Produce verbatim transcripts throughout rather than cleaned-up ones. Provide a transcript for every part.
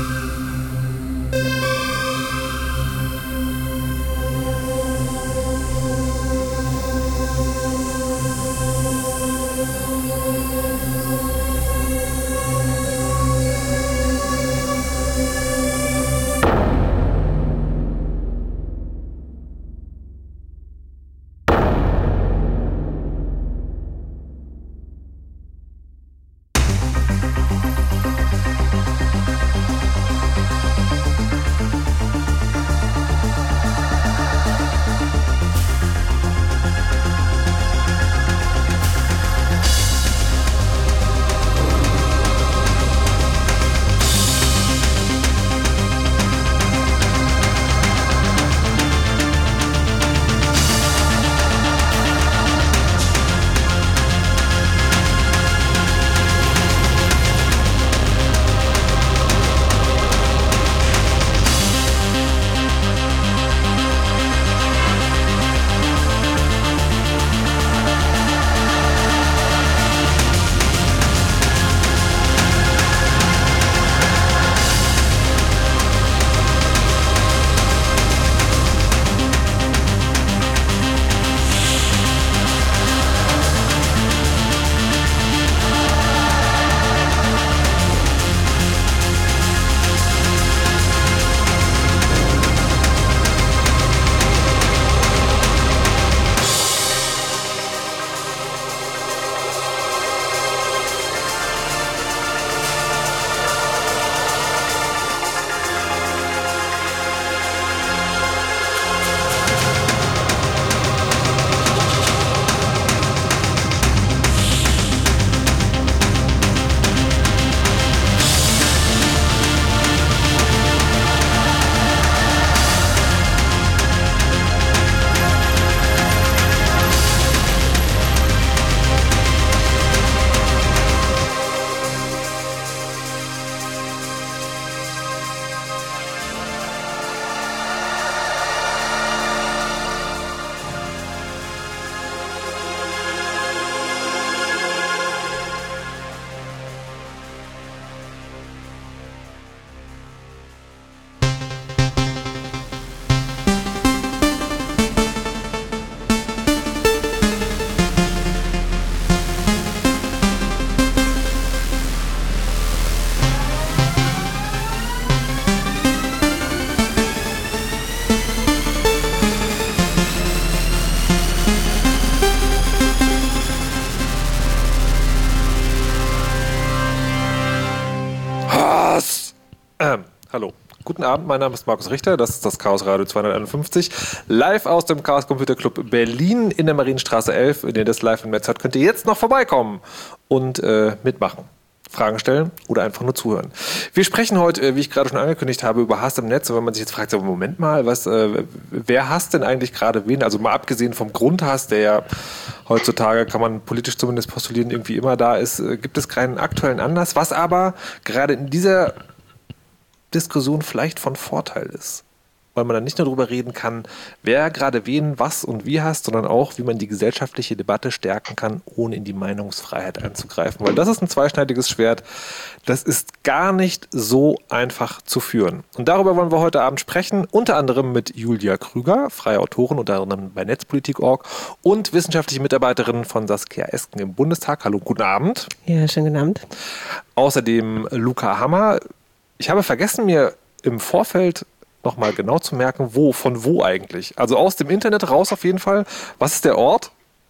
Hallo. Guten Abend, mein Name ist Markus Richter, das ist das Chaos Radio zweihunderteinundfünfzig. Live aus dem Chaos Computer Club Berlin in der Marienstraße elf. Wenn ihr das live im Netz hört, könnt ihr jetzt noch vorbeikommen und äh, mitmachen. Fragen stellen oder einfach nur zuhören. Wir sprechen heute, wie ich gerade schon angekündigt habe, über Hass im Netz. Und wenn man sich jetzt fragt, so, Moment mal, was, äh, wer hasst denn eigentlich gerade wen? Also mal abgesehen vom Grundhass, der ja heutzutage, kann man politisch zumindest postulieren, irgendwie immer da ist, äh, gibt es keinen aktuellen Anlass, was aber gerade in dieser Diskussion vielleicht von Vorteil ist. Weil man dann nicht nur darüber reden kann, wer gerade wen, was und wie hasst, sondern auch, wie man die gesellschaftliche Debatte stärken kann, ohne in die Meinungsfreiheit einzugreifen. Weil das ist ein zweischneidiges Schwert. Das ist gar nicht so einfach zu führen. Und darüber wollen wir heute Abend sprechen, unter anderem mit Julia Krüger, freie Autorin, unter anderem bei Netzpolitik Punkt org und wissenschaftliche Mitarbeiterin von Saskia Esken im Bundestag. Hallo, guten Abend. Ja, schönen guten Abend. Außerdem Luca Hammer. Ich habe vergessen, mir im Vorfeld nochmal genau zu merken, wo, von wo eigentlich. Also aus dem Internet raus auf jeden Fall. Was ist der Ort?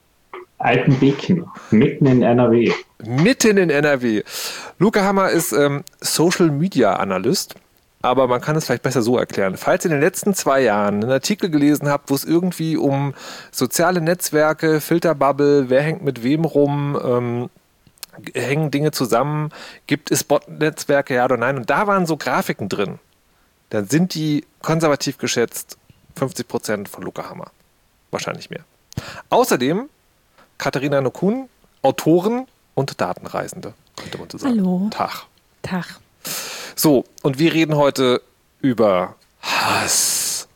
Altenbeken, mitten in N R W. Mitten in N R W. Luca Hammer ist ähm, Social Media Analyst, aber man kann es vielleicht besser so erklären. Falls ihr in den letzten zwei Jahren einen Artikel gelesen habt, wo es irgendwie um soziale Netzwerke, Filterbubble, wer hängt mit wem rum, ähm, hängen Dinge zusammen, gibt es Bot-Netzwerke, ja oder nein? Und da waren so Grafiken drin. Dann sind die konservativ geschätzt fünfzig Prozent von Luca Hammer. Wahrscheinlich mehr. Außerdem Katharina Nokun, Autorin und Datenreisende, könnte man so sagen. Hallo. Tag. Tag. So, und wir reden heute über Hass.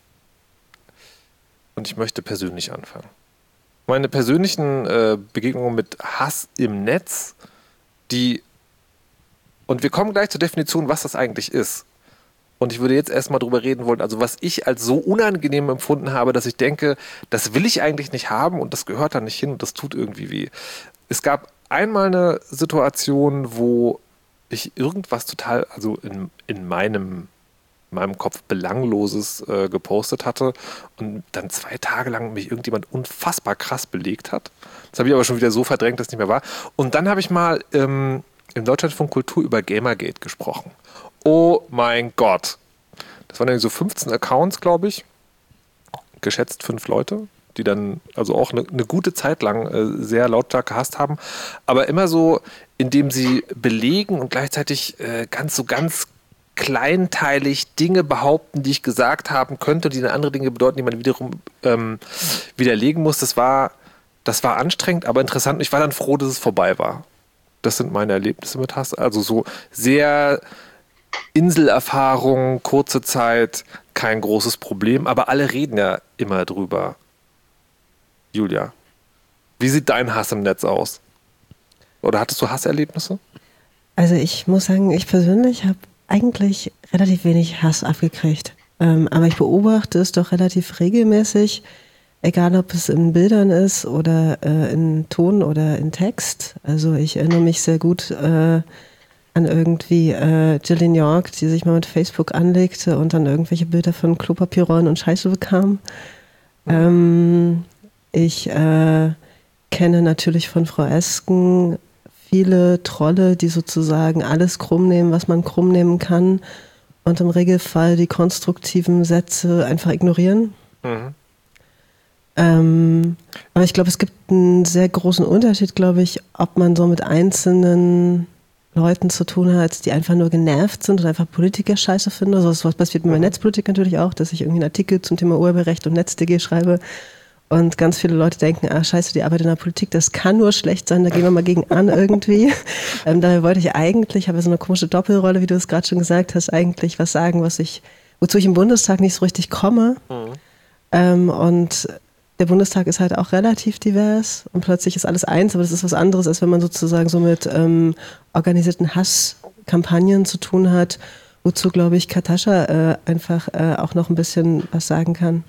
Und ich möchte persönlich anfangen. Meine persönlichen äh, Begegnungen mit Hass im Netz, die, und wir kommen gleich zur Definition, was das eigentlich ist. Und ich würde jetzt erstmal drüber reden wollen, also was ich als so unangenehm empfunden habe, dass ich denke, das will ich eigentlich nicht haben und das gehört da nicht hin und das tut irgendwie weh. Es gab einmal eine Situation, wo ich irgendwas total, also in, in meinem, meinem Kopf Belangloses äh, gepostet hatte und dann zwei Tage lang mich irgendjemand unfassbar krass belegt hat. Das habe ich aber schon wieder so verdrängt, dass es nicht mehr war. Und dann habe ich mal ähm, im Deutschlandfunk Kultur über Gamergate gesprochen. Oh mein Gott. Das waren irgendwie so fünfzehn Accounts, glaube ich. Geschätzt fünf Leute, die dann also auch eine, eine gute Zeit lang äh, sehr lautstark gehasst haben. Aber immer so, indem sie belegen und gleichzeitig äh, ganz so ganz kleinteilig Dinge behaupten, die ich gesagt haben könnte, die dann andere Dinge bedeuten, die man wiederum ähm, widerlegen muss. Das war, das war anstrengend, aber interessant. Und ich war dann froh, dass es vorbei war. Das sind meine Erlebnisse mit Hass. Also so sehr Inselerfahrung, kurze Zeit, kein großes Problem, aber alle reden ja immer drüber. Julia, wie sieht dein Hass im Netz aus? Oder hattest du Hasserlebnisse? Also ich muss sagen, ich persönlich habe eigentlich relativ wenig Hass abgekriegt. Ähm, aber ich beobachte es doch relativ regelmäßig, egal ob es in Bildern ist oder äh, in Ton oder in Text. Also ich erinnere mich sehr gut äh, an irgendwie äh, Gillian York, die sich mal mit Facebook anlegte und dann irgendwelche Bilder von Klopapierrollen und Scheiße bekam. Mhm. Ähm, ich äh, kenne natürlich von Frau Esken viele Trolle, die sozusagen alles krumm nehmen, was man krumm nehmen kann und im Regelfall die konstruktiven Sätze einfach ignorieren. Mhm. Ähm, aber ich glaube, es gibt einen sehr großen Unterschied, glaube ich, ob man so mit einzelnen Leuten zu tun hat, die einfach nur genervt sind und einfach Politiker scheiße finden. Also was passiert mit meiner Netzpolitik natürlich auch, dass ich irgendwie einen Artikel zum Thema Urheberrecht und NetzDG schreibe und ganz viele Leute denken, ah scheiße, die Arbeit in der Politik, das kann nur schlecht sein, da gehen wir mal gegen an irgendwie. ähm, daher wollte ich eigentlich, habe so eine komische Doppelrolle, wie du es gerade schon gesagt hast, eigentlich was sagen, was ich, wozu ich im Bundestag nicht so richtig komme. Mhm. Ähm, und der Bundestag ist halt auch relativ divers und plötzlich ist alles eins, aber das ist was anderes, als wenn man sozusagen so mit ähm, organisierten Hasskampagnen zu tun hat, wozu, glaube ich, Katascha äh, einfach äh, auch noch ein bisschen was sagen kann.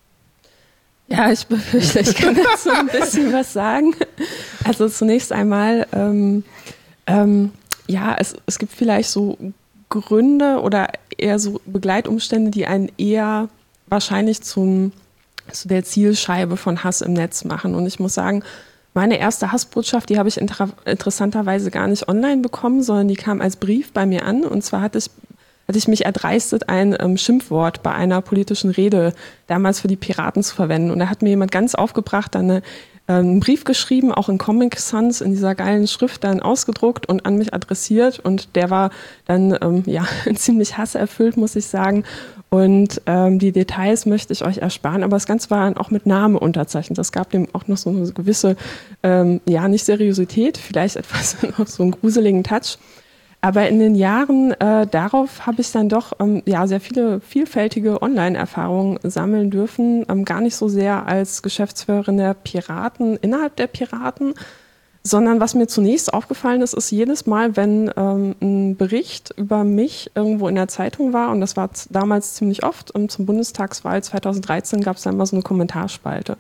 Ja, ich befürchte, ich kann dazu ein bisschen was sagen. Also zunächst einmal, ähm, ähm, ja, es, es gibt vielleicht so Gründe oder eher so Begleitumstände, die einen eher wahrscheinlich zum zu der Zielscheibe von Hass im Netz machen. Und ich muss sagen, meine erste Hassbotschaft, die habe ich inter- interessanterweise gar nicht online bekommen, sondern die kam als Brief bei mir an. Und zwar hatte ich, hatte ich mich erdreistet, ein ähm, Schimpfwort bei einer politischen Rede damals für die Piraten zu verwenden. Und da hat mir jemand ganz aufgebracht, dann eine, äh, einen Brief geschrieben, auch in Comic Sans, in dieser geilen Schrift dann ausgedruckt und an mich adressiert. Und der war dann ähm, ja ziemlich hasserfüllt, muss ich sagen. Und ähm, die Details möchte ich euch ersparen, aber das Ganze war dann auch mit Name unterzeichnet. Das gab dem auch noch so eine gewisse, ähm, ja, nicht Seriosität, vielleicht etwas noch so einen gruseligen Touch. Aber in den Jahren äh, darauf habe ich dann doch ähm, ja, sehr viele vielfältige Online-Erfahrungen sammeln dürfen. Ähm, gar nicht so sehr als Geschäftsführerin der Piraten, innerhalb der Piraten, sondern was mir zunächst aufgefallen ist, ist jedes Mal, wenn ähm, ein Bericht über mich irgendwo in der Zeitung war, und das war z- damals ziemlich oft, ähm, zum Bundestagswahl zweitausenddreizehn gab es da immer so eine Kommentarspalte.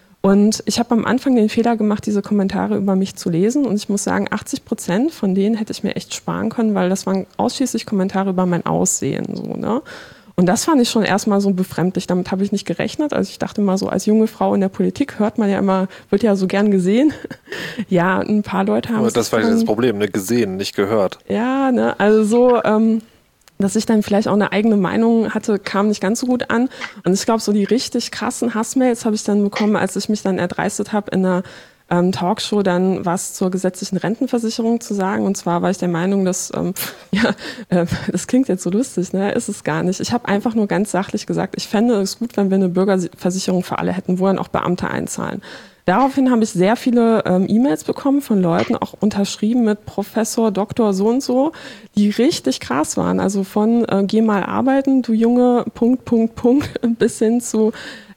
Und ich habe am Anfang den Fehler gemacht, diese Kommentare über mich zu lesen, und ich muss sagen, achtzig Prozent von denen hätte ich mir echt sparen können, weil das waren ausschließlich Kommentare über mein Aussehen, so, ne? Und das fand ich schon erstmal so befremdlich. Damit habe ich nicht gerechnet. Also ich dachte mal so, als junge Frau in der Politik hört man ja immer, wird ja so gern gesehen. Ja, ein paar Leute haben es. Das war das Problem, ne? Gesehen, nicht gehört. Ja, ne? Also so, ähm, dass ich dann vielleicht auch eine eigene Meinung hatte, kam nicht ganz so gut an. Und ich glaube, so die richtig krassen Hassmails habe ich dann bekommen, als ich mich dann erdreistet habe, in einer ähm, Talkshow dann was zur gesetzlichen Rentenversicherung zu sagen. Und zwar war ich der Meinung, dass, ähm, ja, äh, das klingt jetzt so lustig, ne? Ist es gar nicht. Ich habe einfach nur ganz sachlich gesagt, ich fände es gut, wenn wir eine Bürgerversicherung für alle hätten, wo dann auch Beamte einzahlen. Daraufhin habe ich sehr viele ähm, E-Mails bekommen von Leuten, auch unterschrieben mit Professor, Doktor, so und so, die richtig krass waren. Also von äh, geh mal arbeiten, du Junge, Punkt, Punkt, Punkt, bis hin zu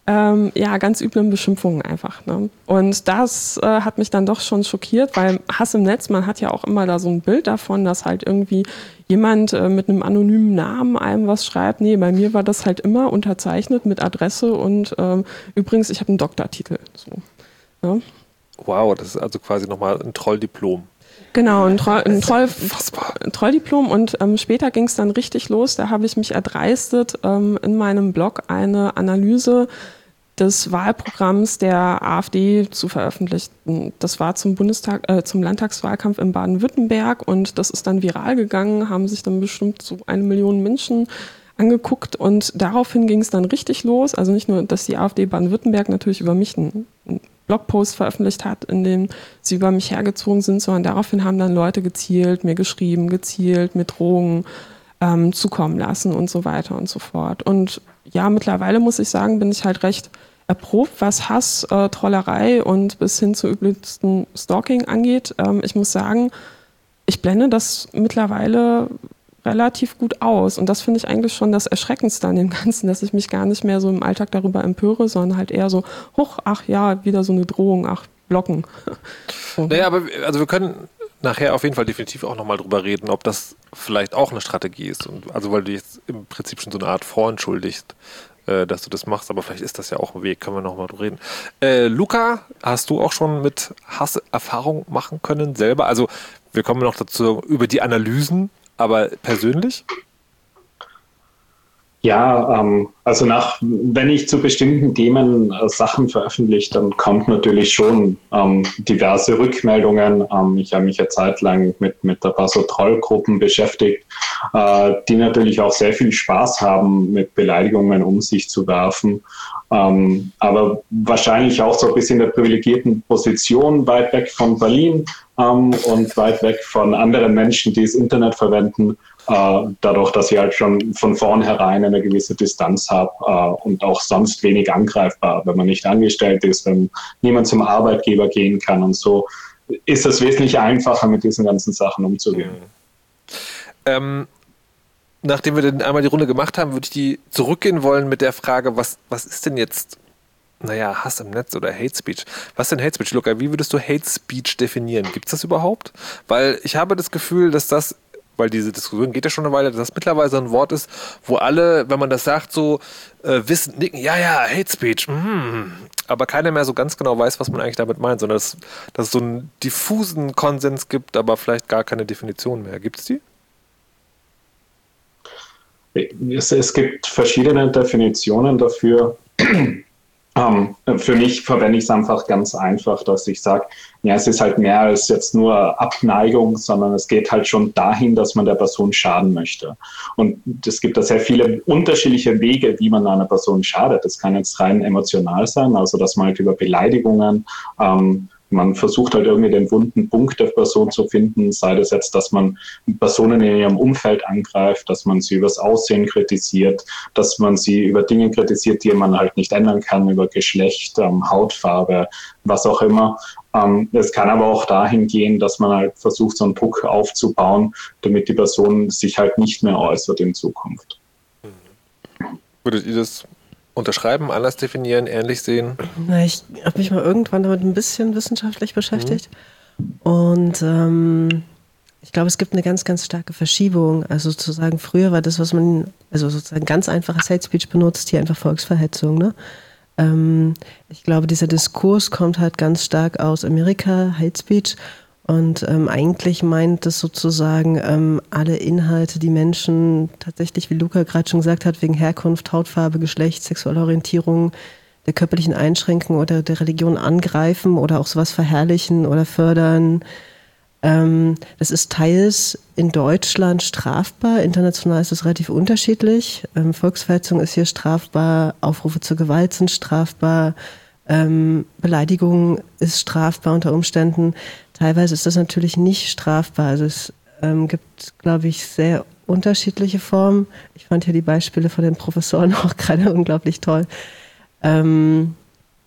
ähm, ja, ganz üblen Beschimpfungen einfach. Ne? Und das äh, hat mich dann doch schon schockiert, weil Hass im Netz, man hat ja auch immer da so ein Bild davon, dass halt irgendwie jemand äh, mit einem anonymen Namen einem was schreibt. Nee, bei mir war das halt immer unterzeichnet mit Adresse und ähm, übrigens, ich habe einen Doktortitel. So. Ja. Wow, das ist also quasi nochmal ein Trolldiplom. Genau, ein, Troll, ein, Troll, ein Trolldiplom und ähm, später ging es dann richtig los. Da habe ich mich erdreistet, ähm, in meinem Blog eine Analyse des Wahlprogramms der AfD zu veröffentlichen. Das war zum Bundestag, äh, zum Landtagswahlkampf in Baden-Württemberg und das ist dann viral gegangen, haben sich dann bestimmt so eine Million Menschen angeguckt und daraufhin ging es dann richtig los. Also nicht nur, dass die AfD Baden-Württemberg natürlich über mich einen, einen Blogpost veröffentlicht hat, in dem sie über mich hergezogen sind, sondern daraufhin haben dann Leute gezielt, mir geschrieben, gezielt, mir Drohungen ähm, zukommen lassen und so weiter und so fort. Und ja, mittlerweile muss ich sagen, bin ich halt recht erprobt, was Hass, äh, Trollerei und bis hin zu übelsten Stalking angeht. Ähm, ich muss sagen, ich blende das mittlerweile relativ gut aus. Und das finde ich eigentlich schon das Erschreckendste an dem Ganzen, dass ich mich gar nicht mehr so im Alltag darüber empöre, sondern halt eher so, hoch, ach ja, wieder so eine Drohung, ach, blocken. So. Naja, aber also wir können nachher auf jeden Fall definitiv auch nochmal drüber reden, ob das vielleicht auch eine Strategie ist. Und also weil du jetzt im Prinzip schon so eine Art vorentschuldigst, äh, dass du das machst, aber vielleicht ist das ja auch ein Weg, können wir nochmal drüber reden. Äh, Luca, hast du auch schon mit Hass Erfahrung machen können selber? Also wir kommen noch dazu über die Analysen, aber persönlich? Ja, ähm, also nach, wenn ich zu bestimmten Themen äh, Sachen veröffentliche, dann kommt natürlich schon ähm, diverse Rückmeldungen. Ähm, ich habe mich eine Zeit lang mit, mit ein paar so Trollgruppen beschäftigt, äh, die natürlich auch sehr viel Spaß haben, mit Beleidigungen um sich zu werfen. Ähm, aber wahrscheinlich auch so ein bisschen in der privilegierten Position, weit weg von Berlin ähm, und weit weg von anderen Menschen, die das Internet verwenden. Uh, dadurch, dass ich halt schon von vornherein eine gewisse Distanz habe uh, und auch sonst wenig angreifbar, wenn man nicht angestellt ist, wenn niemand zum Arbeitgeber gehen kann und so, ist es wesentlich einfacher, mit diesen ganzen Sachen umzugehen. Mhm. Ähm, nachdem wir dann einmal die Runde gemacht haben, würde ich die zurückgehen wollen mit der Frage, was, was ist denn jetzt, naja, Hass im Netz oder Hate Speech? Was ist denn Hate Speech, Luca? Wie würdest du Hate Speech definieren? Gibt es das überhaupt? Weil ich habe das Gefühl, dass das, weil diese Diskussion geht ja schon eine Weile, dass das mittlerweile so ein Wort ist, wo alle, wenn man das sagt, so äh, wissen, nicken, ja, ja, Hate Speech, mm, aber keiner mehr so ganz genau weiß, was man eigentlich damit meint, sondern dass, dass es so einen diffusen Konsens gibt, aber vielleicht gar keine Definition mehr. Gibt es die? Es, es gibt verschiedene Definitionen dafür. Um, für mich verwende ich es einfach ganz einfach, dass ich sage, ja, es ist halt mehr als jetzt nur Abneigung, sondern es geht halt schon dahin, dass man der Person schaden möchte. Und es gibt da sehr viele unterschiedliche Wege, wie man einer Person schadet. Das kann jetzt rein emotional sein, also dass man halt über Beleidigungen, ähm, man versucht halt irgendwie den wunden Punkt der Person zu finden, sei das jetzt, dass man Personen in ihrem Umfeld angreift, dass man sie übers Aussehen kritisiert, dass man sie über Dinge kritisiert, die man halt nicht ändern kann, über Geschlecht, ähm, Hautfarbe, was auch immer. Ähm, es kann aber auch dahin gehen, dass man halt versucht, so einen Druck aufzubauen, damit die Person sich halt nicht mehr äußert in Zukunft. Würdet ihr das unterschreiben, anders definieren, ähnlich sehen? Na, ich habe mich mal irgendwann damit ein bisschen wissenschaftlich beschäftigt. Mhm. Und ähm, ich glaube, es gibt eine ganz, ganz starke Verschiebung. Also sozusagen, früher war das, was man, also sozusagen ganz einfaches Hate Speech benutzt, hier einfach Volksverhetzung. Ne? Ähm, ich glaube, dieser Diskurs kommt halt ganz stark aus Amerika, Hate Speech. Und ähm, eigentlich meint es sozusagen ähm, alle Inhalte, die Menschen tatsächlich, wie Luca gerade schon gesagt hat, wegen Herkunft, Hautfarbe, Geschlecht, sexuelle Orientierung, der körperlichen Einschränkung oder der Religion angreifen oder auch sowas verherrlichen oder fördern. Ähm, das ist teils in Deutschland strafbar, international ist es relativ unterschiedlich. Ähm, Volksverhetzung ist hier strafbar, Aufrufe zur Gewalt sind strafbar, ähm, Beleidigung ist strafbar unter Umständen. Teilweise ist das natürlich nicht strafbar. Also es ähm, gibt, glaube ich, sehr unterschiedliche Formen. Ich fand hier die Beispiele von den Professoren auch gerade unglaublich toll. Ähm,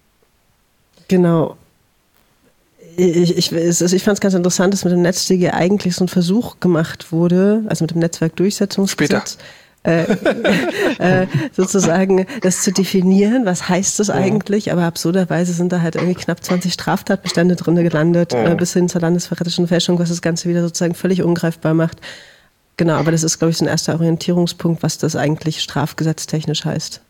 genau. Ich, ich, ich fand es ganz interessant, dass mit dem NetzDG eigentlich so ein Versuch gemacht wurde, also mit dem Netzwerkdurchsetzungsgesetz, äh, äh, sozusagen das zu definieren, was heißt das eigentlich, aber absurderweise sind da halt irgendwie knapp zwanzig Straftatbestände drin gelandet, mhm. äh, bis hin zur landesverräterischen Fälschung, was das Ganze wieder sozusagen völlig ungreifbar macht. Genau, aber das ist, glaube ich, so ein erster Orientierungspunkt, was das eigentlich strafgesetztechnisch heißt.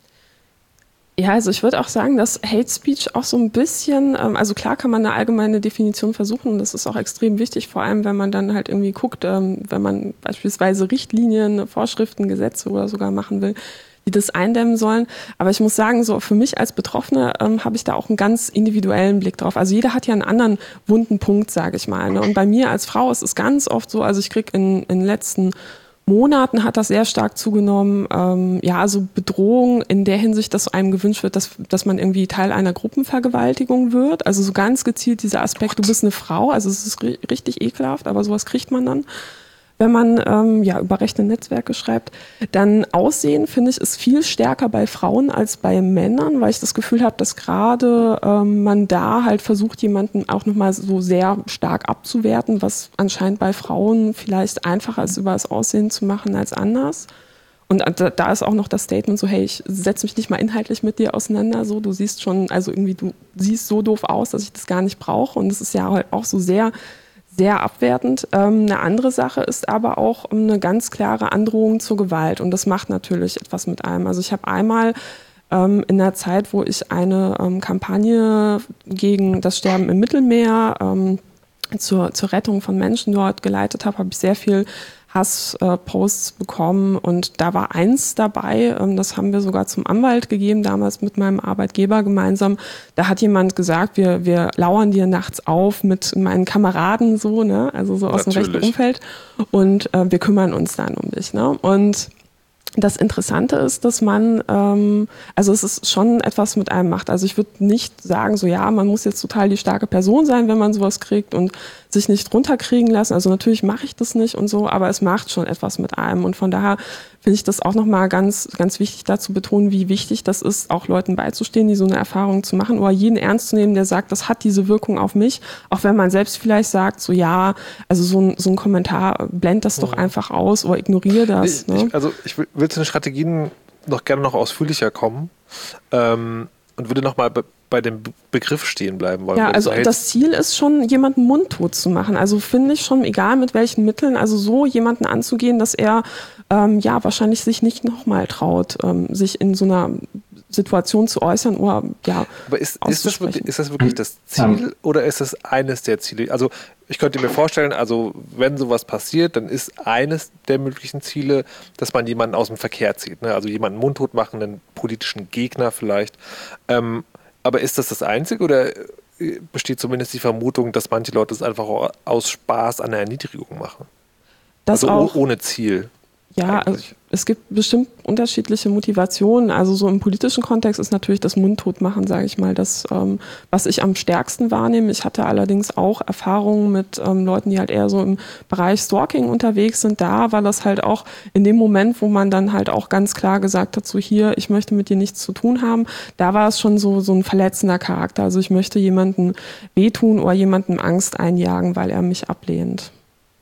Ja, also ich würde auch sagen, dass Hate Speech auch so ein bisschen, also klar kann man eine allgemeine Definition versuchen und das ist auch extrem wichtig, vor allem wenn man dann halt irgendwie guckt, wenn man beispielsweise Richtlinien, Vorschriften, Gesetze oder sogar machen will, die das eindämmen sollen. Aber ich muss sagen, so für mich als Betroffene ähm, habe ich da auch einen ganz individuellen Blick drauf. Also jeder hat ja einen anderen wunden Punkt, sage ich mal. Ne? Und bei mir als Frau ist es ganz oft so, also ich kriege in, in den letzten Monaten hat das sehr stark zugenommen. Ähm, ja, also Bedrohung in der Hinsicht, dass einem gewünscht wird, dass, dass man irgendwie Teil einer Gruppenvergewaltigung wird. Also so ganz gezielt dieser Aspekt, du bist eine Frau. Also es ist ri- richtig ekelhaft, aber sowas kriegt man dann. Wenn man ähm, ja, über rechte Netzwerke schreibt, dann Aussehen, finde ich, ist viel stärker bei Frauen als bei Männern, weil ich das Gefühl habe, dass gerade ähm, man da halt versucht, jemanden auch nochmal so sehr stark abzuwerten, was anscheinend bei Frauen vielleicht einfacher ist, über das Aussehen zu machen als anders. Und da ist auch noch das Statement so, hey, ich setze mich nicht mal inhaltlich mit dir auseinander, so, du siehst schon, also irgendwie, du siehst so doof aus, dass ich das gar nicht brauche. Und das ist ja halt auch so sehr sehr abwertend. Ähm, eine andere Sache ist aber auch eine ganz klare Androhung zur Gewalt und das macht natürlich etwas mit einem. Also ich habe einmal ähm, in der Zeit, wo ich eine ähm, Kampagne gegen das Sterben im Mittelmeer ähm, zur, zur Rettung von Menschen dort geleitet habe, habe ich sehr viel Hassposts äh, bekommen und da war eins dabei, ähm, das haben wir sogar zum Anwalt gegeben, damals mit meinem Arbeitgeber gemeinsam. Da hat jemand gesagt, wir, wir lauern dir nachts auf mit meinen Kameraden so, ne, also so aus Natürlich. dem rechten Umfeld und äh, wir kümmern uns dann um dich, ne, und das Interessante ist, dass man, ähm, also es ist schon etwas mit einem macht. Also ich würde nicht sagen, so ja, man muss jetzt total die starke Person sein, wenn man sowas kriegt und sich nicht runterkriegen lassen. Also natürlich mache ich das nicht und so, aber es macht schon etwas mit einem. Und von daher finde ich das auch nochmal ganz, ganz wichtig dazu betonen, wie wichtig das ist, auch Leuten beizustehen, die so eine Erfahrung zu machen oder jeden ernst zu nehmen, der sagt, das hat diese Wirkung auf mich. Auch wenn man selbst vielleicht sagt, so ja, also so ein, so ein Kommentar, blend das doch einfach aus oder ignoriere das. Ich, ne? ich, also ich will, will zu den Strategien noch gerne noch ausführlicher kommen ähm, und würde nochmal be- bei dem Be- Begriff stehen bleiben wollen. Ja, also das Ziel ist schon, jemanden mundtot zu machen. Also finde ich schon, egal mit welchen Mitteln, also so jemanden anzugehen, dass er ähm, ja wahrscheinlich sich nicht nochmal traut, ähm, sich in so einer Situation zu äußern oder ja. Aber ist, ist, das, wirklich, ist das wirklich das Ziel oder ist das eines der Ziele? Also ich könnte mir vorstellen, also wenn sowas passiert, dann ist eines der möglichen Ziele, dass man jemanden aus dem Verkehr zieht. Ne? Also jemanden mundtot machen, einen politischen Gegner vielleicht. Ähm, aber ist das das Einzige oder besteht zumindest die Vermutung, dass manche Leute es einfach aus Spaß an der Erniedrigung machen? Das also auch. ohne Ziel. Ja, also es gibt bestimmt unterschiedliche Motivationen. Also so im politischen Kontext ist natürlich das Mundtotmachen, sage ich mal, das, ähm, was ich am stärksten wahrnehme. Ich hatte allerdings auch Erfahrungen mit ähm, Leuten, die halt eher so im Bereich Stalking unterwegs sind. Da war das halt auch in dem Moment, wo man dann halt auch ganz klar gesagt hat, so hier, ich möchte mit dir nichts zu tun haben. Da war es schon so, so ein verletzender Charakter. Also ich möchte jemandem wehtun oder jemandem Angst einjagen, weil er mich ablehnt.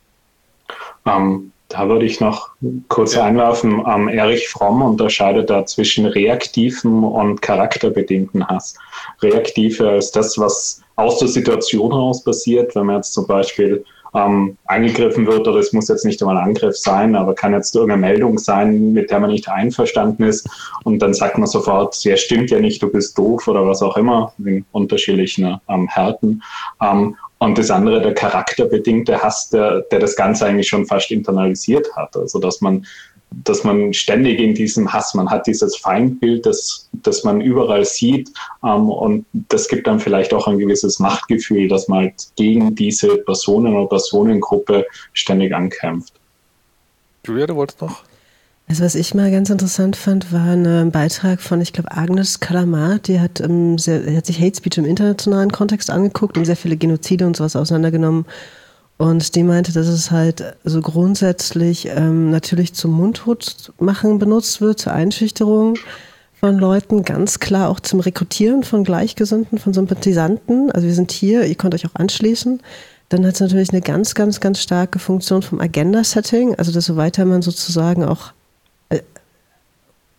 Um. Da würde ich noch kurz ja. einwerfen, ähm, Erich Fromm unterscheidet da zwischen reaktivem und charakterbedingten Hass. Reaktive ist das, was aus der Situation heraus passiert, wenn man jetzt zum Beispiel ähm, angegriffen wird, oder es muss jetzt nicht einmal ein Angriff sein, aber kann jetzt irgendeine Meldung sein, mit der man nicht einverstanden ist und dann sagt man sofort, ja stimmt ja nicht, du bist doof oder was auch immer, in unterschiedlichen ähm, Härten. Ähm, Und das andere, der charakterbedingte Hass, der, der das Ganze eigentlich schon fast internalisiert hat. Also, dass man, dass man ständig in diesem Hass, man hat dieses Feindbild, das, das man überall sieht. Ähm, und das gibt dann vielleicht auch ein gewisses Machtgefühl, dass man halt gegen diese Personen oder Personengruppe ständig ankämpft. Julia, du wolltest noch? Also was ich mal ganz interessant fand, war ein Beitrag von, ich glaube, Agnes Kalamar, die hat, ähm, sehr, die hat sich Hate Speech im internationalen Kontext angeguckt und sehr viele Genozide und sowas auseinandergenommen. Und die meinte, dass es halt so grundsätzlich ähm, natürlich zum Mundtotmachen benutzt wird, zur Einschüchterung von Leuten, ganz klar auch zum Rekrutieren von Gleichgesinnten, von Sympathisanten. Also wir sind hier, ihr könnt euch auch anschließen. Dann hat es natürlich eine ganz, ganz, ganz starke Funktion vom Agenda-Setting, also dass so weiter man sozusagen auch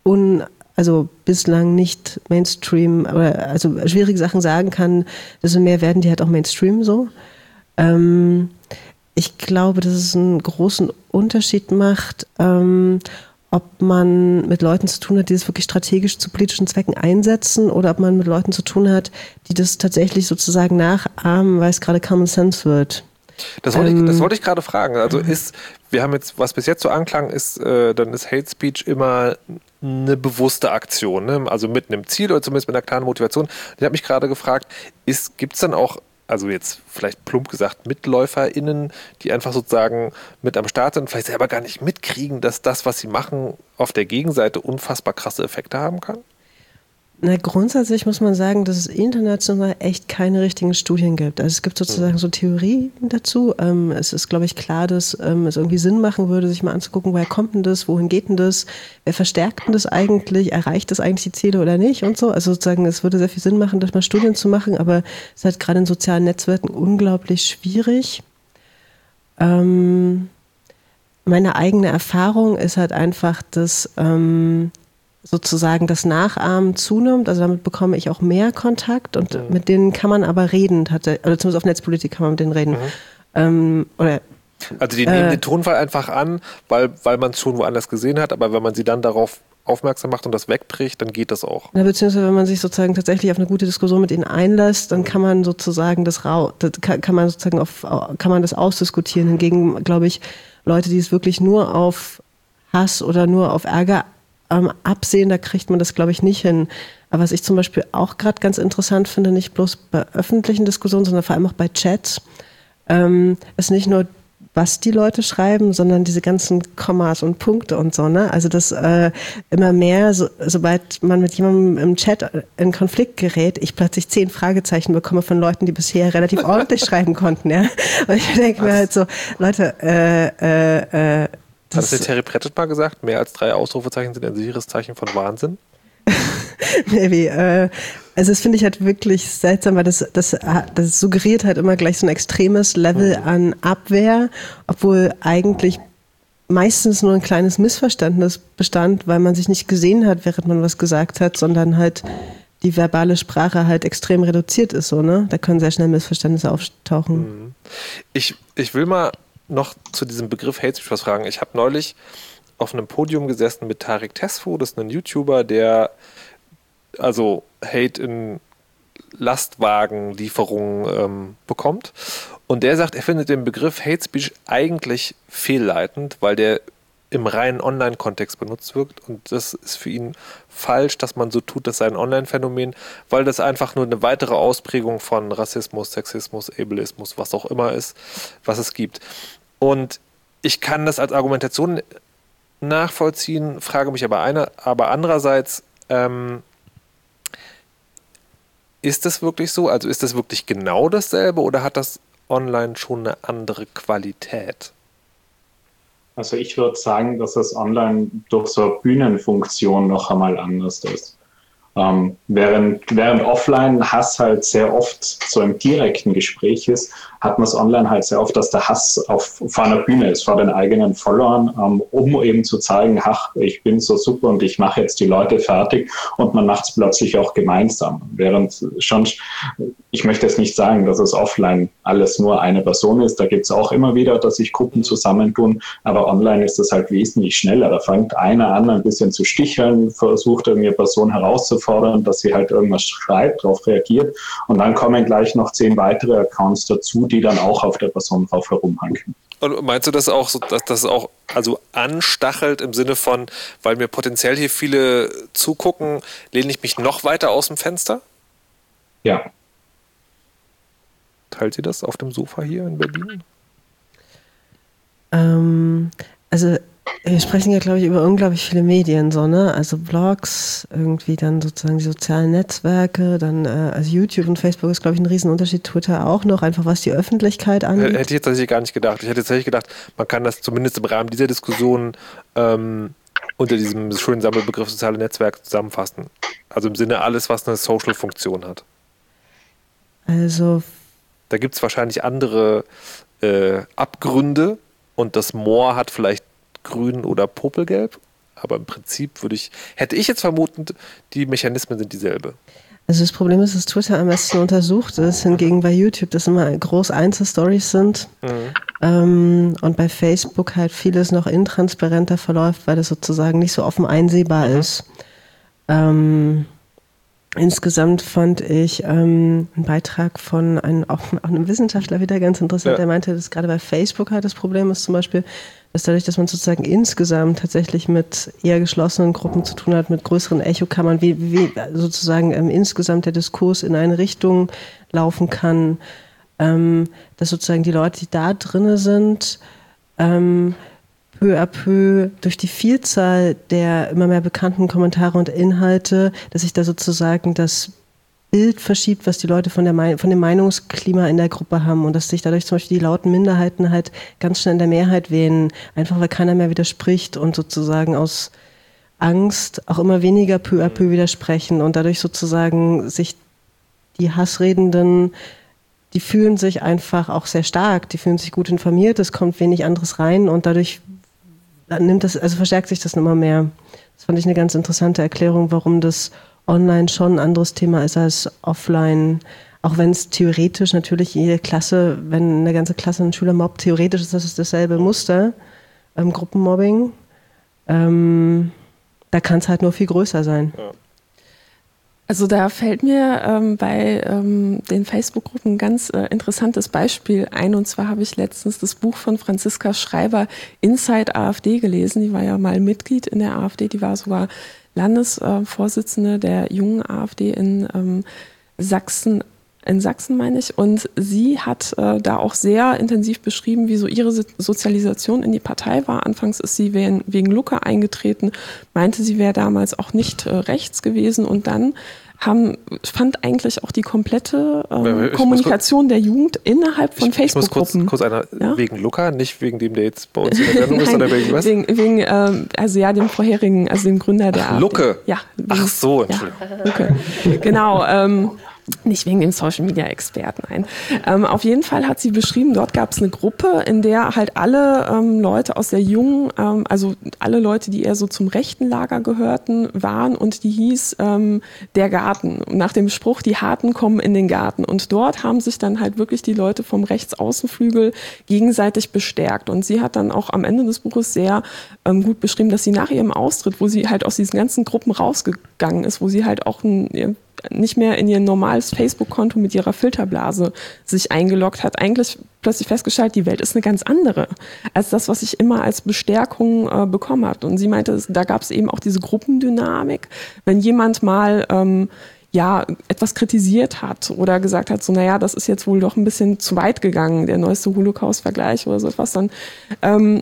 un, also bislang nicht Mainstream, oder also schwierige Sachen sagen kann, desto mehr werden die halt auch Mainstream so. Ähm, ich glaube, dass es einen großen Unterschied macht, ähm, ob man mit Leuten zu tun hat, die das wirklich strategisch zu politischen Zwecken einsetzen, oder ob man mit Leuten zu tun hat, die das tatsächlich sozusagen nachahmen, weil es gerade Common Sense wird. Das wollte, ähm, ich, das wollte ich gerade fragen. Also ist, wir haben jetzt, was bis jetzt so anklang, ist, äh, dann ist Hate Speech immer eine bewusste Aktion, ne? Also mit einem Ziel oder zumindest mit einer klaren Motivation. Ich habe mich gerade gefragt, gibt es dann auch, also jetzt vielleicht plump gesagt, MitläuferInnen, die einfach sozusagen mit am Start sind und vielleicht selber gar nicht mitkriegen, dass das, was sie machen, auf der Gegenseite unfassbar krasse Effekte haben kann? Na, grundsätzlich muss man sagen, dass es international echt keine richtigen Studien gibt. Also es gibt sozusagen so Theorien dazu. Ähm, es ist, glaube ich, klar, dass ähm, es irgendwie Sinn machen würde, sich mal anzugucken, woher kommt denn das, wohin geht denn das, wer verstärkt denn das eigentlich, erreicht das eigentlich die Ziele oder nicht und so. Also sozusagen, es würde sehr viel Sinn machen, das mal Studien zu machen, aber es ist halt gerade in sozialen Netzwerken unglaublich schwierig. Ähm, meine eigene Erfahrung ist halt einfach, dass ähm, sozusagen das Nachahmen zunimmt, also damit bekomme ich auch mehr Kontakt und mhm. mit denen kann man aber reden, oder zumindest auf Netzpolitik kann man mit denen reden. Mhm. Ähm, oder, also die nehmen äh, den Tonfall einfach an, weil, weil man es schon woanders gesehen hat, aber wenn man sie dann darauf aufmerksam macht und das wegbricht, dann geht das auch. Ja, beziehungsweise wenn man sich sozusagen tatsächlich auf eine gute Diskussion mit ihnen einlässt, dann kann man sozusagen das rau, das kann, kann man sozusagen auf, kann man das ausdiskutieren. Hingegen glaube ich, Leute, die es wirklich nur auf Hass oder nur auf Ärger Ähm, absehen, da kriegt man das, glaube ich, nicht hin. Aber was ich zum Beispiel auch gerade ganz interessant finde, nicht bloß bei öffentlichen Diskussionen, sondern vor allem auch bei Chats, ähm, ist nicht nur, was die Leute schreiben, sondern diese ganzen Kommas und Punkte und so, ne? Also das äh, immer mehr, so, sobald man mit jemandem im Chat in Konflikt gerät, ich plötzlich zehn Fragezeichen bekomme von Leuten, die bisher relativ ordentlich schreiben konnten, ja. Und ich denke mir halt so, Leute, äh, äh, äh, Das Hat das der Terry Pratchett mal gesagt? Mehr als drei Ausrufezeichen sind ein sicheres Zeichen von Wahnsinn? Maybe. Äh, also das finde ich halt wirklich seltsam, weil das, das, das suggeriert halt immer gleich so ein extremes Level mhm. an Abwehr, obwohl eigentlich meistens nur ein kleines Missverständnis bestand, weil man sich nicht gesehen hat, während man was gesagt hat, sondern halt die verbale Sprache halt extrem reduziert ist. So, ne? Da können sehr schnell Missverständnisse auftauchen. Mhm. Ich, ich will mal noch zu diesem Begriff Hate Speech was fragen. Ich habe neulich auf einem Podium gesessen mit Tarek Tesfu, das ist ein YouTuber, der also Hate in Lastwagenlieferungen ähm, bekommt. Und der sagt, er findet den Begriff Hate Speech eigentlich fehlleitend, weil der im reinen Online-Kontext benutzt wird. Und das ist für ihn falsch, dass man so tut, das sei ein Online-Phänomen, weil das einfach nur eine weitere Ausprägung von Rassismus, Sexismus, Ableismus, was auch immer ist, was es gibt. Und ich kann das als Argumentation nachvollziehen, frage mich aber, eine, aber andererseits, ähm, ist das wirklich so? Also ist das wirklich genau dasselbe oder hat das online schon eine andere Qualität? Also ich würde sagen, dass das online durch so eine Bühnenfunktion noch einmal anders ist. Ähm, während, während offline Hass halt sehr oft so im direkten Gespräch ist, hat man es online halt sehr oft, dass der Hass auf, vor einer Bühne ist, vor den eigenen Followern, ähm, um eben zu zeigen, ach, ich bin so super und ich mache jetzt die Leute fertig und man macht es plötzlich auch gemeinsam. Während schon, ich möchte jetzt nicht sagen, dass es offline alles nur eine Person ist, da gibt es auch immer wieder, dass sich Gruppen zusammentun, aber online ist das halt wesentlich schneller. Da fängt einer an, ein bisschen zu sticheln, versucht irgendeine Person herauszufordern, dass sie halt irgendwas schreibt, darauf reagiert und dann kommen gleich noch zehn weitere Accounts dazu, die dann auch auf der Person drauf herumhanken. Und meinst du das auch, so, dass das auch also anstachelt im Sinne von, weil mir potenziell hier viele zugucken, lehne ich mich noch weiter aus dem Fenster? Ja. Teilt ihr das auf dem Sofa hier in Berlin? Ähm, also wir sprechen ja, glaube ich, über unglaublich viele Medien, so, ne? Also Blogs, irgendwie dann sozusagen die sozialen Netzwerke, dann äh, also YouTube und Facebook ist, glaube ich, ein Riesenunterschied, Twitter auch noch, einfach was die Öffentlichkeit angeht. Hätte ich jetzt tatsächlich gar nicht gedacht. Ich hätte tatsächlich gedacht, man kann das zumindest im Rahmen dieser Diskussion ähm, unter diesem schönen Sammelbegriff soziale Netzwerke zusammenfassen. Also im Sinne alles, was eine Social-Funktion hat. Also da gibt es wahrscheinlich andere äh, Abgründe und das Moor hat vielleicht grün oder popelgelb, Aber im Prinzip würde ich, hätte ich jetzt vermutet, die Mechanismen sind dieselbe. Also das Problem ist, dass Twitter am besten untersucht ist, hingegen bei YouTube das immer groß Einzelstories sind mhm. ähm, und bei Facebook halt vieles noch intransparenter verläuft, weil das sozusagen nicht so offen einsehbar mhm. ist. Ähm, insgesamt fand ich ähm, einen Beitrag von einem, auch, auch einem Wissenschaftler wieder ganz interessant, ja. der meinte, dass gerade bei Facebook halt das Problem ist zum Beispiel, dass dadurch, dass man sozusagen insgesamt tatsächlich mit eher geschlossenen Gruppen zu tun hat, mit größeren Echokammern, wie, wie sozusagen ähm, insgesamt der Diskurs in eine Richtung laufen kann, ähm, dass sozusagen die Leute, die da drinne sind, ähm, peu à peu durch die Vielzahl der immer mehr bekannten Kommentare und Inhalte, dass sich da sozusagen das Bild verschiebt, was die Leute von, der Me- von dem Meinungsklima in der Gruppe haben und dass sich dadurch zum Beispiel die lauten Minderheiten halt ganz schnell in der Mehrheit wähnen, einfach weil keiner mehr widerspricht und sozusagen aus Angst auch immer weniger peu à peu widersprechen und dadurch sozusagen sich die Hassredenden, die fühlen sich einfach auch sehr stark, die fühlen sich gut informiert, es kommt wenig anderes rein und dadurch nimmt das, also verstärkt sich das immer mehr. Das fand ich eine ganz interessante Erklärung, warum das online schon ein anderes Thema ist als offline, auch wenn es theoretisch natürlich jede Klasse, wenn eine ganze Klasse einen Schüler mobbt, theoretisch ist das dasselbe Muster, ähm, Gruppenmobbing. Ähm, da kann es halt nur viel größer sein. Ja. Also da fällt mir ähm, bei ähm, den Facebook-Gruppen ein ganz äh, interessantes Beispiel ein. Und zwar habe ich letztens das Buch von Franziska Schreiber Inside AfD gelesen. Die war ja mal Mitglied in der AfD, die war sogar Landesvorsitzende äh, der jungen AfD in ähm, Sachsen, in Sachsen meine ich. Und sie hat äh, da auch sehr intensiv beschrieben, wie so ihre so- Sozialisation in die Partei war. Anfangs ist sie wegen, wegen Lucke eingetreten, meinte, sie wäre damals auch nicht äh, rechts gewesen. Und dann haben, fand eigentlich auch die komplette ähm, Kommunikation kurz, der Jugend innerhalb von Facebook-Gruppen. Ich muss kurz, kurz einer, ja? wegen Luca, nicht wegen dem, der jetzt bei uns in der Sendung ist, oder wegen was? Wegen, wegen ähm, also ja, dem vorherigen, also dem Gründer der Ach, AfD. Lucke? Ja. Wegen, Ach so, Entschuldigung. Ja, Lucke. Genau, ähm, nicht wegen dem Social-Media-Experten, nein. Ähm, auf jeden Fall hat sie beschrieben, dort gab es eine Gruppe, in der halt alle ähm, Leute aus der jungen, ähm, also alle Leute, die eher so zum rechten Lager gehörten, waren und die hieß ähm, der Garten. Nach dem Spruch, die Harten kommen in den Garten. Und dort haben sich dann halt wirklich die Leute vom Rechtsaußenflügel gegenseitig bestärkt. Und sie hat dann auch am Ende des Buches sehr ähm, gut beschrieben, dass sie nach ihrem Austritt, wo sie halt aus diesen ganzen Gruppen rausgegangen ist, wo sie halt auch ein nicht mehr in ihr normales Facebook-Konto mit ihrer Filterblase sich eingeloggt hat, eigentlich plötzlich festgestellt, die Welt ist eine ganz andere als das, was ich immer als Bestärkung äh, bekommen habe. Und sie meinte, da gab es eben auch diese Gruppendynamik. Wenn jemand mal ähm, ja etwas kritisiert hat oder gesagt hat, so naja, das ist jetzt wohl doch ein bisschen zu weit gegangen, der neueste Holocaust-Vergleich oder so etwas, dann ähm,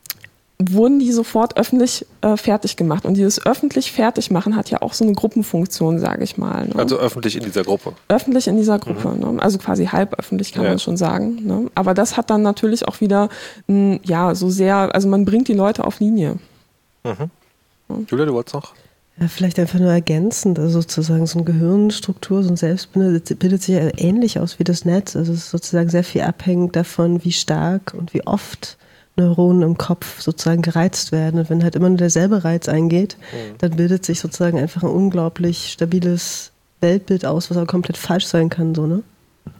wurden die sofort öffentlich äh, fertig gemacht. Und dieses öffentlich fertig machen hat ja auch so eine Gruppenfunktion, sage ich mal. Ne? Also öffentlich in dieser Gruppe. Öffentlich in dieser Gruppe. Mhm. Ne? Also quasi halb öffentlich, kann ja. man schon sagen. Ne? Aber das hat dann natürlich auch wieder, mh, ja, so sehr, also man bringt die Leute auf Linie. Mhm. Ja. Julia, du wolltest noch? Ja, vielleicht einfach nur ergänzend, also sozusagen so eine Gehirnstruktur, so ein Selbstbild bildet sich ja ähnlich aus wie das Netz. Also es ist sozusagen sehr viel abhängig davon, wie stark und wie oft Neuronen im Kopf sozusagen gereizt werden. Und wenn halt immer nur derselbe Reiz eingeht, mhm. dann bildet sich sozusagen einfach ein unglaublich stabiles Weltbild aus, was aber komplett falsch sein kann. So, ne?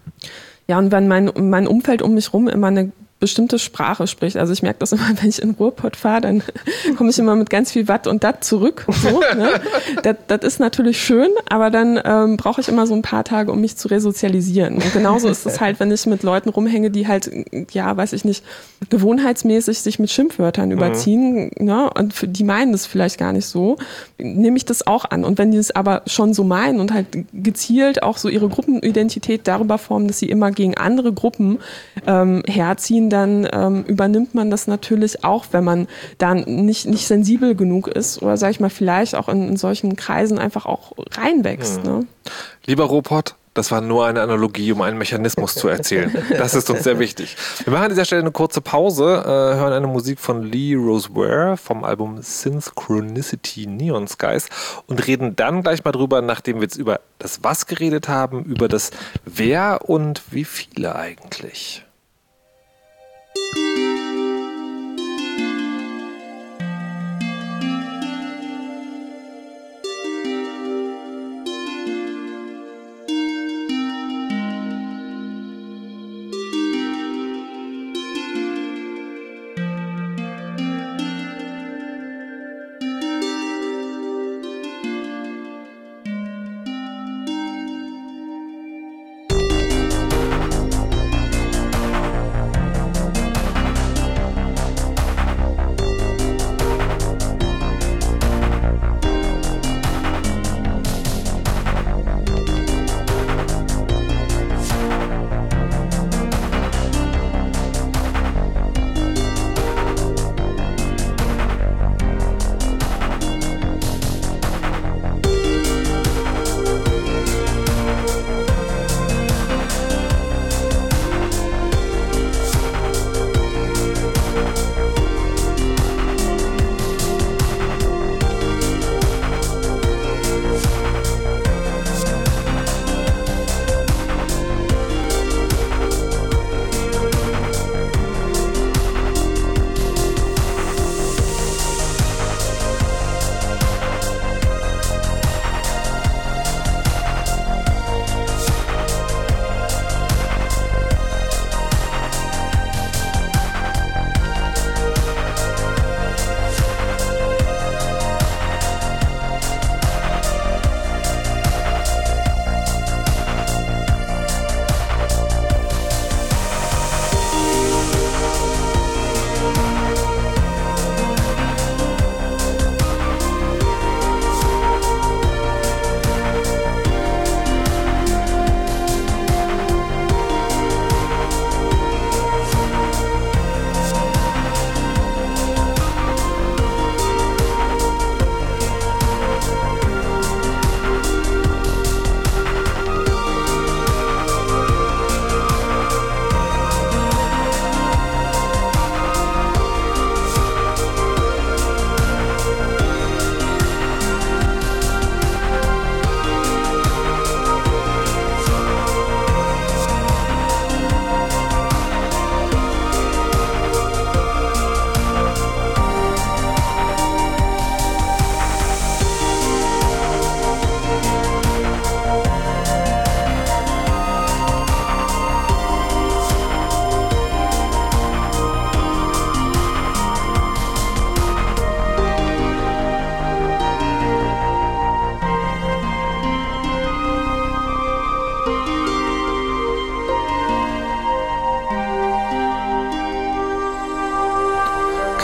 Ja, und wenn mein, mein Umfeld um mich rum immer eine bestimmte Sprache spricht. Also ich merke das immer, wenn ich in Ruhrpott fahre, dann komme ich immer mit ganz viel Watt und Dat zurück. So, ne? das, das ist natürlich schön, aber dann ähm, brauche ich immer so ein paar Tage, um mich zu resozialisieren. Und genauso ist es halt, wenn ich mit Leuten rumhänge, die halt, ja, weiß ich nicht, gewohnheitsmäßig sich mit Schimpfwörtern mhm. überziehen, ne? Und für, die meinen das vielleicht gar nicht so, nehme ich das auch an. Und wenn die es aber schon so meinen und halt gezielt auch so ihre Gruppenidentität darüber formen, dass sie immer gegen andere Gruppen ähm, herziehen, dann ähm, übernimmt man das natürlich auch, wenn man dann nicht, nicht sensibel genug ist oder, sag ich mal, vielleicht auch in, in solchen Kreisen einfach auch reinwächst. Hm. Ne? Lieber Ruhrpott, das war nur eine Analogie, um einen Mechanismus zu erzählen. Das ist uns sehr wichtig. Wir machen an dieser Stelle eine kurze Pause, äh, hören eine Musik von Lee Roseware vom Album Synchronicity Neon Skies und reden dann gleich mal drüber, nachdem wir jetzt über das Was geredet haben, über das Wer und wie viele eigentlich.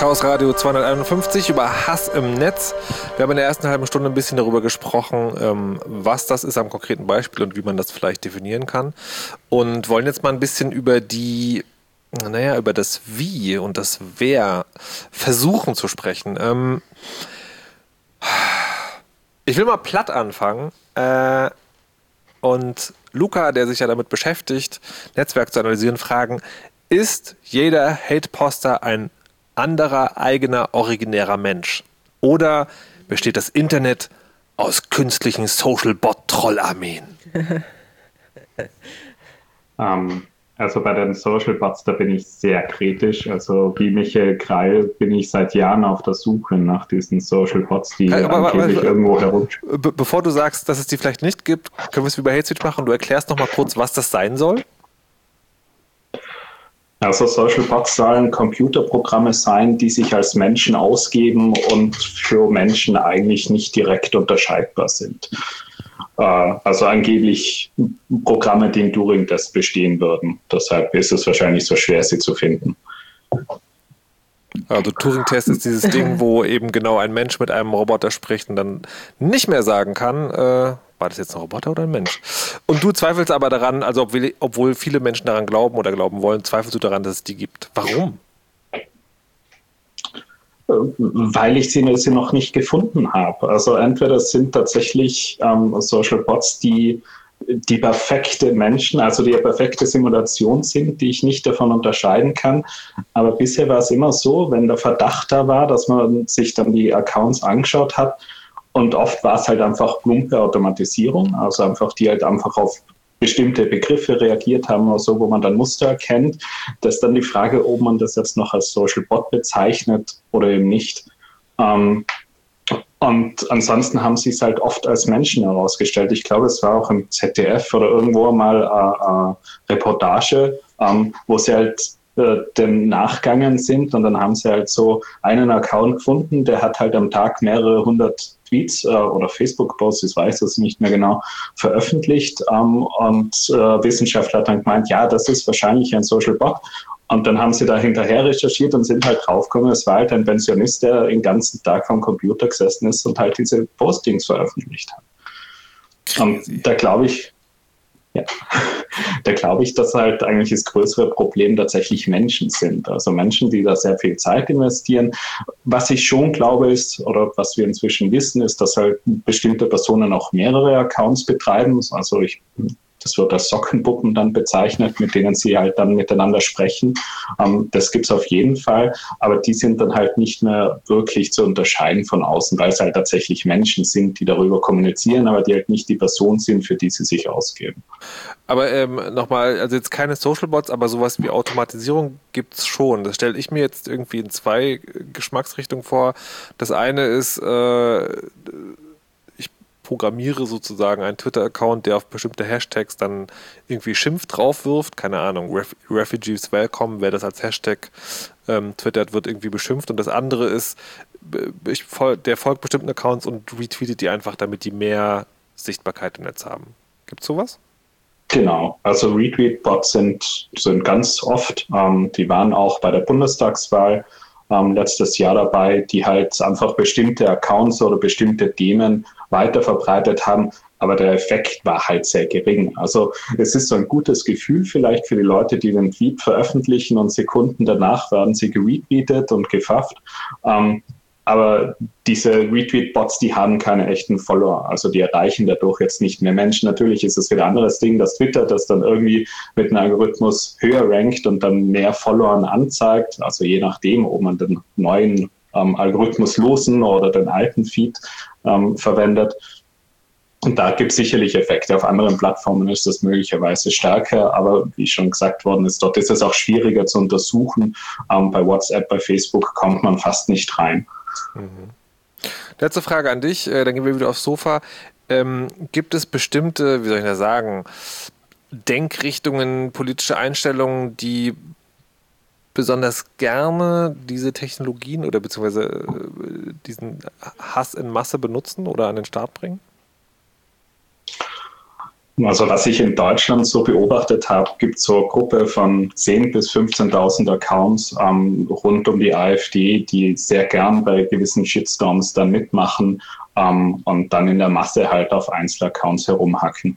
Chaos Radio zweihunderteinundfünfzig über Hass im Netz. Wir haben in der ersten halben Stunde ein bisschen darüber gesprochen, ähm, was das ist am konkreten Beispiel und wie man das vielleicht definieren kann. Und wollen jetzt mal ein bisschen über die, naja, über das Wie und das Wer versuchen zu sprechen. Ähm, ich will mal platt anfangen. Äh, und Luca, der sich ja damit beschäftigt, Netzwerk zu analysieren, fragen, ist jeder Hate-Poster ein anderer, eigener, originärer Mensch? Oder besteht das Internet aus künstlichen Social-Bot-Trollarmeen? um, also bei den Social-Bots, da bin ich sehr kritisch. Also wie Michael Kreil bin ich seit Jahren auf der Suche nach diesen Social-Bots, die aber, aber, angeblich aber, irgendwo herum... Be- bevor du sagst, dass es die vielleicht nicht gibt, können wir es wie bei Hate Speech machen. Du erklärst noch mal kurz, was das sein soll? Also Social Bots sollen Computerprogramme sein, die sich als Menschen ausgeben und für Menschen eigentlich nicht direkt unterscheidbar sind. Äh, also angeblich Programme, die im Turing-Test bestehen würden. Deshalb ist es wahrscheinlich so schwer, sie zu finden. Also Turing-Test ist dieses Ding, wo eben genau ein Mensch mit einem Roboter spricht und dann nicht mehr sagen kann, äh, war das jetzt ein Roboter oder ein Mensch? Und du zweifelst aber daran, also obwohl, obwohl viele Menschen daran glauben oder glauben wollen, zweifelst du daran, dass es die gibt. Warum? Weil ich sie, sie noch nicht gefunden habe. Also entweder sind tatsächlich ähm, Social Bots, die die perfekte Menschen, also die perfekte Simulation sind, die ich nicht davon unterscheiden kann. Aber bisher war es immer so, wenn der Verdacht da war, dass man sich dann die Accounts angeschaut hat, und oft war es halt einfach plumpe Automatisierung, also einfach die halt einfach auf bestimmte Begriffe reagiert haben oder so, wo man dann Muster erkennt. Das ist dann die Frage, ob man das jetzt noch als Social Bot bezeichnet oder eben nicht. Ähm, und ansonsten haben sie es halt oft als Menschen herausgestellt. Ich glaube, es war auch im Z D F oder irgendwo mal eine äh, Reportage, ähm, wo sie halt äh, dem nachgegangen sind und dann haben sie halt so einen Account gefunden, der hat halt am Tag mehrere hundert Tweets äh, oder Facebook-Posts, ich weiß es nicht mehr genau, veröffentlicht. Ähm, und äh, Wissenschaftler hat dann gemeint, ja, das ist wahrscheinlich ein Social Bot. Und dann haben sie da hinterher recherchiert und sind halt draufgekommen, es war halt ein Pensionist, der den ganzen Tag vom Computer gesessen ist und halt diese Postings veröffentlicht hat. Und da glaube ich, ja, da glaube ich, dass halt eigentlich das größere Problem tatsächlich Menschen sind. Also Menschen, die da sehr viel Zeit investieren. Was ich schon glaube ist, oder was wir inzwischen wissen, ist, dass halt bestimmte Personen auch mehrere Accounts betreiben. Also ich Das wird als Sockenpuppen dann bezeichnet, mit denen sie halt dann miteinander sprechen. Ähm, das gibt es auf jeden Fall, aber die sind dann halt nicht mehr wirklich zu unterscheiden von außen, weil es halt tatsächlich Menschen sind, die darüber kommunizieren, aber die halt nicht die Person sind, für die sie sich ausgeben. Aber ähm, nochmal, also jetzt keine Social Bots, aber sowas wie Automatisierung gibt es schon. Das stelle ich mir jetzt irgendwie in zwei Geschmacksrichtungen vor. Das eine ist, äh, programmiere sozusagen einen Twitter-Account, der auf bestimmte Hashtags dann irgendwie Schimpf draufwirft. Keine Ahnung, Ref- Refugees Welcome, wer das als Hashtag ähm, twittert, wird irgendwie beschimpft. Und das andere ist, ich fol- der folgt bestimmten Accounts und retweetet die einfach, damit die mehr Sichtbarkeit im Netz haben. Gibt's sowas? Genau, also Retweet-Bots sind, sind ganz oft, ähm, die waren auch bei der Bundestagswahl ähm, letztes Jahr dabei, die halt einfach bestimmte Accounts oder bestimmte Themen weiterverbreitet haben, aber der Effekt war halt sehr gering. Also es ist so ein gutes Gefühl vielleicht für die Leute, die den Tweet veröffentlichen und Sekunden danach werden sie geretweetet und gefafft. Ähm, aber diese Retweet-Bots, die haben keine echten Follower. Also die erreichen dadurch jetzt nicht mehr Menschen. Natürlich ist es wieder ein anderes Ding, dass Twitter das dann irgendwie mit einem Algorithmus höher rankt und dann mehr Followern anzeigt. Also je nachdem, ob man den neuen ähm, Algorithmus losen oder den alten Feed ähm, verwendet. Und da gibt es sicherlich Effekte. Auf anderen Plattformen ist das möglicherweise stärker, aber wie schon gesagt worden ist, dort ist es auch schwieriger zu untersuchen. Ähm, bei WhatsApp, bei Facebook kommt man fast nicht rein. Mhm. Letzte Frage an dich, äh, dann gehen wir wieder aufs Sofa. Ähm, gibt es bestimmte, wie soll ich das sagen, Denkrichtungen, politische Einstellungen, die besonders gerne diese Technologien oder beziehungsweise äh, diesen Hass in Masse benutzen oder an den Start bringen? Also was ich in Deutschland so beobachtet habe, gibt es so eine Gruppe von zehntausend bis fünfzehntausend Accounts ähm, rund um die AfD, die sehr gern bei gewissen Shitstorms dann mitmachen ähm, und dann in der Masse halt auf Einzelaccounts herumhacken.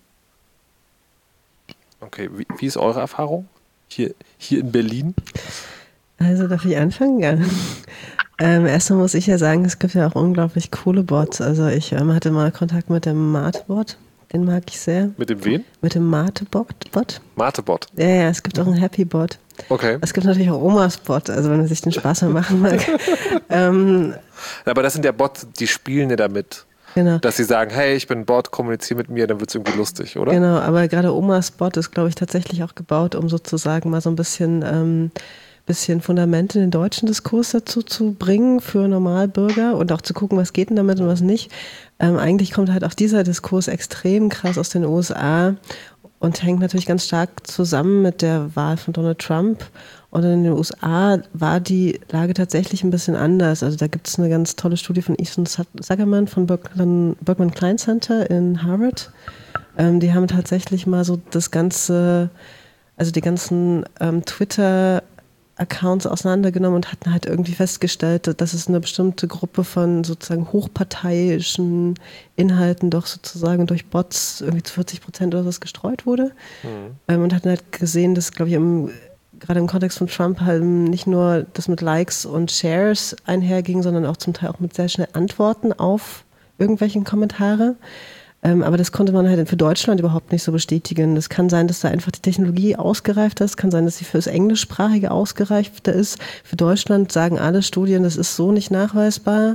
Okay, wie, wie ist eure Erfahrung hier, hier in Berlin? Also darf ich anfangen? Ja. Ähm, erstmal muss ich ja sagen, es gibt ja auch unglaublich coole Bots. Also ich ähm, hatte mal Kontakt mit dem Mate-Bot. Den mag ich sehr. Mit dem wen? Mit dem Mate-Bot. Mate-Bot. Ja, ja, es gibt auch einen Happy-Bot. Okay. Es gibt natürlich auch Omas-Bot, also wenn man sich den Spaß mal machen mag. ähm, Aber das sind ja Bots, die spielen ja damit. Genau. Dass sie sagen, hey, ich bin ein Bot, kommuniziere mit mir, dann wird es irgendwie lustig, oder? Genau, aber gerade Omas Bot ist, glaube ich, tatsächlich auch gebaut, um sozusagen mal so ein bisschen, ähm, bisschen Fundament in den deutschen Diskurs dazu zu bringen für Normalbürger und auch zu gucken, was geht denn damit und was nicht. Ähm, eigentlich kommt halt auch dieser Diskurs extrem krass aus den U S A und hängt natürlich ganz stark zusammen mit der Wahl von Donald Trump. Und in den U S A war die Lage tatsächlich ein bisschen anders. Also da gibt es eine ganz tolle Studie von Ethan Zuckerman von Berkman, Berkman Klein Center in Harvard. Ähm, die haben tatsächlich mal so das ganze, also die ganzen ähm, Twitter-Accounts auseinandergenommen und hatten halt irgendwie festgestellt, dass es eine bestimmte Gruppe von sozusagen hochparteiischen Inhalten doch sozusagen durch Bots irgendwie zu vierzig Prozent oder was gestreut wurde. Mhm. Ähm, und hatten halt gesehen, dass, glaube ich, im gerade im Kontext von Trump halt nicht nur das mit Likes und Shares einherging, sondern auch zum Teil auch mit sehr schnell Antworten auf irgendwelchen Kommentare. Ähm, aber das konnte man halt für Deutschland überhaupt nicht so bestätigen. Es kann sein, dass da einfach die Technologie ausgereift ist. Es kann sein, dass sie für das Englischsprachige ausgereifter ist. Für Deutschland sagen alle Studien, das ist so nicht nachweisbar.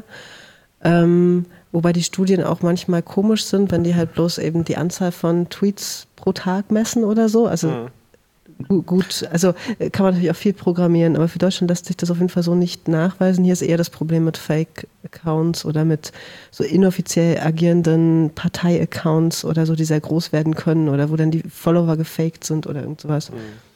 Ähm, wobei die Studien auch manchmal komisch sind, wenn die halt bloß eben die Anzahl von Tweets pro Tag messen oder so. Also mhm. Gut, also kann man natürlich auch viel programmieren, aber für Deutschland lässt sich das auf jeden Fall so nicht nachweisen. Hier ist eher das Problem mit Fake-Accounts oder mit so inoffiziell agierenden Partei-Accounts oder so, die sehr groß werden können oder wo dann die Follower gefaked sind oder irgend sowas.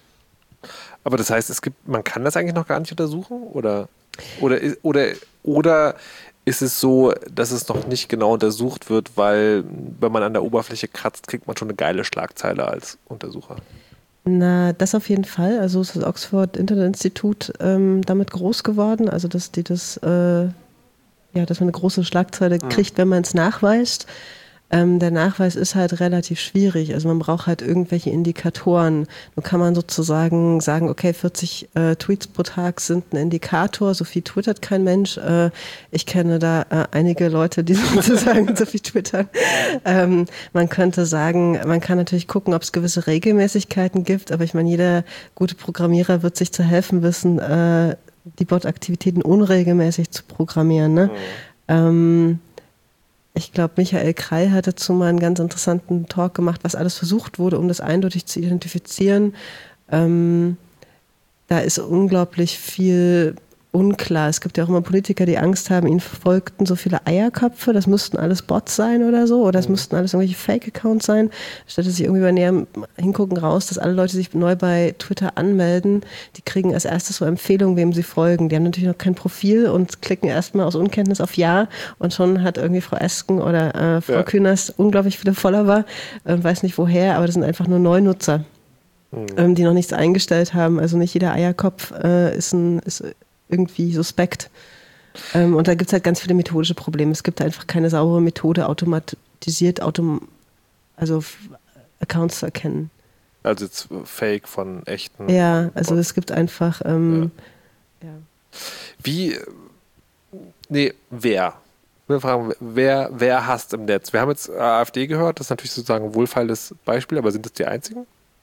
Aber das heißt, es gibt, man kann das eigentlich noch gar nicht untersuchen? Oder, oder, oder, oder ist es so, dass es noch nicht genau untersucht wird, weil wenn man an der Oberfläche kratzt, kriegt man schon eine geile Schlagzeile als Untersucher? Na, das auf jeden Fall. Also ist das Oxford Internet Institute ähm, damit groß geworden, also dass die das, äh, ja, dass man eine große Schlagzeile kriegt, wenn man es nachweist. Ähm, der Nachweis ist halt relativ schwierig. Also man braucht halt irgendwelche Indikatoren. Nun kann man sozusagen sagen, okay, vierzig äh, Tweets pro Tag sind ein Indikator. So viel twittert kein Mensch. Äh, ich kenne da äh, einige Leute, die sozusagen so viel twittern. Ähm, man könnte sagen, man kann natürlich gucken, ob es gewisse Regelmäßigkeiten gibt. Aber ich meine, jeder gute Programmierer wird sich zu helfen wissen, äh, die Bot-Aktivitäten unregelmäßig zu programmieren. Ne? Mhm. Ähm, Ich glaube, Michael Kreil hat dazu mal einen ganz interessanten Talk gemacht, was alles versucht wurde, um das eindeutig zu identifizieren. Ähm, da ist unglaublich viel unklar. Es gibt ja auch immer Politiker, die Angst haben, ihnen folgten so viele Eierköpfe, das müssten alles Bots sein oder so, oder es mhm. müssten alles irgendwelche Fake-Accounts sein. Statt dass sie irgendwie bei näherem Hingucken raus, dass alle Leute sich neu bei Twitter anmelden, die kriegen als erstes so Empfehlungen, wem sie folgen. Die haben natürlich noch kein Profil und klicken erstmal aus Unkenntnis auf Ja und schon hat irgendwie Frau Esken oder äh, Frau ja. Künast unglaublich viele Follower, äh, weiß nicht woher, aber das sind einfach nur Neunutzer, mhm. ähm, die noch nichts eingestellt haben. Also nicht jeder Eierkopf äh, ist ein ist irgendwie suspekt. Ähm, und da gibt es halt ganz viele methodische Probleme. Es gibt einfach keine saubere Methode, automatisiert, autom also Accounts zu erkennen. Also jetzt Fake von echten. Ja, also Bots. Es gibt einfach ähm, ja. Ja. Wie, nee, wer? Ich will fragen, wer, wer hasst im Netz? Wir haben jetzt AfD gehört, das ist natürlich sozusagen ein wohlfeiles Beispiel, aber sind das die einzigen?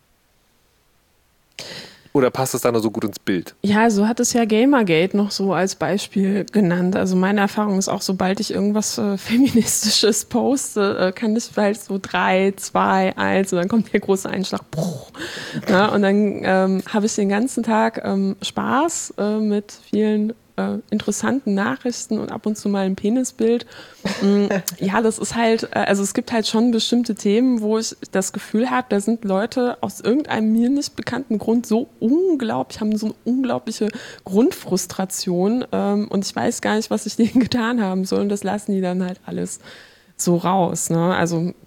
Oder passt das da nur so gut ins Bild? Ja, so hat es ja Gamergate noch so als Beispiel genannt. Also meine Erfahrung ist auch, sobald ich irgendwas äh, Feministisches poste, äh, kann ich halt so drei, zwei, eins und dann kommt der große Einschlag. Ja, und dann ähm, habe ich den ganzen Tag ähm, Spaß äh, mit vielen äh, interessanten Nachrichten und ab und zu mal ein Penisbild. Ja, das ist halt, also es gibt halt schon bestimmte Themen, wo ich das Gefühl habe, da sind Leute aus irgendeinem mir nicht bekannten Grund so unglaublich, haben so eine unglaubliche Grundfrustration ähm, und ich weiß gar nicht, was ich denen getan haben soll und das lassen die dann halt alles so raus. Ne? Also gibt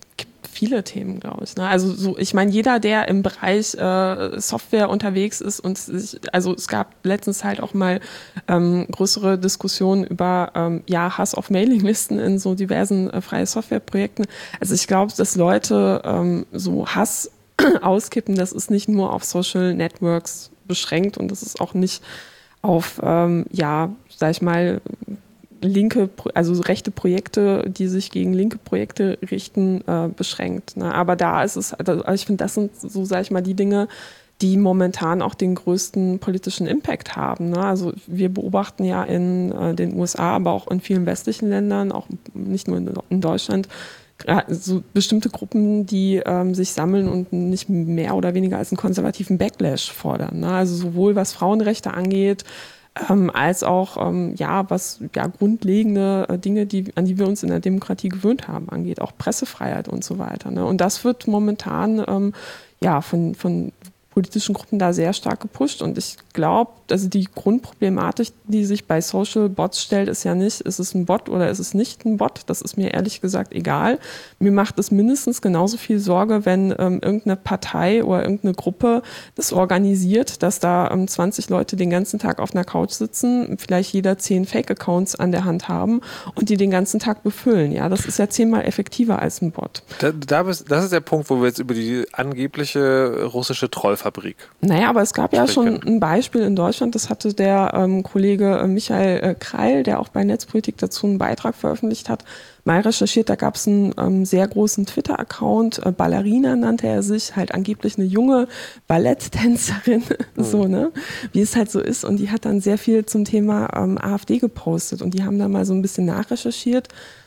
viele Themen, glaube ich. Ne? Also so, ich meine, jeder, der im Bereich äh, Software unterwegs ist und sich, also es gab letztens halt auch mal ähm, größere Diskussionen über ähm, ja, Hass auf Mailinglisten in so diversen äh, freie Softwareprojekten. Also ich glaube, dass Leute ähm, so Hass auskippen, das ist nicht nur auf Social Networks beschränkt und das ist auch nicht auf, ähm, ja, sag ich mal, linke, also rechte Projekte, die sich gegen linke Projekte richten, äh, beschränkt. Ne? Aber da ist es, also ich finde, das sind so, sag ich mal, die Dinge, die momentan auch den größten politischen Impact haben. Ne? Also wir beobachten ja in äh, den U S A, aber auch in vielen westlichen Ländern, auch nicht nur in, in Deutschland, so bestimmte Gruppen, die ähm, sich sammeln und nicht mehr oder weniger als einen konservativen Backlash fordern. Ne? Also sowohl was Frauenrechte angeht, ähm, als auch ähm, ja was ja grundlegende äh, Dinge, die, an die wir uns in der Demokratie gewöhnt haben, angeht, auch Pressefreiheit und so weiter. Ne? Und das wird momentan ähm, ja von, von politischen Gruppen da sehr stark gepusht. Und ich glaube, also die Grundproblematik, die sich bei Social Bots stellt, ist ja nicht, ist es ein Bot oder ist es nicht ein Bot? Das ist mir ehrlich gesagt egal. Mir macht es mindestens genauso viel Sorge, wenn ähm, irgendeine Partei oder irgendeine Gruppe das organisiert, dass da ähm, zwanzig Leute den ganzen Tag auf einer Couch sitzen, vielleicht jeder zehn Fake-Accounts an der Hand haben und die den ganzen Tag befüllen. Ja, das ist ja zehnmal effektiver als ein Bot. Da, da bist, das ist der Punkt, wo wir jetzt über die angebliche russische Trollfabrik. Naja, aber es gab ja schon ein Beispiel in Deutschland, das hatte der ähm, Kollege äh, Michael äh, Kreil, der auch bei Netzpolitik dazu einen Beitrag veröffentlicht hat, mal recherchiert. Da gab es einen ähm, sehr großen Twitter-Account, äh, Ballerina nannte er sich, halt angeblich eine junge Balletttänzerin, mhm. so, ne, wie es halt so ist. Und die hat dann sehr viel zum Thema ähm, AfD gepostet und die haben da mal so ein bisschen nachrecherchiert.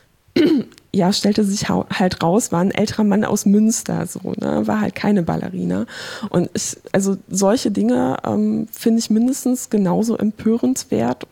Ja, stellte sich halt raus, war ein älterer Mann aus Münster, so, ne, war halt keine Ballerina. Und ich, also solche Dinge ähm, finde ich mindestens genauso empörenswert,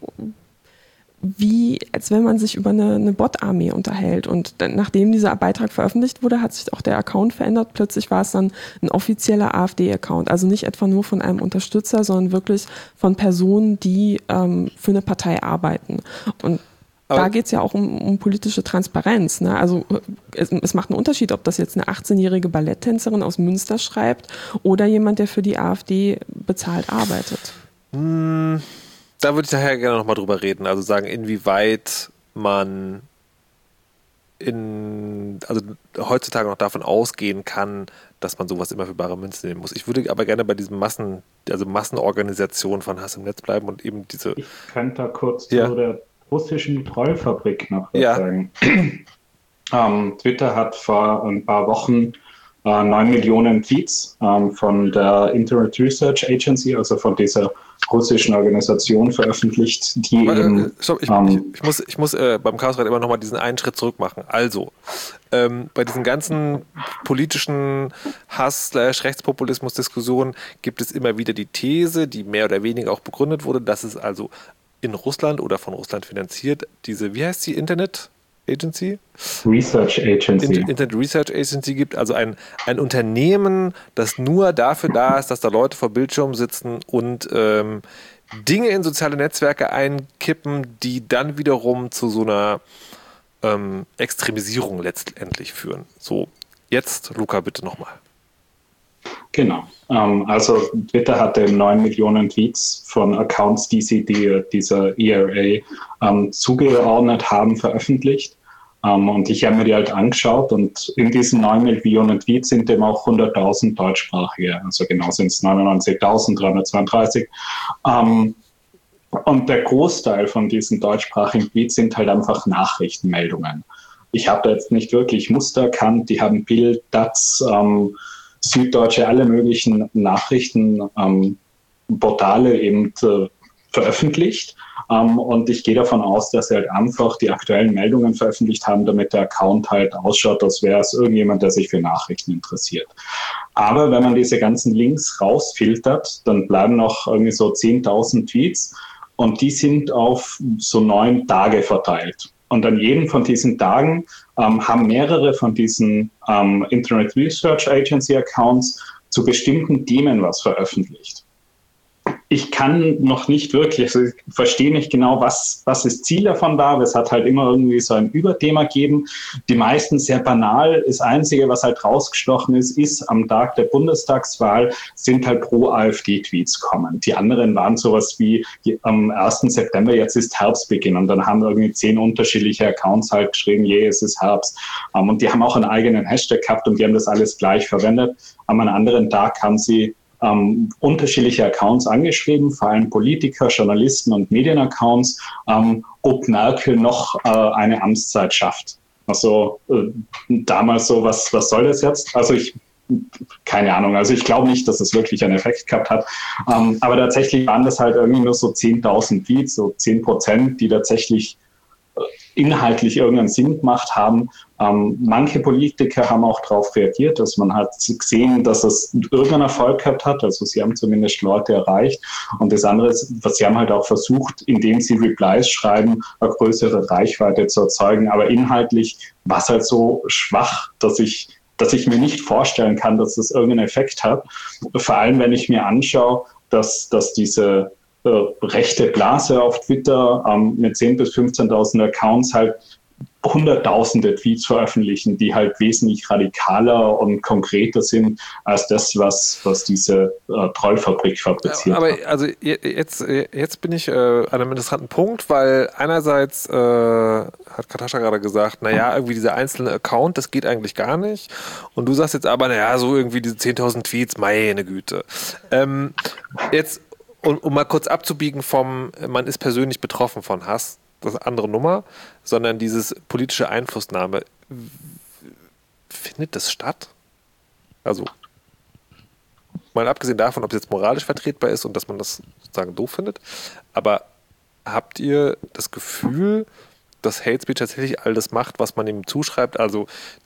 wie als wenn man sich über eine, eine Bot-Armee unterhält. Und dann, nachdem dieser Beitrag veröffentlicht wurde, hat sich auch der Account verändert. Plötzlich war es dann ein offizieller AfD-Account. Also nicht etwa nur von einem Unterstützer, sondern wirklich von Personen, die ähm, für eine Partei arbeiten. Und da geht es ja auch um, um politische Transparenz. Ne? Also es, es macht einen Unterschied, ob das jetzt eine achtzehnjährige Balletttänzerin aus Münster schreibt oder jemand, der für die AfD bezahlt arbeitet. Hm, da würde ich daher gerne nochmal drüber reden. Also sagen, inwieweit man in, also heutzutage noch davon ausgehen kann, dass man sowas immer für bare Münze nehmen muss. Ich würde aber gerne bei diesem Massen, also Massenorganisation von Hass im Netz bleiben und eben diese... Ich könnte da kurz ja. zu der russischen Trollfabrik noch was ja. sagen. ähm, Twitter hat vor ein paar Wochen äh, neun Millionen Tweets ähm, von der Internet Research Agency, also von dieser russischen Organisation veröffentlicht, die äh, eben... Stopp, ich, ähm, ich, ich muss, ich muss äh, beim Chaosrat immer nochmal diesen einen Schritt zurück machen. Also, ähm, bei diesen ganzen politischen Hass-Rechtspopulismus-Diskussionen gibt es immer wieder die These, die mehr oder weniger auch begründet wurde, dass es also in Russland oder von Russland finanziert, diese, wie heißt die, Internet Agency? Research Agency. Internet Research Agency gibt, also ein, ein Unternehmen, das nur dafür da ist, dass da Leute vor Bildschirmen sitzen und ähm, Dinge in soziale Netzwerke einkippen, die dann wiederum zu so einer ähm, Extremisierung letztendlich führen. So, jetzt, Luca, bitte nochmal. Genau. Ähm, also Twitter hatte neun Millionen Tweets von Accounts, die sie die, dieser E R A ähm, zugeordnet haben, veröffentlicht. Ähm, und ich habe mir die halt angeschaut und in diesen neun Millionen Tweets sind eben auch hunderttausend deutschsprachige. Also genau sind es neunundneunzigtausenddreihundertzweiunddreißig. Ähm, und der Großteil von diesen deutschsprachigen Tweets sind halt einfach Nachrichtenmeldungen. Ich habe da jetzt nicht wirklich Muster erkannt. Die haben Bild, D A Z, ähm, Süddeutsche, alle möglichen Nachrichtenportale ähm, eben äh, veröffentlicht. Ähm, und ich gehe davon aus, dass sie halt einfach die aktuellen Meldungen veröffentlicht haben, damit der Account halt ausschaut, als wäre es irgendjemand, der sich für Nachrichten interessiert. Aber wenn man diese ganzen Links rausfiltert, dann bleiben noch irgendwie so zehntausend Tweets und die sind auf so neun Tage verteilt. Und an jedem von diesen Tagen ähm, haben mehrere von diesen ähm, Internet Research Agency Accounts zu bestimmten Themen was veröffentlicht. ich kann noch nicht wirklich, also ich verstehe nicht genau, was, was das Ziel davon war, aber es hat halt immer irgendwie so ein Überthema gegeben. Die meisten sehr banal. Das Einzige, was halt rausgestochen ist, ist am Tag der Bundestagswahl sind halt Pro-AfD-Tweets kommen. Die anderen waren sowas wie am ersten September, jetzt ist Herbstbeginn, und dann haben irgendwie zehn unterschiedliche Accounts halt geschrieben, je, es ist Herbst. Und die haben auch einen eigenen Hashtag gehabt und die haben das alles gleich verwendet. Am anderen Tag haben sie Ähm, unterschiedliche Accounts angeschrieben, vor allem Politiker, Journalisten und Medienaccounts, ähm, ob Merkel noch äh, eine Amtszeit schafft. Also äh, damals so, was, was soll das jetzt? Also ich, keine Ahnung, also ich glaube nicht, dass es wirklich einen Effekt gehabt hat. Ähm, aber tatsächlich waren das halt irgendwie nur so zehntausend Tweets, so zehn Prozent, die tatsächlich inhaltlich irgendeinen Sinn gemacht haben. Ähm, manche Politiker haben auch darauf reagiert, dass man hat gesehen, dass es irgendeinen Erfolg gehabt hat. Also sie haben zumindest Leute erreicht. Und das andere ist, was sie haben halt auch versucht, indem sie Replies schreiben, eine größere Reichweite zu erzeugen. Aber inhaltlich war es halt so schwach, dass ich dass ich mir nicht vorstellen kann, dass das irgendeinen Effekt hat. Vor allem, wenn ich mir anschaue, dass, dass diese äh, rechte Blase auf Twitter ähm, mit zehntausend bis fünfzehntausend Accounts halt hunderttausende Tweets veröffentlichen, die halt wesentlich radikaler und konkreter sind als das, was, was diese äh, Trollfabrik fabriziert Aber hat. also jetzt, jetzt bin ich äh, an einem interessanten Punkt, weil einerseits äh, hat Katascha gerade gesagt, naja, irgendwie dieser einzelne Account, das geht eigentlich gar nicht. Und du sagst jetzt aber, naja, so irgendwie diese zehntausend Tweets, meine Güte. Ähm, jetzt, um, um mal kurz abzubiegen vom, man ist persönlich betroffen von Hass, das ist eine andere Nummer, sondern dieses politische Einflussnahme. Findet das statt? Also, mal abgesehen davon, ob es jetzt moralisch vertretbar ist und dass man das sozusagen doof findet, aber habt ihr das Gefühl, dass Hate Speech tatsächlich all das macht, was man ihm zuschreibt, also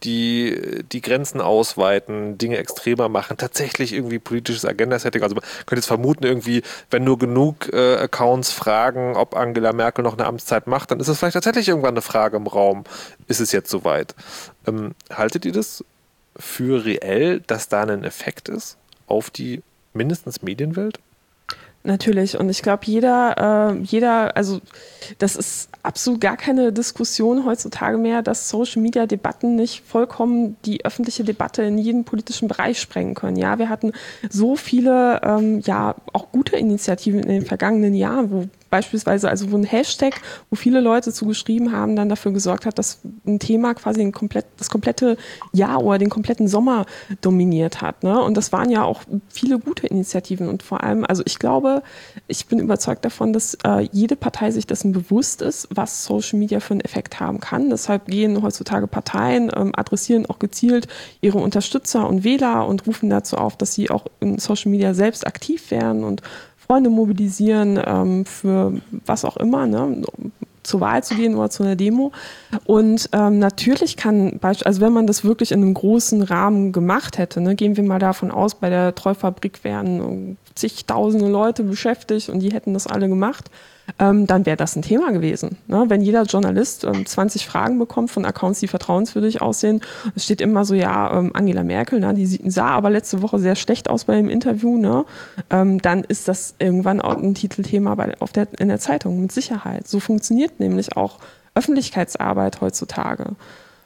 die, die Grenzen ausweiten, Dinge extremer machen, tatsächlich irgendwie politisches Agenda-Setting, also man könnte jetzt vermuten, irgendwie, wenn nur genug äh, Accounts fragen, ob Angela Merkel noch eine Amtszeit macht, dann ist es vielleicht tatsächlich irgendwann eine Frage im Raum, ist es jetzt soweit? Ähm, haltet ihr das für reell, dass da ein Effekt ist auf die mindestens Medienwelt? Natürlich. Und ich glaube, jeder, äh, jeder, also das ist absolut gar keine Diskussion heutzutage mehr, dass Social-Media-Debatten nicht vollkommen die öffentliche Debatte in jeden politischen Bereich sprengen können. Ja, wir hatten so viele, ähm, ja, auch gute Initiativen in den vergangenen Jahren, wo beispielsweise, also wo ein Hashtag, wo viele Leute zugeschrieben haben, dann dafür gesorgt hat, dass ein Thema quasi ein komplett, das komplette Jahr oder den kompletten Sommer dominiert hat. Ne? Und das waren ja auch viele gute Initiativen. Und vor allem, also ich glaube, ich bin überzeugt davon, dass äh, jede Partei sich dessen bewusst ist, was Social Media für einen Effekt haben kann. Deshalb gehen heutzutage Parteien, ähm, adressieren auch gezielt ihre Unterstützer und Wähler und rufen dazu auf, dass sie auch in Social Media selbst aktiv werden und Freunde mobilisieren ähm, für was auch immer, ne, um zur Wahl zu gehen oder zu einer Demo. Und ähm, natürlich kann, also wenn man das wirklich in einem großen Rahmen gemacht hätte, ne, gehen wir mal davon aus, bei der Trollfabrik wären zigtausende Leute beschäftigt und die hätten das alle gemacht, ähm, dann wäre das ein Thema gewesen. Ne? Wenn jeder Journalist ähm, zwanzig Fragen bekommt von Accounts, die vertrauenswürdig aussehen, es steht immer so, ja, ähm, Angela Merkel, ne, die sah aber letzte Woche sehr schlecht aus bei dem Interview, ne? ähm, dann ist das irgendwann auch ein Titelthema bei, auf der, in der Zeitung, mit Sicherheit. So funktioniert nämlich auch Öffentlichkeitsarbeit heutzutage.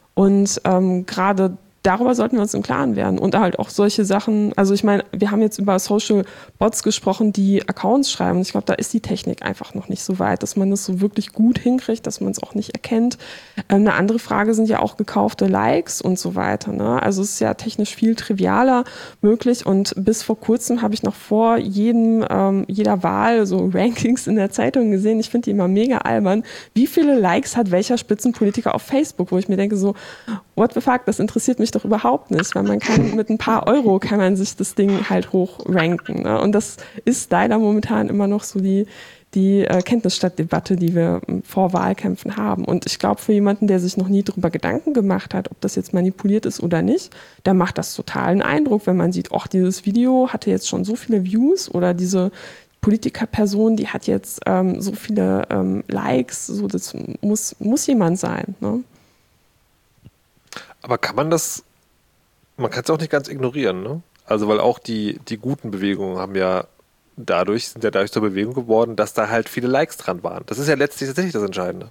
Und ähm, gerade darüber sollten wir uns im Klaren werden. Und halt auch solche Sachen, also ich meine, wir haben jetzt über Social Bots gesprochen, die Accounts schreiben. Ich glaube, da ist die Technik einfach noch nicht so weit, dass man das so wirklich gut hinkriegt, dass man es auch nicht erkennt. Ähm, eine andere Frage sind ja auch gekaufte Likes und so weiter. Ne? Also es ist ja technisch viel trivialer möglich. Und bis vor kurzem habe ich noch vor jedem, ähm, jeder Wahl so Rankings in der Zeitung gesehen. Ich finde die immer mega albern. Wie viele Likes hat welcher Spitzenpolitiker auf Facebook? Wo ich mir denke so, what the fuck, das interessiert mich doch überhaupt nicht, weil man kann mit ein paar Euro kann man sich das Ding halt hochranken. Ne? Und das ist leider momentan immer noch so die, die äh, Kenntnisstadtdebatte, die wir ähm, vor Wahlkämpfen haben. Und ich glaube, für jemanden, der sich noch nie darüber Gedanken gemacht hat, ob das jetzt manipuliert ist oder nicht, da macht das total einen Eindruck, wenn man sieht, ach, dieses Video hatte jetzt schon so viele Views oder diese Politikerperson, die hat jetzt ähm, so viele ähm, Likes, so das muss, muss jemand sein. Ne? Aber kann man das, man kann es auch nicht ganz ignorieren, ne? Also weil auch die, die guten Bewegungen haben ja dadurch sind ja dadurch zur Bewegung geworden, dass da halt viele Likes dran waren. Das ist ja letztlich tatsächlich das Entscheidende.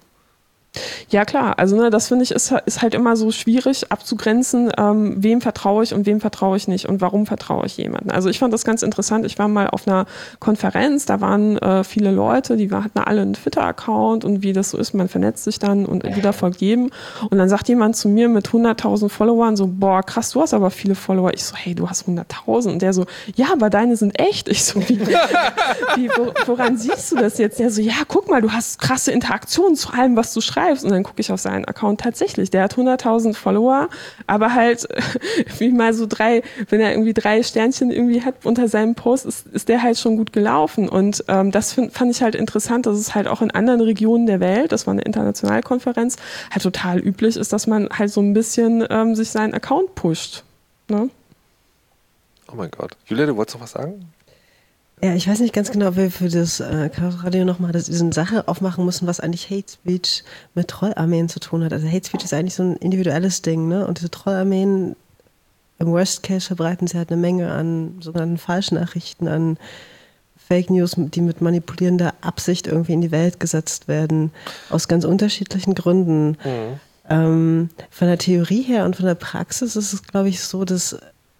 Ja klar, also ne, das finde ich ist, ist halt immer so schwierig abzugrenzen, ähm, wem vertraue ich und wem vertraue ich nicht und warum vertraue ich jemandem. Also ich fand das ganz interessant, ich war mal auf einer Konferenz, da waren äh, viele Leute, die hatten alle einen Twitter-Account und wie das so ist, man vernetzt sich dann und jeder folgt jedem und dann sagt jemand zu mir mit hunderttausend Followern so, boah krass, du hast aber viele Follower. Ich so, hey, du hast hunderttausend und der so, ja, aber deine sind echt. Ich so, wie, wie wo, woran siehst du das jetzt? Der so, ja, guck mal, du hast krasse Interaktionen zu allem, was du schreibst. Und dann gucke ich auf seinen Account tatsächlich. Der hat hunderttausend Follower, aber halt wie mal so drei, wenn er irgendwie drei Sternchen irgendwie hat unter seinem Post, ist, ist der halt schon gut gelaufen. Und ähm, das find, fand ich halt interessant, dass es halt auch in anderen Regionen der Welt, das war eine internationale Konferenz, halt total üblich ist, dass man halt so ein bisschen ähm, sich seinen Account pusht. Ne? Oh mein Gott. Julia, du wolltest noch was sagen? Ja, ich weiß nicht ganz genau, ob wir für das äh, Chaos Radio nochmal diese Sache aufmachen müssen, was eigentlich Hate Speech mit Trollarmeen zu tun hat. Also Hate Speech ist eigentlich so ein individuelles Ding, ne? Und diese Trollarmeen, im Worst Case verbreiten sie halt eine Menge an sogenannten Falschnachrichten, an Fake News, die mit manipulierender Absicht irgendwie in die Welt gesetzt werden, aus ganz unterschiedlichen Gründen. Mhm. Ähm, von der Theorie her und von der Praxis ist es, glaube ich, so, dass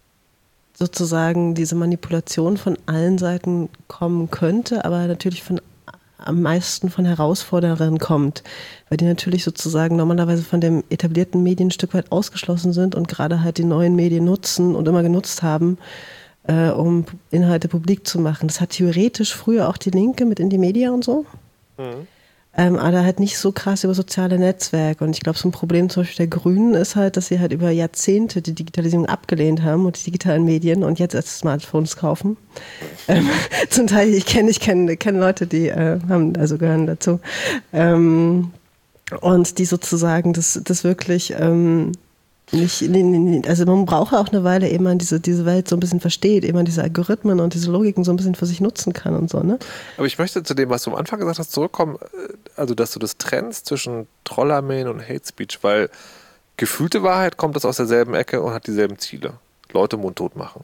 sozusagen diese Manipulation von allen Seiten kommen könnte, aber natürlich von am meisten von Herausforderern kommt, weil die natürlich sozusagen normalerweise von dem etablierten Medien ein Stück weit ausgeschlossen sind und gerade halt die neuen Medien nutzen und immer genutzt haben, äh, um Inhalte publik zu machen. Das hat theoretisch früher auch die Linke mit in die Media und so. Mhm. Ähm, aber halt nicht so krass über soziale Netzwerke. Und ich glaube, so ein Problem zum Beispiel der Grünen ist halt, dass sie halt über Jahrzehnte die Digitalisierung abgelehnt haben und die digitalen Medien und jetzt erst Smartphones kaufen. Ähm, zum Teil, ich kenne ich kenne kenn Leute, die äh, haben, also gehören dazu. Ähm, und die sozusagen das, das wirklich ähm, nicht, also man braucht auch eine Weile, ehe man diese, diese Welt so ein bisschen versteht, ehe man diese Algorithmen und diese Logiken so ein bisschen für sich nutzen kann und so, ne? Aber ich möchte zu dem, was du am Anfang gesagt hast, zurückkommen, also dass du das trennst zwischen Trollarmeen und Hate Speech, weil gefühlte Wahrheit kommt das aus derselben Ecke und hat dieselben Ziele. Leute mundtot machen.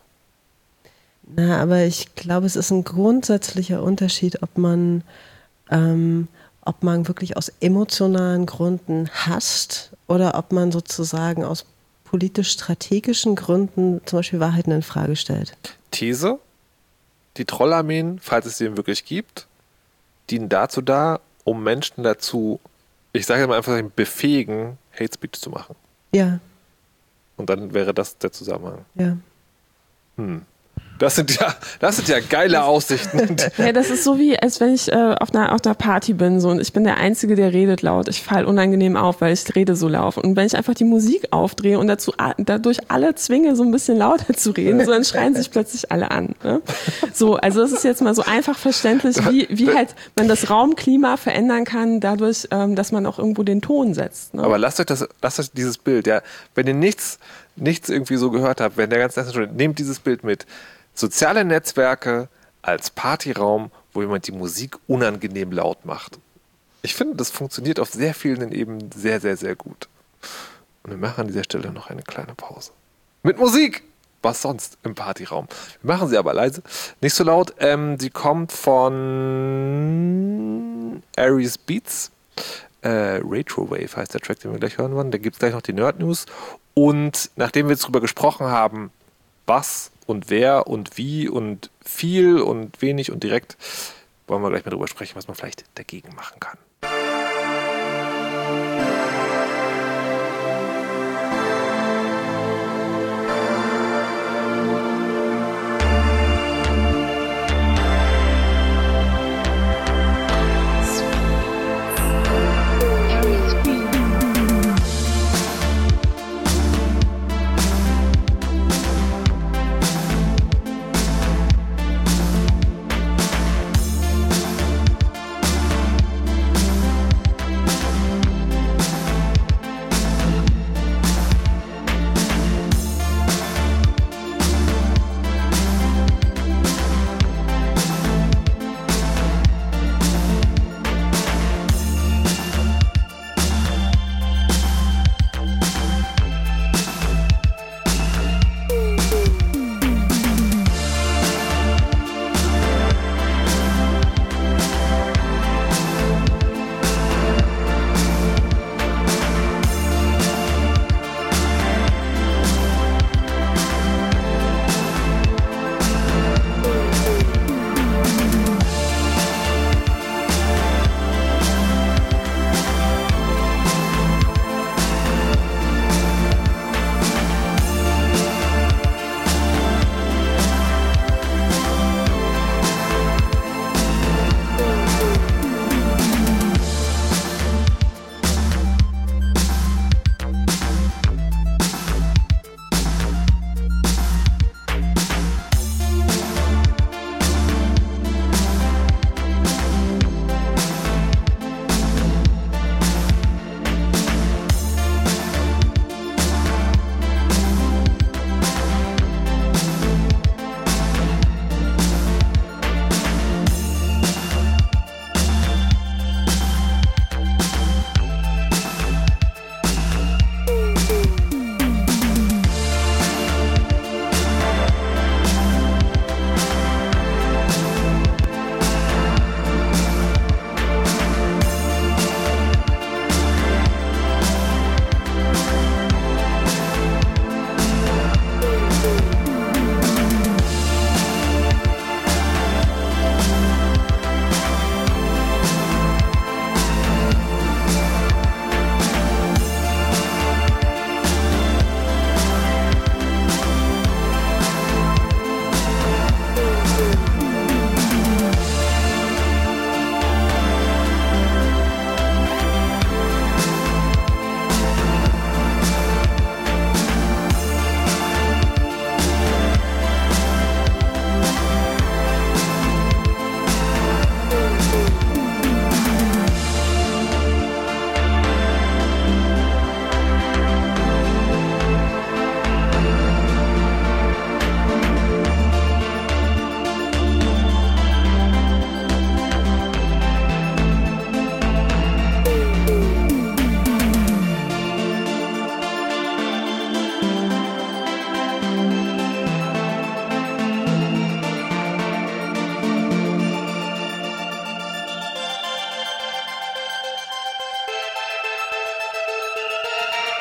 Na, aber ich glaube, es ist ein grundsätzlicher Unterschied, ob man ähm, ob man wirklich aus emotionalen Gründen hasst oder ob man sozusagen aus politisch-strategischen Gründen zum Beispiel Wahrheiten in Frage stellt. These: Die Trollarmeen, falls es sie denn wirklich gibt, dienen dazu da, um Menschen dazu, ich sage mal einfach, befähigen, Hate Speech zu machen. Ja. Und dann wäre das der Zusammenhang. Ja. Hm. Das sind ja, das sind ja geile Aussichten. Ja, das ist so wie, als wenn ich äh, auf, einer, auf einer Party bin so, und ich bin der Einzige, der redet laut. Ich falle unangenehm auf, weil ich rede so laut. Und wenn ich einfach die Musik aufdrehe und dazu dadurch alle zwinge, so ein bisschen lauter zu reden, so, dann schreien sich plötzlich alle an. Ne? So, also das ist jetzt mal so einfach verständlich, wie, wie halt man das Raumklima verändern kann, dadurch, ähm, dass man auch irgendwo den Ton setzt. Ne? Aber lasst euch das, lasst euch dieses Bild, ja, wenn ihr nichts, nichts irgendwie so gehört habt, wenn der ganze Tag, nehmt dieses Bild mit. Soziale Netzwerke als Partyraum, wo jemand die Musik unangenehm laut macht. Ich finde, das funktioniert auf sehr vielen Ebenen sehr, sehr, sehr gut. Und wir machen an dieser Stelle noch eine kleine Pause. Mit Musik! Was sonst im Partyraum? Wir machen sie aber leise, nicht so laut. Ähm, sie kommt von Aries Beats. Äh, Retrowave heißt der Track, den wir gleich hören wollen. Da gibt es gleich noch die Nerd News. Und nachdem wir jetzt drüber gesprochen haben, was und wer und wie und viel und wenig und direkt, wollen wir gleich mal drüber sprechen, was man vielleicht dagegen machen kann.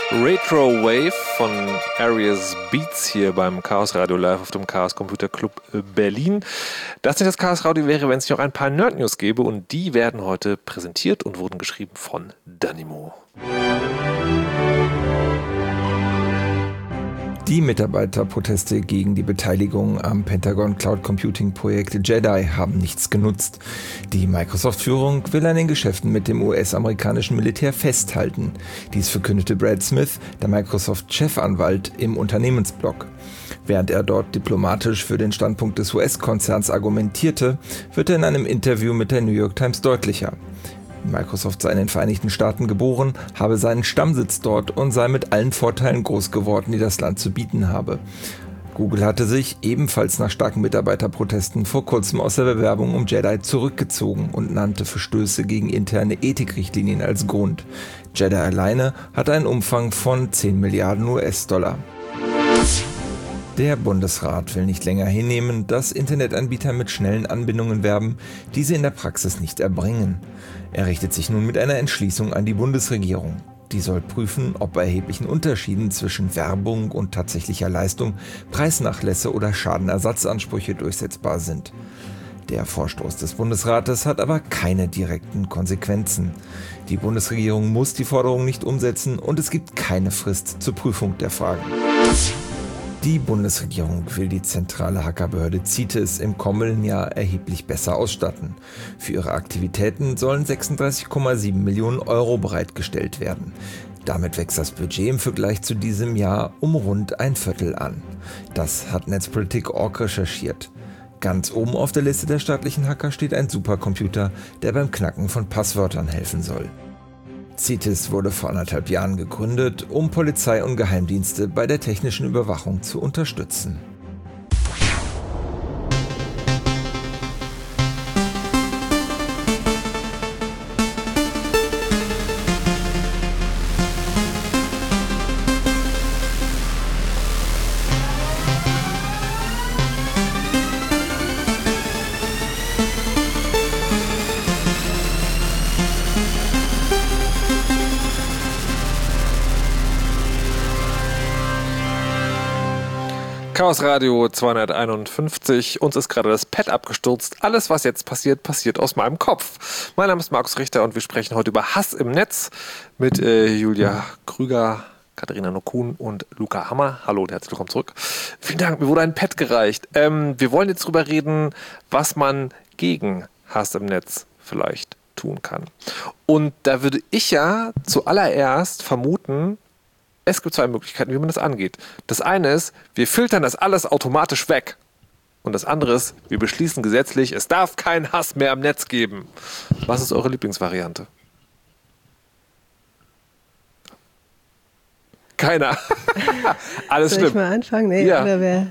Retro Wave von Arias Beats hier beim Chaos Radio live auf dem Chaos Computer Club Berlin. Das nicht das Chaos Radio wäre, wenn es nicht auch ein paar Nerd News gäbe, und die werden heute präsentiert und wurden geschrieben von Danimo. Die Mitarbeiterproteste gegen die Beteiligung am Pentagon Cloud Computing Projekt Jedi haben nichts genutzt. Die Microsoft-Führung will an den Geschäften mit dem U S-amerikanischen Militär festhalten. Dies verkündete Brad Smith, der Microsoft-Chefanwalt, im Unternehmensblog. Während er dort diplomatisch für den Standpunkt des U S-Konzerns argumentierte, wird er in einem Interview mit der New York Times deutlicher. Microsoft sei in den Vereinigten Staaten geboren, habe seinen Stammsitz dort und sei mit allen Vorteilen groß geworden, die das Land zu bieten habe. Google hatte sich, ebenfalls nach starken Mitarbeiterprotesten, vor kurzem aus der Bewerbung um Jedi zurückgezogen und nannte Verstöße gegen interne Ethikrichtlinien als Grund. Jedi alleine hat einen Umfang von zehn Milliarden U S-Dollar. Der Bundesrat will nicht länger hinnehmen, dass Internetanbieter mit schnellen Anbindungen werben, die sie in der Praxis nicht erbringen. Er richtet sich nun mit einer Entschließung an die Bundesregierung. Die soll prüfen, ob bei erheblichen Unterschieden zwischen Werbung und tatsächlicher Leistung Preisnachlässe oder Schadenersatzansprüche durchsetzbar sind. Der Vorstoß des Bundesrates hat aber keine direkten Konsequenzen. Die Bundesregierung muss die Forderung nicht umsetzen und es gibt keine Frist zur Prüfung der Fragen. Die Bundesregierung will die zentrale Hackerbehörde CITES im kommenden Jahr erheblich besser ausstatten. Für ihre Aktivitäten sollen sechsunddreißig Komma sieben Millionen Euro bereitgestellt werden. Damit wächst das Budget im Vergleich zu diesem Jahr um rund ein Viertel an. Das hat Netzpolitik Punkt org recherchiert. Ganz oben auf der Liste der staatlichen Hacker steht ein Supercomputer, der beim Knacken von Passwörtern helfen soll. CITES wurde vor anderthalb Jahren gegründet, um Polizei und Geheimdienste bei der technischen Überwachung zu unterstützen. Chaos Radio zweihunderteinundfünfzig. Uns ist gerade das Pad abgestürzt. Alles, was jetzt passiert, passiert aus meinem Kopf. Mein Name ist Markus Richter und wir sprechen heute über Hass im Netz mit äh, Julia Krüger, Katharina Nokun und Luca Hammer. Hallo und herzlich willkommen zurück. Vielen Dank, mir wurde ein Pad gereicht. Ähm, wir wollen jetzt drüber reden, was man gegen Hass im Netz vielleicht tun kann. Und da würde ich ja zuallererst vermuten, es gibt zwei Möglichkeiten, wie man das angeht. Das eine ist, wir filtern das alles automatisch weg. Und das andere ist, wir beschließen gesetzlich, es darf keinen Hass mehr im Netz geben. Was ist eure Lieblingsvariante? Keiner. Alles Soll schlimm. ich mal anfangen? Nee, ja. oder wer?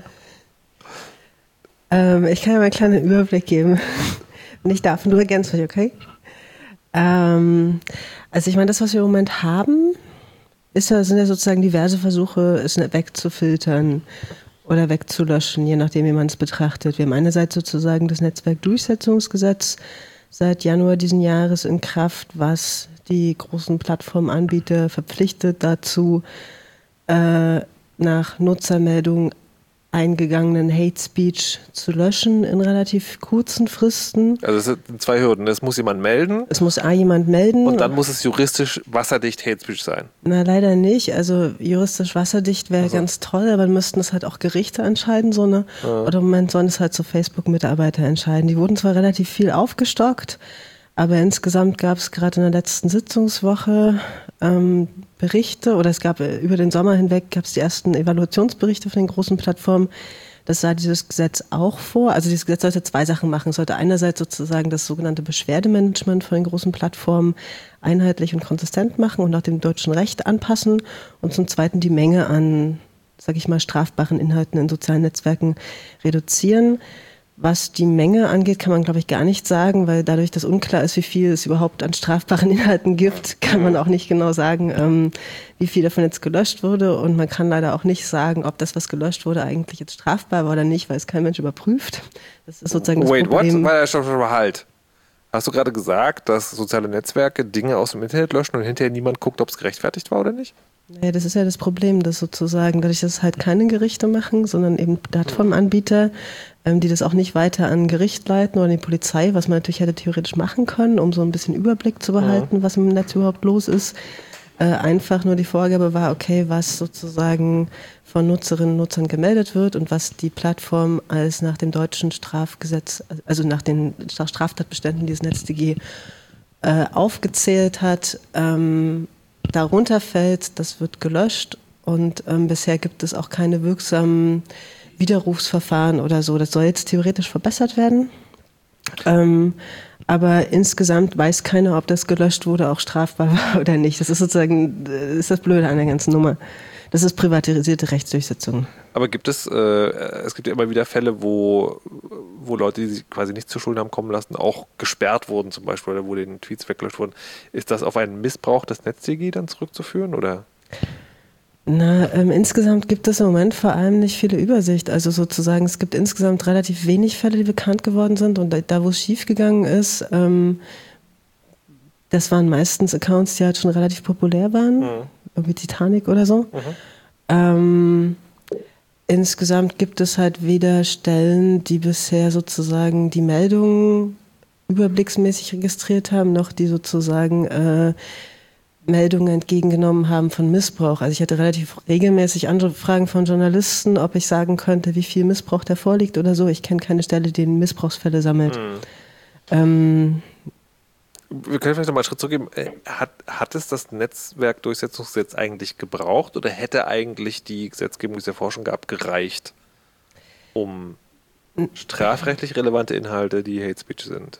Ähm, ich kann ja mal einen kleinen Überblick geben. Und ich darf, du ergänzt mich, okay? Ähm, also ich meine, das, was wir im Moment haben, Ist ja, sind ja sozusagen diverse Versuche, es wegzufiltern oder wegzulöschen, je nachdem, wie man es betrachtet. Wir haben einerseits sozusagen das Netzwerkdurchsetzungsgesetz seit Januar diesen Jahres in Kraft, was die großen Plattformanbieter verpflichtet dazu, äh, nach Nutzermeldungen eingegangenen Hate Speech zu löschen in relativ kurzen Fristen. Also es sind zwei Hürden. Es muss jemand melden. Es muss A jemand melden. Und dann muss es juristisch wasserdicht Hate Speech sein. Na, leider nicht. Also juristisch wasserdicht wäre also. ganz toll, aber dann müssten es halt auch Gerichte entscheiden. So eine, ja. Oder im Moment sollen es halt so Facebook-Mitarbeiter entscheiden. Die wurden zwar relativ viel aufgestockt, aber insgesamt gab es gerade in der letzten Sitzungswoche ähm, Berichte, oder es gab äh, über den Sommer hinweg gab es die ersten Evaluationsberichte von den großen Plattformen. Das sah dieses Gesetz auch vor. Also dieses Gesetz sollte zwei Sachen machen. Es sollte einerseits sozusagen das sogenannte Beschwerdemanagement von den großen Plattformen einheitlich und konsistent machen und nach dem deutschen Recht anpassen und zum Zweiten die Menge an, sag ich mal, strafbaren Inhalten in sozialen Netzwerken reduzieren. Was die Menge angeht, kann man, glaube ich, gar nicht sagen, weil dadurch, dass unklar ist, wie viel es überhaupt an strafbaren Inhalten gibt, kann man auch nicht genau sagen, ähm, wie viel davon jetzt gelöscht wurde. Und man kann leider auch nicht sagen, ob das, was gelöscht wurde, eigentlich jetzt strafbar war oder nicht, weil es kein Mensch überprüft. Das ist sozusagen das Wait, Problem. what? Wait, stopp, stopp, halt. Hast du gerade gesagt, dass soziale Netzwerke Dinge aus dem Internet löschen und hinterher niemand guckt, ob es gerechtfertigt war oder nicht? Naja, das ist ja das Problem, dass sozusagen, dadurch, dass es halt keine Gerichte machen, sondern eben Plattformanbieter, ähm, die das auch nicht weiter an Gericht leiten oder die Polizei, was man natürlich hätte theoretisch machen können, um so ein bisschen Überblick zu behalten, ja. was im Netz überhaupt los ist. Äh, einfach nur die Vorgabe war, okay, was sozusagen von Nutzerinnen und Nutzern gemeldet wird und was die Plattform als nach dem deutschen Strafgesetz, also nach den Straftatbeständen dieses NetzDG äh, aufgezählt hat, ähm, darunter fällt, das wird gelöscht und ähm, bisher gibt es auch keine wirksamen Widerrufsverfahren oder so. Das soll jetzt theoretisch verbessert werden, ähm, aber insgesamt weiß keiner, ob das gelöscht wurde, auch strafbar war oder nicht. Das ist sozusagen das ist das Blöde an der ganzen Nummer. Das ist privatisierte Rechtsdurchsetzung. Aber gibt es, äh, es gibt ja immer wieder Fälle, wo, wo Leute, die sich quasi nicht zu Schulden haben kommen lassen, auch gesperrt wurden zum Beispiel oder wo den Tweets weggelöscht wurden. Ist das auf einen Missbrauch des NetzDG dann zurückzuführen oder? Na, ähm, insgesamt gibt es im Moment vor allem nicht viele Übersicht. Also sozusagen, es gibt insgesamt relativ wenig Fälle, die bekannt geworden sind und da, da wo es schiefgegangen ist, ähm, das waren meistens Accounts, die halt schon relativ populär waren, mhm. irgendwie Titanic oder so. Mhm. Ähm, insgesamt gibt es halt weder Stellen, die bisher sozusagen die Meldungen überblicksmäßig registriert haben, noch die sozusagen äh, Meldungen entgegengenommen haben von Missbrauch. Also ich hatte relativ regelmäßig Anfragen von Journalisten, ob ich sagen könnte, wie viel Missbrauch da vorliegt oder so. Ich kenne keine Stelle, die Missbrauchsfälle sammelt. Mhm. Ähm, Wir können vielleicht noch mal einen Schritt zurückgeben. Hat, hat es das Netzwerkdurchsetzungsgesetz eigentlich gebraucht oder hätte eigentlich die Gesetzgebung, die es ja vorher schon gab, gereicht, um strafrechtlich relevante Inhalte, die Hate Speech sind,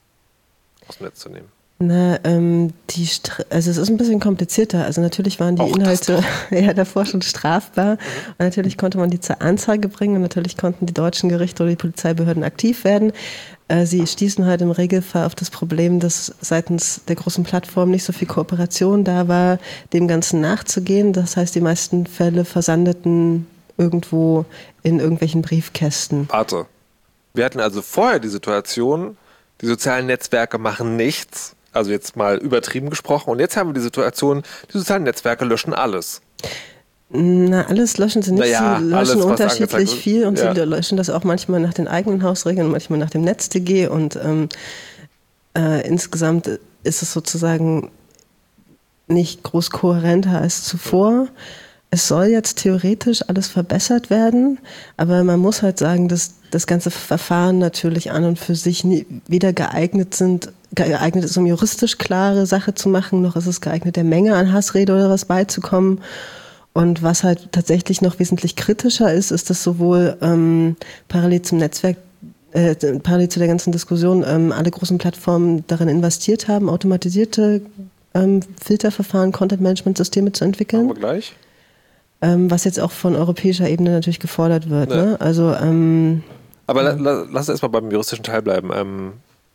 aus dem Netz zu nehmen? Na, ähm, die Str- also es ist ein bisschen komplizierter. Also natürlich waren die Auch Inhalte ja davor schon strafbar. Mhm. Und natürlich konnte man die zur Anzeige bringen und natürlich konnten die deutschen Gerichte oder die Polizeibehörden aktiv werden. Äh, sie stießen halt im Regelfall auf das Problem, dass seitens der großen Plattform nicht so viel Kooperation da war, dem Ganzen nachzugehen. Das heißt, die meisten Fälle versandeten irgendwo in irgendwelchen Briefkästen. Warte. Wir hatten also vorher die Situation, die sozialen Netzwerke machen nichts. Also jetzt mal übertrieben gesprochen. Und jetzt haben wir die Situation, die sozialen Netzwerke löschen alles. Na, alles löschen sie nicht. Naja, sie löschen alles, unterschiedlich viel und ja. sie löschen das auch manchmal nach den eigenen Hausregeln und manchmal nach dem NetzDG. Und ähm, äh, insgesamt ist es sozusagen nicht groß kohärenter als zuvor. Es soll jetzt theoretisch alles verbessert werden, aber man muss halt sagen, dass das ganze Verfahren natürlich an und für sich nie, weder geeignet sind, geeignet ist, um juristisch klare Sache zu machen, noch ist es geeignet, der Menge an Hassrede oder was beizukommen. Und was halt tatsächlich noch wesentlich kritischer ist, ist, dass sowohl ähm, parallel zum Netzwerk, äh, parallel zu der ganzen Diskussion, ähm, alle großen Plattformen darin investiert haben, automatisierte ähm, Filterverfahren, Content-Management-Systeme zu entwickeln. Machen wir gleich. Ähm, was jetzt auch von europäischer Ebene natürlich gefordert wird. Ja. Ne? Also, ähm, Aber la, la, lass uns erstmal beim juristischen Teil bleiben. Ähm,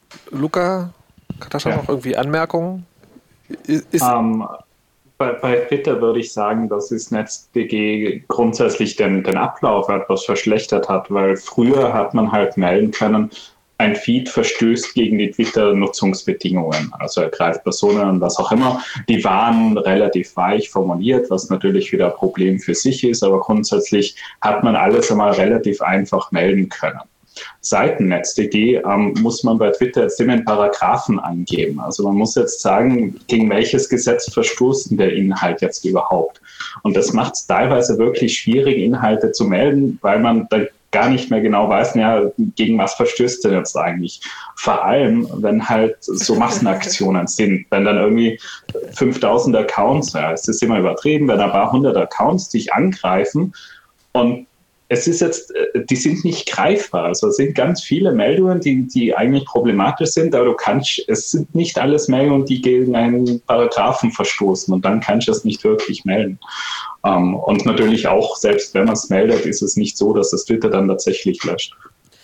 Luca, Katascha, ja. noch irgendwie Anmerkungen? Ist, ist um, bei, bei Twitter würde ich sagen, dass das NetzDG grundsätzlich den, den Ablauf etwas verschlechtert hat, weil früher hat man halt melden können, ein Feed verstößt gegen die Twitter-Nutzungsbedingungen, also er greift Personen und was auch immer. Die waren relativ weich formuliert, was natürlich wieder ein Problem für sich ist, aber grundsätzlich hat man alles einmal relativ einfach melden können. Seit dem NetzDG ähm, muss man bei Twitter jetzt immer einen Paragraphen angeben. Also man muss jetzt sagen, gegen welches Gesetz verstoßt der Inhalt jetzt überhaupt. Und das macht es teilweise wirklich schwierig, Inhalte zu melden, weil man da gar nicht mehr genau weiß, ja, gegen was verstößt denn jetzt eigentlich? Vor allem, wenn halt so Massenaktionen sind, wenn dann irgendwie fünftausend Accounts, ja, es ist immer übertrieben, wenn ein paar hundert Accounts dich angreifen und es ist jetzt, die sind nicht greifbar. Also es sind ganz viele Meldungen, die, die eigentlich problematisch sind, aber du kannst, es sind nicht alles Meldungen, die gegen einen Paragraphen verstoßen und dann kannst du es nicht wirklich melden. Um, und natürlich auch, selbst wenn man es meldet, ist es nicht so, dass das Twitter dann tatsächlich löscht.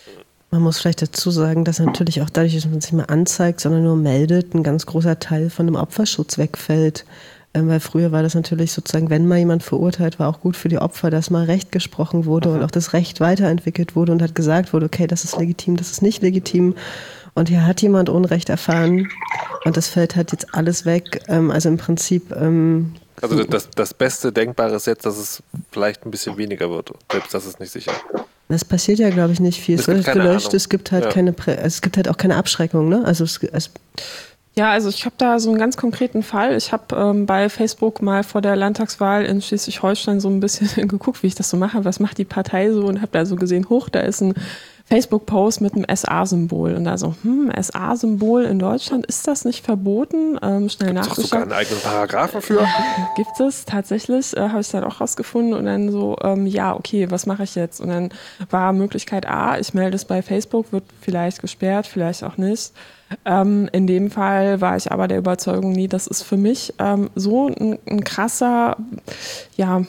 Man muss vielleicht dazu sagen, dass natürlich auch dadurch, dass man es nicht mehr anzeigt, sondern nur meldet, ein ganz großer Teil von dem Opferschutz wegfällt. Ähm, weil früher war das natürlich sozusagen, wenn mal jemand verurteilt war, auch gut für die Opfer, dass mal Recht gesprochen wurde und auch das Recht weiterentwickelt wurde und hat gesagt wurde, okay, das ist legitim, das ist nicht legitim. Und hier hat jemand Unrecht erfahren und das fällt halt jetzt alles weg. Ähm, also im Prinzip ähm, Also das, das Beste Denkbare ist jetzt, dass es vielleicht ein bisschen weniger wird. Selbst das ist nicht sicher. Das passiert ja, glaube ich, nicht viel. Es wird gelöscht, es gibt halt ja. keine, es gibt halt auch keine Abschreckung, ne? Also es, es Ja, also ich habe da so einen ganz konkreten Fall. Ich habe ähm, bei Facebook mal vor der Landtagswahl in Schleswig-Holstein so ein bisschen geguckt, wie ich das so mache. Was macht die Partei so? Und habe da so gesehen, hoch, da ist ein Facebook-Post mit einem S A-Symbol. Und da so, hm, S A-Symbol in Deutschland, ist das nicht verboten? Ähm, schnell nachgeschaut. Gibt es sogar einen eigenen Paragraphen für? Gibt es tatsächlich, äh, habe ich dann auch rausgefunden. Und dann so, ähm, ja, okay, was mache ich jetzt? Und dann war Möglichkeit A, ich melde es bei Facebook, wird vielleicht gesperrt, vielleicht auch nicht. Ähm, in dem Fall war ich aber der Überzeugung, nee, das ist für mich ähm, so ein, ein krasser, ja,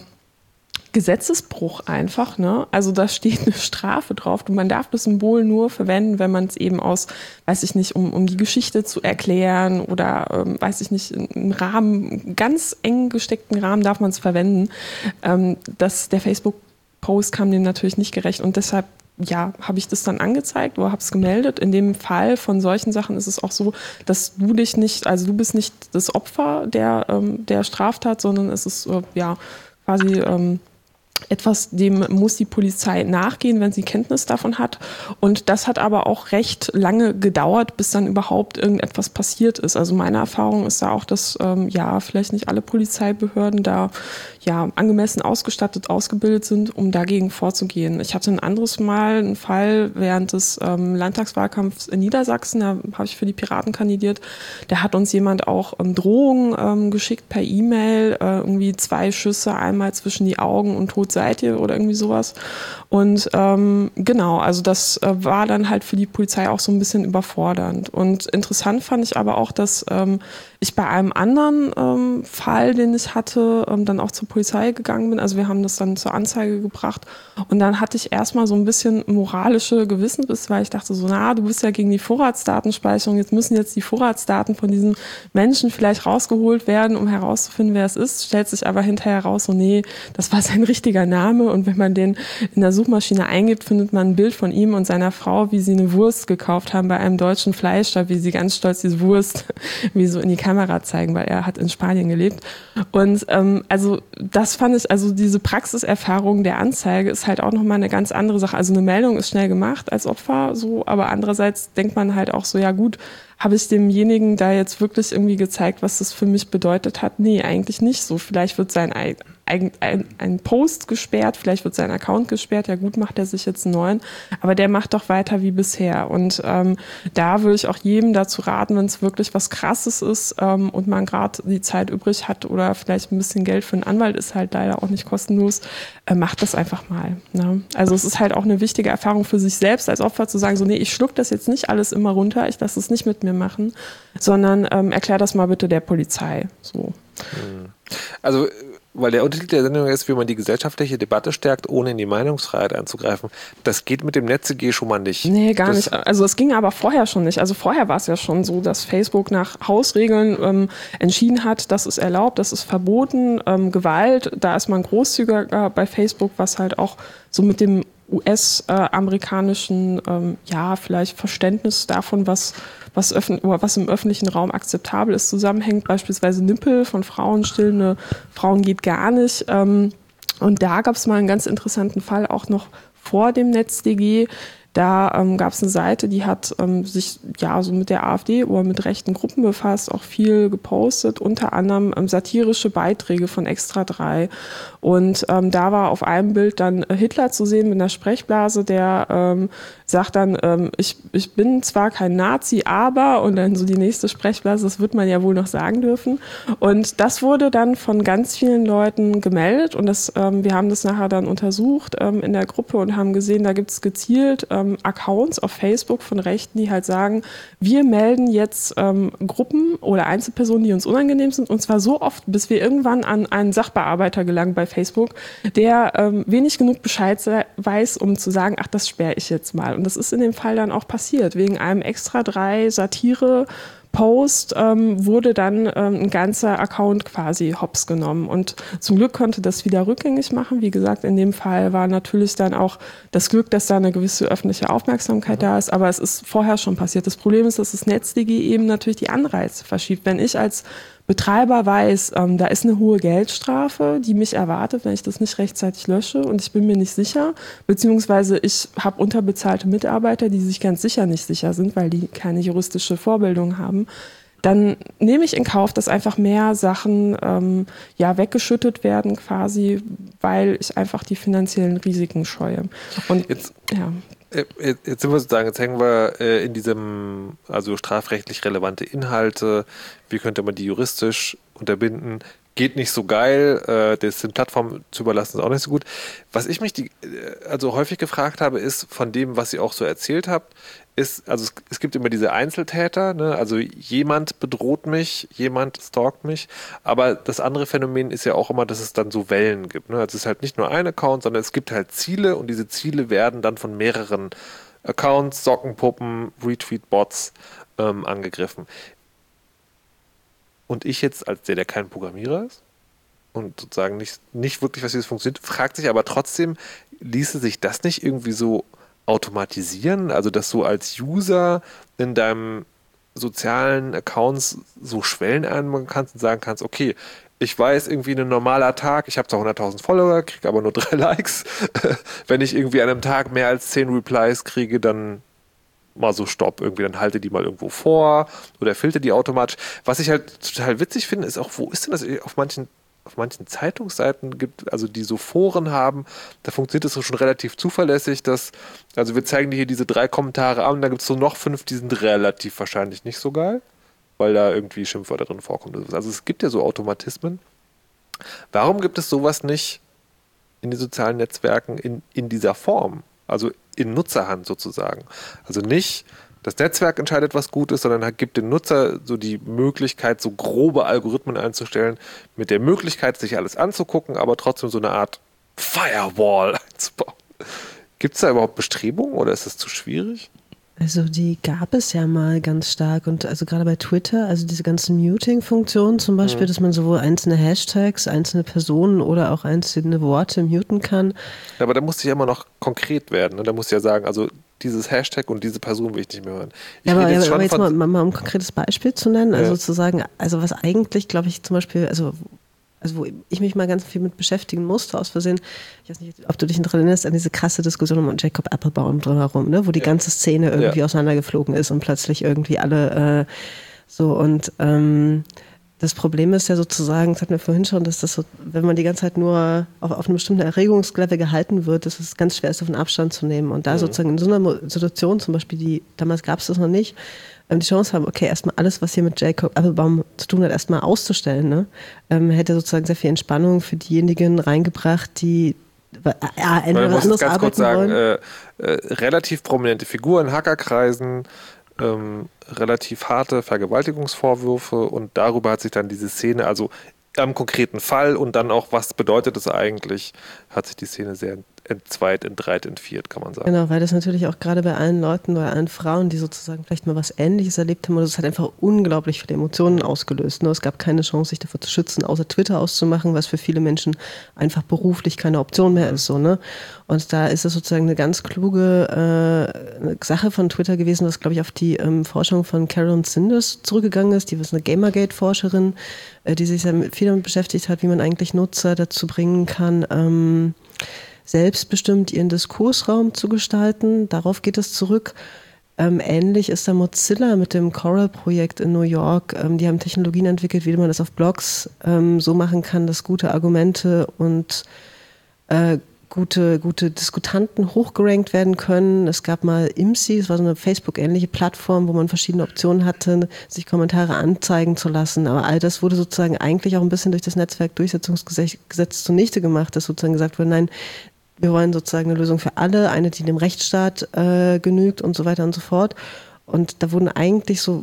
Gesetzesbruch einfach, ne? Also da steht eine Strafe drauf und man darf das Symbol nur verwenden, wenn man es eben aus, weiß ich nicht, um, um die Geschichte zu erklären oder, ähm, weiß ich nicht, einen Rahmen, ganz eng gesteckten Rahmen darf man es verwenden. Ähm, das, der Facebook-Post kam dem natürlich nicht gerecht und deshalb ja, habe ich das dann angezeigt oder habe es gemeldet. In dem Fall von solchen Sachen ist es auch so, dass du dich nicht, also du bist nicht das Opfer der, ähm, der Straftat, sondern es ist äh, ja quasi ähm, etwas, dem muss die Polizei nachgehen, wenn sie Kenntnis davon hat. Und das hat aber auch recht lange gedauert, bis dann überhaupt irgendetwas passiert ist. Also meine Erfahrung ist da auch, dass ähm, ja vielleicht nicht alle Polizeibehörden da ja angemessen ausgestattet, ausgebildet sind, um dagegen vorzugehen. Ich hatte ein anderes Mal einen Fall während des ähm, Landtagswahlkampfs in Niedersachsen, da habe ich für die Piraten kandidiert. Da hat uns jemand auch ähm, Drohungen ähm, geschickt per E-Mail, äh, irgendwie zwei Schüsse, einmal zwischen die Augen und tot seid ihr oder irgendwie sowas. Und ähm, genau, also das äh, war dann halt für die Polizei auch so ein bisschen überfordernd. Und interessant fand ich aber auch, dass ähm, ich bei einem anderen ähm, Fall, den ich hatte, ähm, dann auch zur Polizei gegangen bin. Also wir haben das dann zur Anzeige gebracht. Und dann hatte ich erstmal so ein bisschen moralische Gewissensbisse, weil ich dachte so, na, du bist ja gegen die Vorratsdatenspeicherung. Jetzt müssen jetzt die Vorratsdaten von diesen Menschen vielleicht rausgeholt werden, um herauszufinden, wer es ist. Stellt sich aber hinterher raus, so nee, das war sein richtiger Name. Und wenn man den in der Suchmaschine eingibt, findet man ein Bild von ihm und seiner Frau, wie sie eine Wurst gekauft haben bei einem deutschen Fleischer, wie sie ganz stolz diese Wurst wie so in die Kamera zeigen, weil er hat in Spanien gelebt. Und ähm, also das fand ich, also diese Praxiserfahrung der Anzeige ist halt auch nochmal eine ganz andere Sache. Also eine Meldung ist schnell gemacht als Opfer, so, aber andererseits denkt man halt auch so, ja gut, habe ich demjenigen da jetzt wirklich irgendwie gezeigt, was das für mich bedeutet hat? Nee, eigentlich nicht so. Vielleicht wird sein ein, ein, ein Post gesperrt, vielleicht wird sein Account gesperrt. Ja gut, macht er sich jetzt einen neuen, aber der macht doch weiter wie bisher. Und ähm, da würde ich auch jedem dazu raten, wenn es wirklich was Krasses ist ähm, und man gerade die Zeit übrig hat oder vielleicht ein bisschen Geld für einen Anwalt, ist halt leider auch nicht kostenlos, äh, macht das einfach mal. Ne? Also es ist halt auch eine wichtige Erfahrung für sich selbst als Opfer zu sagen, so nee, ich schluck das jetzt nicht alles immer runter, ich lasse es nicht mit mir machen, sondern ähm, erklär das mal bitte der Polizei. So. Also, weil der Untertitel der Sendung ist, wie man die gesellschaftliche Debatte stärkt, ohne in die Meinungsfreiheit einzugreifen. Das geht mit dem NetzDG schon mal nicht. Nee, gar das nicht. Also es ging aber vorher schon nicht. Also vorher war es ja schon so, dass Facebook nach Hausregeln ähm, entschieden hat, das ist erlaubt, das ist verboten. Ähm, Gewalt, da ist man großzügiger bei Facebook, was halt auch so mit dem U S-amerikanischen, ähm, ja, vielleicht Verständnis davon, was, was, öffn- oder was im öffentlichen Raum akzeptabel ist, zusammenhängt. Beispielsweise Nippel von Frauen, stillende Frauen geht gar nicht. Ähm, und da gab es mal einen ganz interessanten Fall, auch noch vor dem NetzDG. Da ähm, gab es eine Seite, die hat ähm, sich ja so mit der AfD oder mit rechten Gruppen befasst, auch viel gepostet, unter anderem ähm, satirische Beiträge von Extra drei. Und ähm, da war auf einem Bild dann Hitler zu sehen mit einer Sprechblase, der ähm, sagt dann, ähm, ich, ich bin zwar kein Nazi, aber, und dann so die nächste Sprechblase, das wird man ja wohl noch sagen dürfen. Und das wurde dann von ganz vielen Leuten gemeldet und das, ähm, wir haben das nachher dann untersucht ähm, in der Gruppe und haben gesehen, da gibt es gezielt ähm, Accounts auf Facebook von Rechten, die halt sagen, wir melden jetzt ähm, Gruppen oder Einzelpersonen, die uns unangenehm sind, und zwar so oft, bis wir irgendwann an einen Sachbearbeiter gelangen bei Facebook, der ähm, wenig genug Bescheid weiß, um zu sagen, ach, das sperre ich jetzt mal. Und das ist in dem Fall dann auch passiert, wegen einem Extra drei Satire Post ähm, wurde dann ähm, ein ganzer Account quasi hops genommen. Und zum Glück konnte das wieder rückgängig machen. Wie gesagt, in dem Fall war natürlich dann auch das Glück, dass da eine gewisse öffentliche Aufmerksamkeit da ist. Aber es ist vorher schon passiert. Das Problem ist, dass das NetzDG eben natürlich die Anreize verschiebt. Wenn ich als Betreiber weiß, ähm, da ist eine hohe Geldstrafe, die mich erwartet, wenn ich das nicht rechtzeitig lösche und ich bin mir nicht sicher, beziehungsweise ich habe unterbezahlte Mitarbeiter, die sich ganz sicher nicht sicher sind, weil die keine juristische Vorbildung haben, dann nehme ich in Kauf, dass einfach mehr Sachen ähm, ja, weggeschüttet werden quasi, weil ich einfach die finanziellen Risiken scheue. Und Jetzt, ja. Jetzt sind wir sozusagen, jetzt hängen wir äh, in diesem, also strafrechtlich relevante Inhalte, wie könnte man die juristisch unterbinden, geht nicht so geil, äh, das den Plattformen zu überlassen ist auch nicht so gut. Was ich mich die, also häufig gefragt habe, ist von dem, was ihr auch so erzählt habt, ist, also es, es gibt immer diese Einzeltäter, ne? Also jemand bedroht mich, jemand stalkt mich, aber das andere Phänomen ist ja auch immer, dass es dann so Wellen gibt, ne? Also es ist halt nicht nur ein Account, sondern es gibt halt Ziele und diese Ziele werden dann von mehreren Accounts, Sockenpuppen, Retweet-Bots ähm, angegriffen. Und ich jetzt, als der, der kein Programmierer ist und sozusagen nicht, nicht wirklich, was wie das funktioniert, fragt sich aber trotzdem, ließe sich das nicht irgendwie so automatisieren? Also, dass du als User in deinem sozialen Accounts so Schwellen einbauen kannst und sagen kannst, okay, ich weiß irgendwie ein normaler Tag, ich habe zwar hunderttausend Follower, kriege aber nur drei Likes. Wenn ich irgendwie an einem Tag mehr als zehn Replies kriege, dann mal so Stopp irgendwie, dann halte die mal irgendwo vor oder filter die automatisch. Was ich halt total witzig finde, ist auch, wo ist denn das auf manchen, auf manchen Zeitungsseiten gibt, also die so Foren haben, da funktioniert es so schon relativ zuverlässig, dass, also wir zeigen dir hier diese drei Kommentare an, da gibt es so noch fünf, die sind relativ wahrscheinlich nicht so geil, weil da irgendwie Schimpfwörter drin vorkommen. Also es gibt ja so Automatismen. Warum gibt es sowas nicht in den sozialen Netzwerken in, in dieser Form? Also in Nutzerhand sozusagen. Also nicht, das Netzwerk entscheidet, was gut ist, sondern gibt dem Nutzer so die Möglichkeit, so grobe Algorithmen einzustellen, mit der Möglichkeit, sich alles anzugucken, aber trotzdem so eine Art Firewall einzubauen. Gibt es da überhaupt Bestrebungen oder ist das zu schwierig? Also die gab es ja mal ganz stark und also gerade bei Twitter, also diese ganzen Muting-Funktionen zum Beispiel, mhm. dass man sowohl einzelne Hashtags, einzelne Personen oder auch einzelne Worte muten kann. Ja, aber da muss ja immer noch konkret werden. Ne? Da muss ja sagen, also dieses Hashtag und diese Person will ich nicht mehr hören. Ich ja, aber, jetzt, ja, schon aber jetzt von mal, mal um ein konkretes Beispiel zu nennen, also ja. zu sagen, also was eigentlich, glaube ich, zum Beispiel, also also wo ich mich mal ganz viel mit beschäftigen musste, aus Versehen, ich weiß nicht, ob du dich daran erinnerst, an diese krasse Diskussion um Jacob Appelbaum drumherum, ne, wo die ja. ganze Szene irgendwie ja. auseinandergeflogen ist und plötzlich irgendwie alle äh, so und ähm, das Problem ist ja sozusagen, das hatten wir vorhin schon, dass das so, wenn man die ganze Zeit nur auf, auf einem bestimmten Erregungslevel gehalten wird, dass es ganz schwer ist, davon Abstand zu nehmen. Und da mhm. sozusagen in so einer Situation, zum Beispiel, die damals gab es das noch nicht, die Chance haben, okay, erstmal alles, was hier mit Jacob Appelbaum zu tun hat, erstmal auszustellen, ne? Ähm, hätte sozusagen sehr viel Entspannung für diejenigen reingebracht, die ja, entweder was anderes arbeiten kurz sagen, wollen. Äh, äh, relativ prominente Figur in Hackerkreisen, ähm, relativ harte Vergewaltigungsvorwürfe und darüber hat sich dann diese Szene, also am konkreten Fall und dann auch, was bedeutet es eigentlich, hat sich die Szene sehr entzweit, entdreit, entviert, kann man sagen. Genau, weil das natürlich auch gerade bei allen Leuten oder allen Frauen, die sozusagen vielleicht mal was Ähnliches erlebt haben, das hat einfach unglaublich viele Emotionen ausgelöst. Es gab keine Chance, sich davor zu schützen, außer Twitter auszumachen, was für viele Menschen einfach beruflich keine Option mehr ist. So, ne? Und da ist es sozusagen eine ganz kluge äh, Sache von Twitter gewesen, was, glaube ich, auf die ähm, Forschung von Carolyn Sanders zurückgegangen ist. Die ist eine Gamergate-Forscherin, äh, die sich sehr viel damit beschäftigt hat, wie man eigentlich Nutzer dazu bringen kann, ähm, selbstbestimmt ihren Diskursraum zu gestalten. Darauf geht es zurück. Ähm, ähnlich ist da Mozilla mit dem Coral-Projekt in New York. Ähm, die haben Technologien entwickelt, wie man das auf Blogs ähm, so machen kann, dass gute Argumente und äh, gute, gute Diskutanten hochgerankt werden können. Es gab mal I M S I, es war so eine Facebook-ähnliche Plattform, wo man verschiedene Optionen hatte, sich Kommentare anzeigen zu lassen. Aber all das wurde sozusagen eigentlich auch ein bisschen durch das Netzwerkdurchsetzungsgesetz zunichte gemacht, dass sozusagen gesagt wurde, nein, wir wollen sozusagen eine Lösung für alle, eine, die dem Rechtsstaat äh, genügt und so weiter und so fort. Und da wurden eigentlich so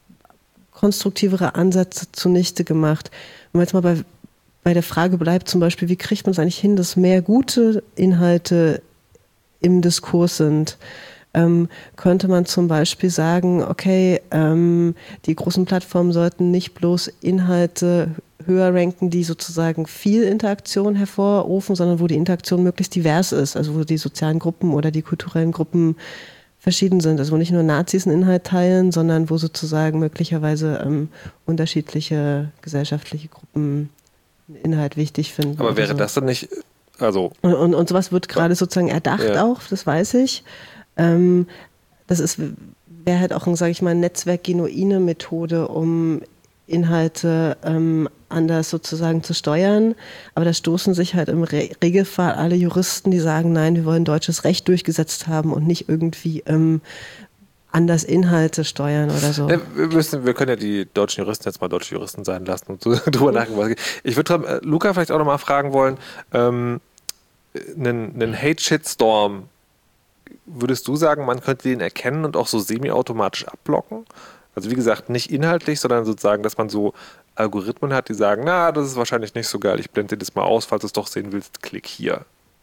konstruktivere Ansätze zunichte gemacht. Wenn man jetzt mal bei, bei der Frage bleibt, zum Beispiel, wie kriegt man es eigentlich hin, dass mehr gute Inhalte im Diskurs sind? ähm, könnte man zum Beispiel sagen, okay, ähm, die großen Plattformen sollten nicht bloß Inhalte höher ranken, die sozusagen viel Interaktion hervorrufen, sondern wo die Interaktion möglichst divers ist, also wo die sozialen Gruppen oder die kulturellen Gruppen verschieden sind, also wo nicht nur Nazis einen Inhalt teilen, sondern wo sozusagen möglicherweise ähm, unterschiedliche gesellschaftliche Gruppen einen Inhalt wichtig finden. Aber wäre so. das dann nicht, also... Und, und, und sowas wird gerade sozusagen erdacht ja. auch, das weiß ich. Ähm, das ist, wäre halt auch, sage ich mal, netzwerkgenuine Methode, um Inhalte ähm, anders sozusagen zu steuern. Aber da stoßen sich halt im Re- Regelfall alle Juristen, die sagen, nein, wir wollen deutsches Recht durchgesetzt haben und nicht irgendwie ähm, anders Inhalte steuern oder so. Ja, wir, müssen, wir können ja die deutschen Juristen jetzt mal deutsche Juristen sein lassen und so drüber nachdenken. Ich würde äh, Luca vielleicht auch nochmal fragen wollen, ähm, einen, einen Hate-Shitstorm, würdest du sagen, man könnte den erkennen und auch so semi-automatisch abblocken? Also wie gesagt, nicht inhaltlich, sondern sozusagen, dass man so Algorithmen hat, die sagen, na, das ist wahrscheinlich nicht so geil, ich blende dir das mal aus, falls du es doch sehen willst, klick hier.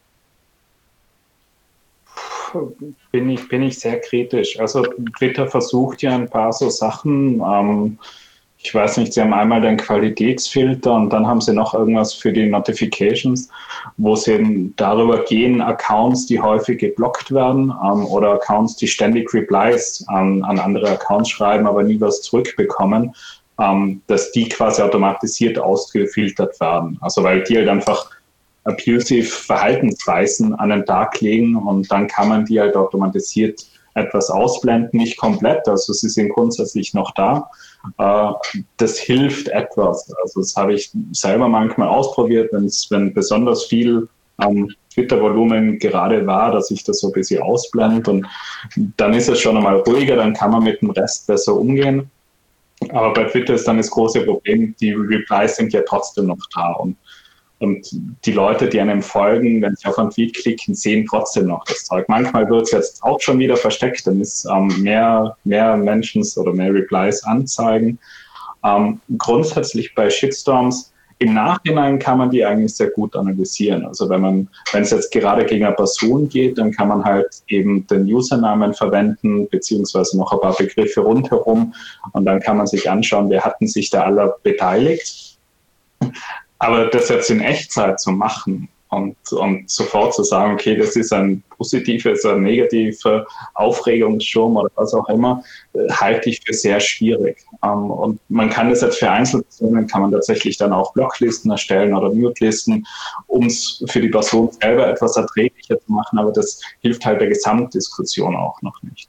Bin ich, bin ich sehr kritisch. Also Twitter versucht ja ein paar so Sachen, ähm, ich weiß nicht, sie haben einmal den Qualitätsfilter und dann haben sie noch irgendwas für die Notifications, wo sie darüber gehen, Accounts, die häufig geblockt werden ähm, oder Accounts, die ständig Replies ähm, an andere Accounts schreiben, aber nie was zurückbekommen, ähm, dass die quasi automatisiert ausgefiltert werden. Also weil die halt einfach abusive Verhaltensweisen an den Tag legen und dann kann man die halt automatisiert etwas ausblenden, nicht komplett, also sie sind grundsätzlich noch da. Das hilft etwas. Also das habe ich selber manchmal ausprobiert, wenn's, wenn besonders viel ähm, Twitter-Volumen gerade war, dass ich das so ein bisschen ausblende und dann ist es schon einmal ruhiger, dann kann man mit dem Rest besser umgehen. Aber bei Twitter ist dann das große Problem, die Replies sind ja trotzdem noch da und Und die Leute, die einem folgen, wenn sie auf einen Tweet klicken, sehen trotzdem noch das Zeug. Manchmal wird es jetzt auch schon wieder versteckt, dann ist ähm, mehr, mehr Mentions oder mehr Replies anzeigen. Ähm, grundsätzlich bei Shitstorms, im Nachhinein kann man die eigentlich sehr gut analysieren. Also wenn man, wenn es jetzt gerade gegen eine Person geht, dann kann man halt eben den Usernamen verwenden, beziehungsweise noch ein paar Begriffe rundherum. Und dann kann man sich anschauen, wer hatten sich da alle beteiligt. Aber das jetzt in Echtzeit zu machen und, und sofort zu sagen, okay, das ist ein positives oder negativer Aufregungsschirm oder was auch immer, halte ich für sehr schwierig. Und man kann das jetzt für Einzelpersonen, kann man tatsächlich dann auch Blocklisten erstellen oder Mute-Listen, um es für die Person selber etwas erträglicher zu machen, aber das hilft halt der Gesamtdiskussion auch noch nicht.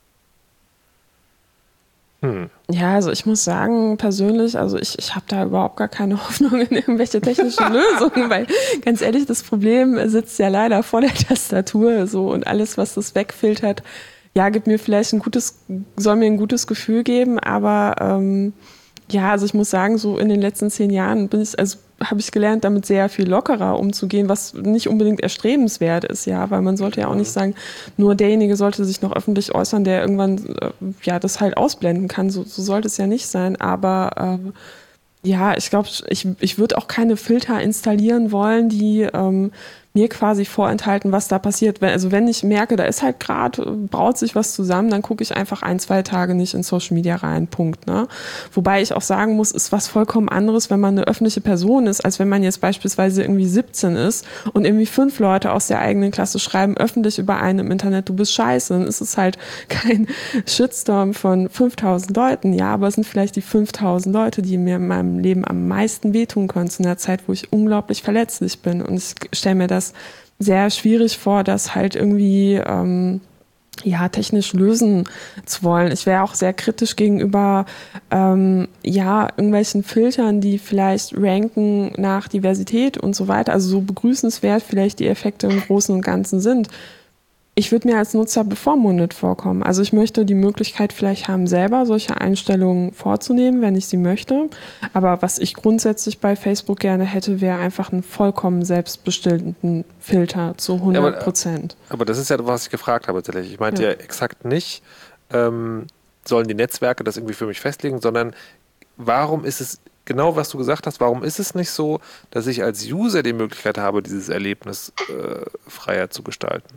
Hm. Ja, also ich muss sagen, persönlich, also ich, ich habe da überhaupt gar keine Hoffnung in irgendwelche technischen Lösungen, weil ganz ehrlich, das Problem sitzt ja leider vor der Tastatur so und alles, was das wegfiltert, ja, gibt mir vielleicht ein gutes, soll mir ein gutes Gefühl geben, aber ähm, ja, also ich muss sagen, so in den letzten zehn Jahren bin ich, also habe ich gelernt, damit sehr viel lockerer umzugehen, was nicht unbedingt erstrebenswert ist, ja, weil man sollte ja auch nicht sagen, nur derjenige sollte sich noch öffentlich äußern, der irgendwann äh, ja das halt ausblenden kann, so, so sollte es ja nicht sein, aber äh, ja, ich glaube, ich, ich würde auch keine Filter installieren wollen, die ähm, mir quasi vorenthalten, was da passiert. Also wenn ich merke, da ist halt gerade, braut sich was zusammen, dann gucke ich einfach ein, zwei Tage nicht in Social Media rein, Punkt. Ne? Wobei ich auch sagen muss, ist was vollkommen anderes, wenn man eine öffentliche Person ist, als wenn man jetzt beispielsweise irgendwie siebzehn ist und irgendwie fünf Leute aus der eigenen Klasse schreiben öffentlich über einen im Internet, du bist scheiße. Dann ist es halt kein Shitstorm von fünftausend Leuten, ja, aber es sind vielleicht die fünftausend Leute, die mir in meinem Leben am meisten wehtun können, zu einer Zeit, wo ich unglaublich verletzlich bin. Und ich stelle mir das sehr schwierig vor, das halt irgendwie ähm, ja, technisch lösen zu wollen. Ich wäre auch sehr kritisch gegenüber ähm, ja, irgendwelchen Filtern, die vielleicht ranken nach Diversität und so weiter. Also so begrüßenswert vielleicht die Effekte im Großen und Ganzen sind. Ich würde mir als Nutzer bevormundet vorkommen. Also ich möchte die Möglichkeit vielleicht haben, selber solche Einstellungen vorzunehmen, wenn ich sie möchte. Aber was ich grundsätzlich bei Facebook gerne hätte, wäre einfach einen vollkommen selbstbestimmten Filter zu hundert Prozent. Ja, aber, aber das ist ja, was ich gefragt habe tatsächlich. Ich meinte ja, ja exakt nicht, ähm, sollen die Netzwerke das irgendwie für mich festlegen, sondern warum ist es, genau was du gesagt hast, warum ist es nicht so, dass ich als User die Möglichkeit habe, dieses Erlebnis äh, freier zu gestalten?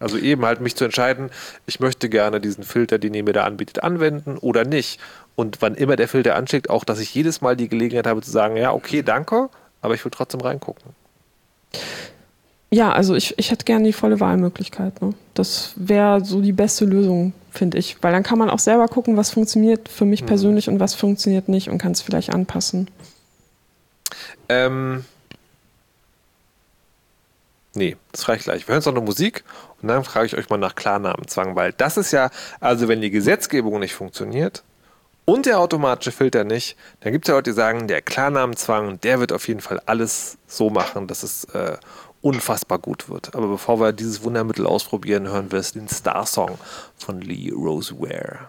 Also eben halt mich zu entscheiden, ich möchte gerne diesen Filter, den ihr mir da anbietet, anwenden oder nicht. Und wann immer der Filter anschickt, auch, dass ich jedes Mal die Gelegenheit habe zu sagen, ja, okay, danke, aber ich will trotzdem reingucken. Ja, also ich, ich hätte gerne die volle Wahlmöglichkeit. Ne? Das wäre so die beste Lösung, finde ich. Weil dann kann man auch selber gucken, was funktioniert für mich persönlich und was funktioniert nicht und kann es vielleicht anpassen. Ähm, nee, das reicht gleich. Wir hören jetzt noch eine Musik und dann frage ich euch mal nach Klarnamenzwang, weil das ist ja, also wenn die Gesetzgebung nicht funktioniert und der automatische Filter nicht, dann gibt es ja Leute, die sagen, der Klarnamenzwang, der wird auf jeden Fall alles so machen, dass es äh, unfassbar gut wird. Aber bevor wir dieses Wundermittel ausprobieren, hören wir es den Star-Song von Lee Roseware.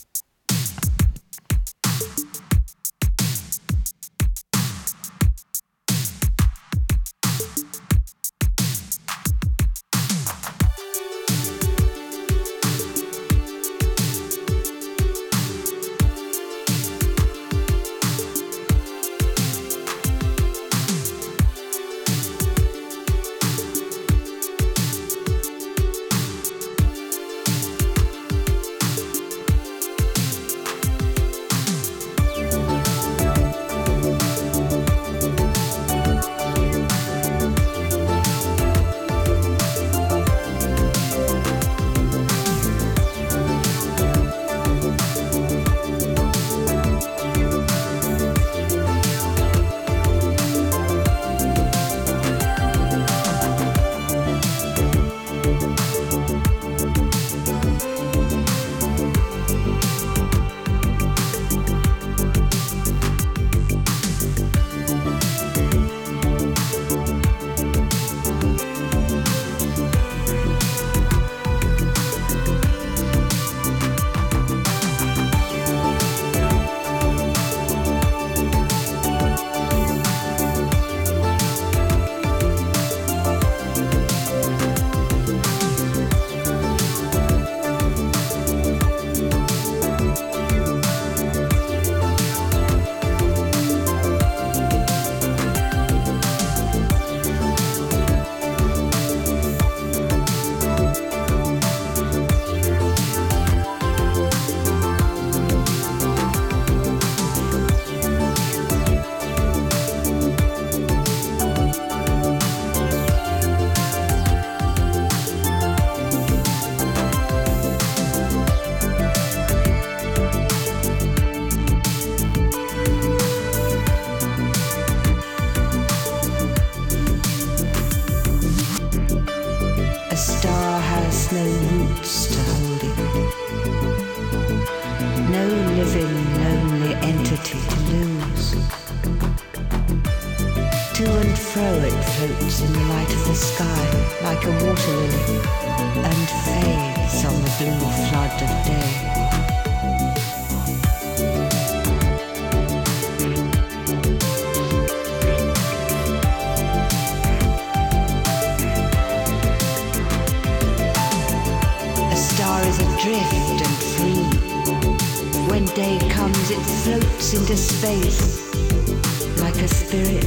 Into space, like a spirit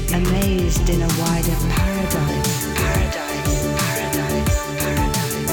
amazed in a wider paradise. Paradise, paradise, paradise,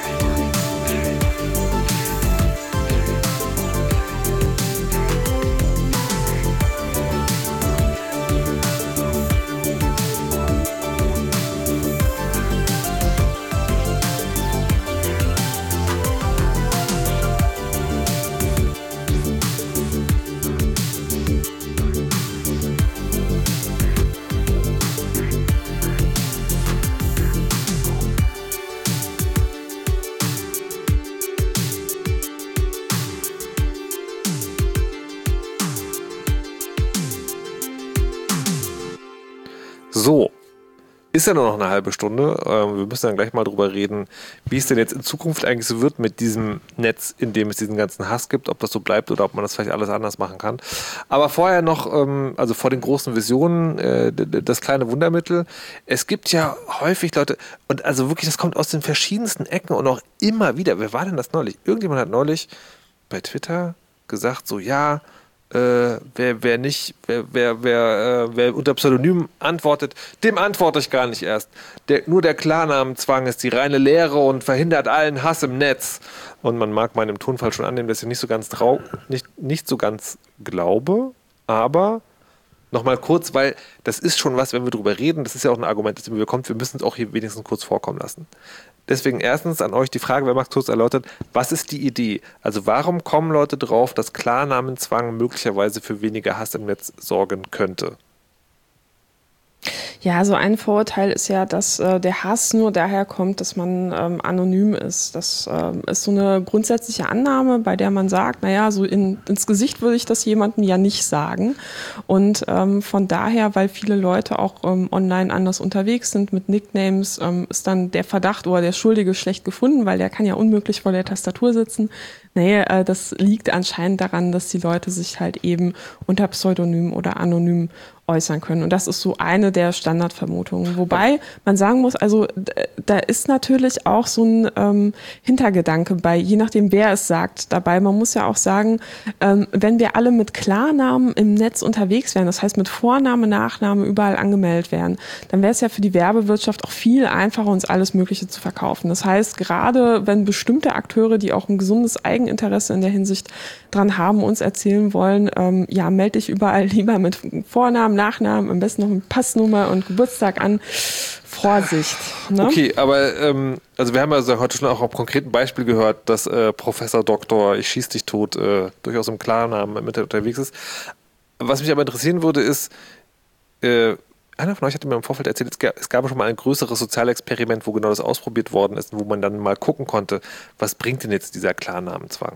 So, ist ja nur noch eine halbe Stunde. Ähm, wir müssen dann gleich mal drüber reden, wie es denn jetzt in Zukunft eigentlich so wird mit diesem Netz, in dem es diesen ganzen Hass gibt, ob das so bleibt oder ob man das vielleicht alles anders machen kann. Aber vorher noch, ähm, also vor den großen Visionen, äh, das kleine Wundermittel. Es gibt ja häufig Leute, und also wirklich, das kommt aus den verschiedensten Ecken und auch immer wieder. Wer war denn das neulich? Irgendjemand hat neulich bei Twitter gesagt, so ja, Äh, wer, wer nicht, wer, wer, wer, äh, wer unter Pseudonym antwortet, dem antworte ich gar nicht erst. Der, nur der Klarnamenzwang ist die reine Lehre und verhindert allen Hass im Netz. Und man mag meinem Tonfall schon annehmen, dass ich nicht so ganz trau nicht, nicht so ganz glaube, aber nochmal kurz, weil das ist schon was, wenn wir drüber reden, das ist ja auch ein Argument, das immer kommt, wir müssen es auch hier wenigstens kurz vorkommen lassen. Deswegen erstens an euch die Frage, wer mag kurz erläutern, was ist die Idee? Also warum kommen Leute drauf, dass Klarnamenzwang möglicherweise für weniger Hass im Netz sorgen könnte? Ja, so ein Vorurteil ist ja, dass äh, der Hass nur daher kommt, dass man ähm, anonym ist. Das ähm, ist so eine grundsätzliche Annahme, bei der man sagt, naja, so in, ins Gesicht würde ich das jemandem ja nicht sagen. Und ähm, von daher, weil viele Leute auch ähm, online anders unterwegs sind mit Nicknames, ähm, ist dann der Verdacht oder der Schuldige schlecht gefunden, weil der kann ja unmöglich vor der Tastatur sitzen. Nee, äh, das liegt anscheinend daran, dass die Leute sich halt eben unter Pseudonym oder anonym äußern können. Und das ist so eine der Standardvermutungen. Wobei man sagen muss, also da ist natürlich auch so ein ähm, Hintergedanke bei, je nachdem wer es sagt, dabei. Man muss ja auch sagen, ähm, wenn wir alle mit Klarnamen im Netz unterwegs wären, das heißt mit Vorname, Nachname überall angemeldet wären, dann wäre es ja für die Werbewirtschaft auch viel einfacher, uns alles Mögliche zu verkaufen. Das heißt, gerade wenn bestimmte Akteure, die auch ein gesundes Eigeninteresse in der Hinsicht dran haben, uns erzählen wollen, ähm, ja, melde dich überall lieber mit Vornamen, Nachnamen, am besten noch mit Passnummer und Geburtstag an. Vorsicht. Ne? Okay, aber ähm, also wir haben also heute schon auch am konkreten Beispiel gehört, dass äh, Professor Doktor Ich schieß dich tot äh, durchaus im Klarnamen im Internet unterwegs ist. Was mich aber interessieren würde, ist, äh, einer von euch hatte mir im Vorfeld erzählt, es gab, es gab schon mal ein größeres Sozialexperiment, wo genau das ausprobiert worden ist und wo man dann mal gucken konnte, was bringt denn jetzt dieser Klarnamenzwang?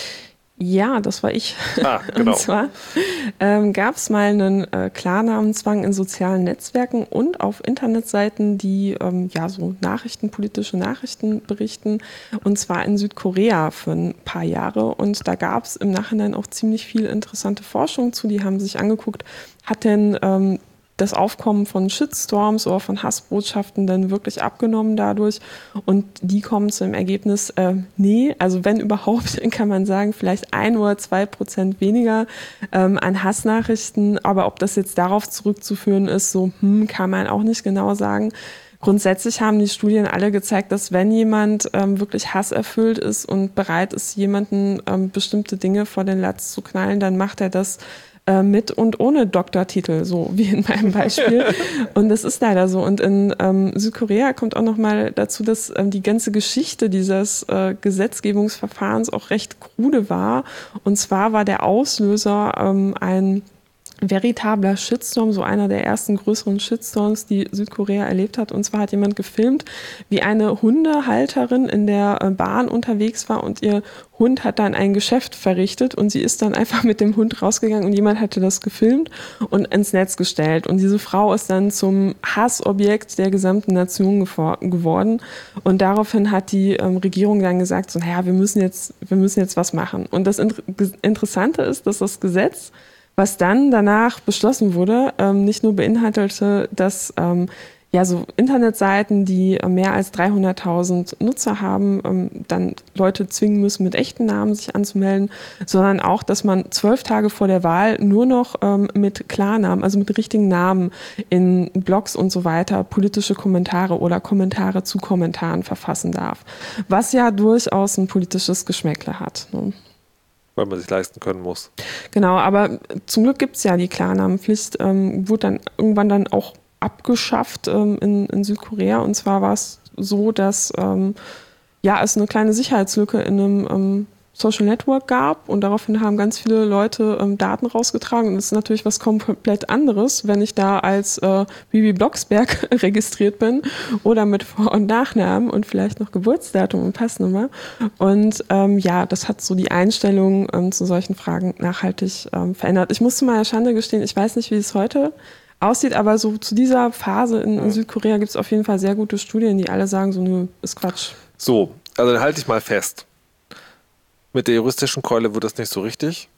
Ja, das war ich. Ah, genau. Und zwar ähm, gab es mal einen äh, Klarnamenzwang in sozialen Netzwerken und auf Internetseiten, die ähm, ja so Nachrichten, politische Nachrichten berichten, und zwar in Südkorea für ein paar Jahre. Und da gab es im Nachhinein auch ziemlich viel interessante Forschung zu. Die haben sich angeguckt, hat denn ähm, das Aufkommen von Shitstorms oder von Hassbotschaften dann wirklich abgenommen dadurch, und die kommen zu dem Ergebnis, äh, nee, also wenn überhaupt, kann man sagen, vielleicht ein oder zwei Prozent weniger ähm, an Hassnachrichten, aber ob das jetzt darauf zurückzuführen ist, so hm, kann man auch nicht genau sagen. Grundsätzlich haben die Studien alle gezeigt, dass wenn jemand ähm, wirklich hasserfüllt ist und bereit ist, jemanden ähm, bestimmte Dinge vor den Latz zu knallen, dann macht er das mit und ohne Doktortitel, so wie in meinem Beispiel. Und das ist leider so. Und in ähm, Südkorea kommt auch noch mal dazu, dass ähm, die ganze Geschichte dieses äh, Gesetzgebungsverfahrens auch recht krude war. Und zwar war der Auslöser ähm, ein veritabler Shitstorm, so einer der ersten größeren Shitstorms, die Südkorea erlebt hat. Und zwar hat jemand gefilmt, wie eine Hundehalterin in der Bahn unterwegs war und ihr Hund hat dann ein Geschäft verrichtet und sie ist dann einfach mit dem Hund rausgegangen und jemand hatte das gefilmt und ins Netz gestellt. Und diese Frau ist dann zum Hassobjekt der gesamten Nation geworden. Und daraufhin hat die ähm, Regierung dann gesagt, so, naja, wir müssen jetzt, wir müssen jetzt was machen. Und das Inter- Interessante ist, dass das Gesetz, was dann danach beschlossen wurde, ähm, nicht nur beinhaltete, dass ähm, ja so Internetseiten, die mehr als dreihunderttausend Nutzer haben, ähm, dann Leute zwingen müssen, mit echten Namen sich anzumelden, sondern auch, dass man zwölf Tage vor der Wahl nur noch ähm, mit Klarnamen, also mit richtigen Namen in Blogs und so weiter politische Kommentare oder Kommentare zu Kommentaren verfassen darf. Was ja durchaus ein politisches Geschmäckle hat, ne? Weil man sich leisten können muss. Genau, aber zum Glück gibt es ja die Klarnamenpflicht, ähm, wurde dann irgendwann dann auch abgeschafft ähm, in, in Südkorea. Und zwar war es so, dass ähm, ja, es eine kleine Sicherheitslücke in einem ähm, Social Network gab und daraufhin haben ganz viele Leute ähm, Daten rausgetragen. Und das ist natürlich was komplett anderes, wenn ich da als äh, Bibi Blocksberg registriert bin oder mit Vor- und Nachnamen und vielleicht noch Geburtsdatum und Passnummer. Und ähm, ja, das hat so die Einstellung ähm, zu solchen Fragen nachhaltig ähm, verändert. Ich muss zu meiner Schande gestehen, ich weiß nicht, wie es heute aussieht, aber so zu dieser Phase in, in Südkorea gibt es auf jeden Fall sehr gute Studien, die alle sagen, so nö, ist Quatsch. So, also dann halte ich mal fest. Mit der juristischen Keule wird das nicht so richtig.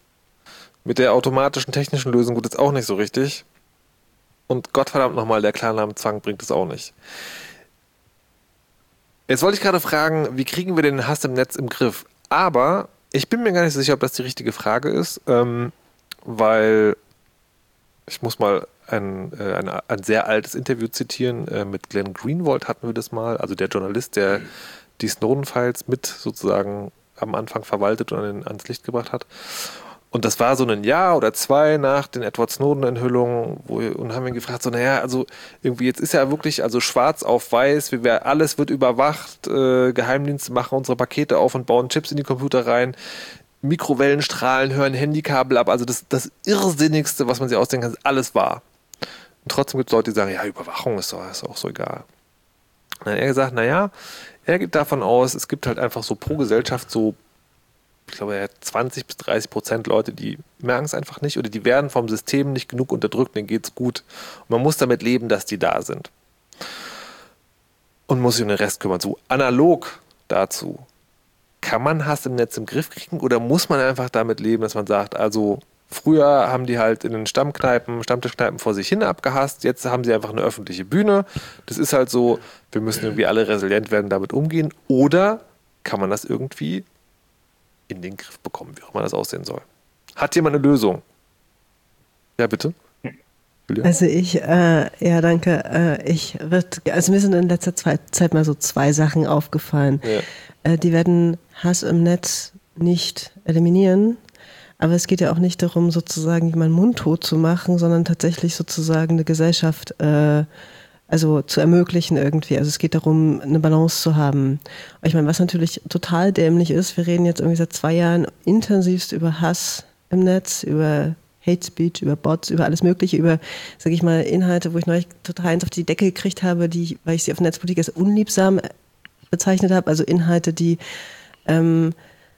Mit der automatischen technischen Lösung wird es auch nicht so richtig. Und Gottverdammt nochmal, der Klarnamenzwang bringt es auch nicht. Jetzt wollte ich gerade fragen, wie kriegen wir den Hass im Netz im Griff? Aber ich bin mir gar nicht so sicher, ob das die richtige Frage ist. Ähm, weil ich muss mal ein, äh, ein, ein sehr altes Interview zitieren. Äh, mit Glenn Greenwald hatten wir das mal, also der Journalist, der die Snowden-Files mit sozusagen am Anfang verwaltet und an, ans Licht gebracht hat. Und das war so ein Jahr oder zwei nach den Edward Snowden-Enthüllungen, wo und haben ihn gefragt, so, naja, also irgendwie jetzt ist ja wirklich also schwarz auf weiß, wir, wir, alles wird überwacht, äh, Geheimdienste machen unsere Pakete auf und bauen Chips in die Computer rein, Mikrowellenstrahlen hören Handykabel ab, also das, das Irrsinnigste, was man sich ausdenken kann, ist alles wahr. Und trotzdem gibt es Leute, die sagen, ja, Überwachung ist, doch, ist auch so egal. Und dann hat er gesagt, naja, er geht davon aus, es gibt halt einfach so pro Gesellschaft so, ich glaube, er hat zwanzig bis dreißig Prozent Leute, die merken es einfach nicht oder die werden vom System nicht genug unterdrückt, denen geht's gut. Und man muss damit leben, dass die da sind. Und muss sich um den Rest kümmern. So analog dazu, kann man Hass im Netz im Griff kriegen oder muss man einfach damit leben, dass man sagt, also früher haben die halt in den Stammkneipen, Stammtischkneipen vor sich hin abgehasst, jetzt haben sie einfach eine öffentliche Bühne. Das ist halt so, wir müssen irgendwie alle resilient werden, damit umgehen. Oder kann man das irgendwie in den Griff bekommen, wie auch immer das aussehen soll. Hat jemand eine Lösung? Ja, bitte. Julia? Also ich, äh, ja, danke. Äh, ich wird, also mir sind in letzter Zeit mal so zwei Sachen aufgefallen. Ja. Äh, die werden Hass im Netz nicht eliminieren, aber es geht ja auch nicht darum, sozusagen jemanden mundtot zu machen, sondern tatsächlich sozusagen eine Gesellschaft äh, also zu ermöglichen irgendwie. Also es geht darum, eine Balance zu haben. Ich meine, was natürlich total dämlich ist, wir reden jetzt irgendwie seit zwei Jahren intensivst über Hass im Netz, über Hate Speech, über Bots, über alles Mögliche, über, sag ich mal, Inhalte, wo ich neulich total eins auf die Decke gekriegt habe, die, weil ich sie auf Netzpolitik als unliebsam bezeichnet habe, also Inhalte, die ähm,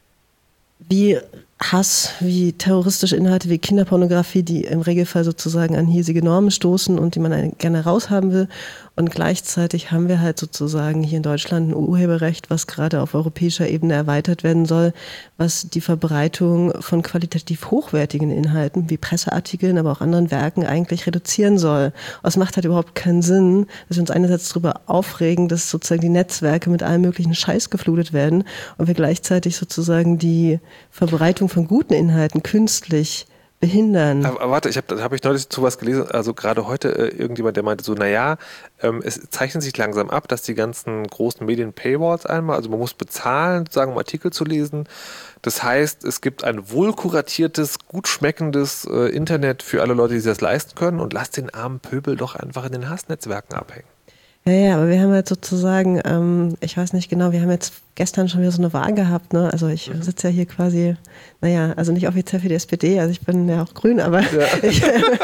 wie Hass, wie terroristische Inhalte, wie Kinderpornografie, die im Regelfall sozusagen an hiesige Normen stoßen und die man gerne raushaben will. Und gleichzeitig haben wir halt sozusagen hier in Deutschland ein Urheberrecht, was gerade auf europäischer Ebene erweitert werden soll, was die Verbreitung von qualitativ hochwertigen Inhalten wie Presseartikeln, aber auch anderen Werken eigentlich reduzieren soll. Und es macht halt überhaupt keinen Sinn, dass wir uns einerseits darüber aufregen, dass sozusagen die Netzwerke mit allem möglichen Scheiß geflutet werden und wir gleichzeitig sozusagen die Verbreitung von guten Inhalten künstlich behindern. Aber, aber warte, ich habe hab ich neulich zu was gelesen, also gerade heute äh, irgendjemand, der meinte so, naja, ähm, es zeichnet sich langsam ab, dass die ganzen großen Medien Paywalls einmal, also man muss bezahlen, sozusagen, um Artikel zu lesen. Das heißt, es gibt ein wohlkuratiertes, gut schmeckendes äh, Internet für alle Leute, die sich das leisten können und lasst den armen Pöbel doch einfach in den Hassnetzwerken abhängen. Ja, ja, aber wir haben jetzt sozusagen, ähm, ich weiß nicht genau, wir haben jetzt gestern schon wieder so eine Wahl gehabt, ne? Also ich mhm. sitze ja hier quasi, naja, also nicht offiziell für die S P D, also ich bin ja auch grün, aber ja. ich,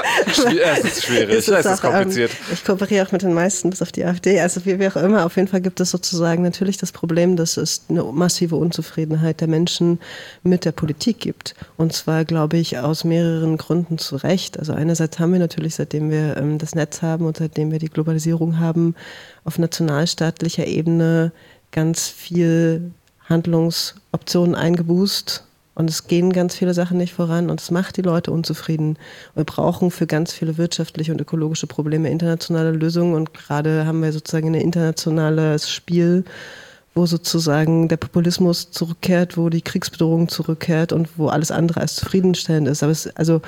ja, es ist schwierig, es ist, es ist kompliziert. Ähm, ich kooperiere auch mit den meisten bis auf die AfD, also wie, wie auch immer, auf jeden Fall gibt es sozusagen natürlich das Problem, dass es eine massive Unzufriedenheit der Menschen mit der Politik gibt. Und zwar, glaube ich, aus mehreren Gründen zu Recht. Also einerseits haben wir natürlich, seitdem wir ähm, das Netz haben und seitdem wir die Globalisierung haben, auf nationalstaatlicher Ebene ganz viel Handlungsoptionen eingebußt und es gehen ganz viele Sachen nicht voran und es macht die Leute unzufrieden. Wir brauchen für ganz viele wirtschaftliche und ökologische Probleme internationale Lösungen und gerade haben wir sozusagen ein internationales Spiel, wo sozusagen der Populismus zurückkehrt, wo die Kriegsbedrohung zurückkehrt und wo alles andere als zufriedenstellend ist. Aber es, also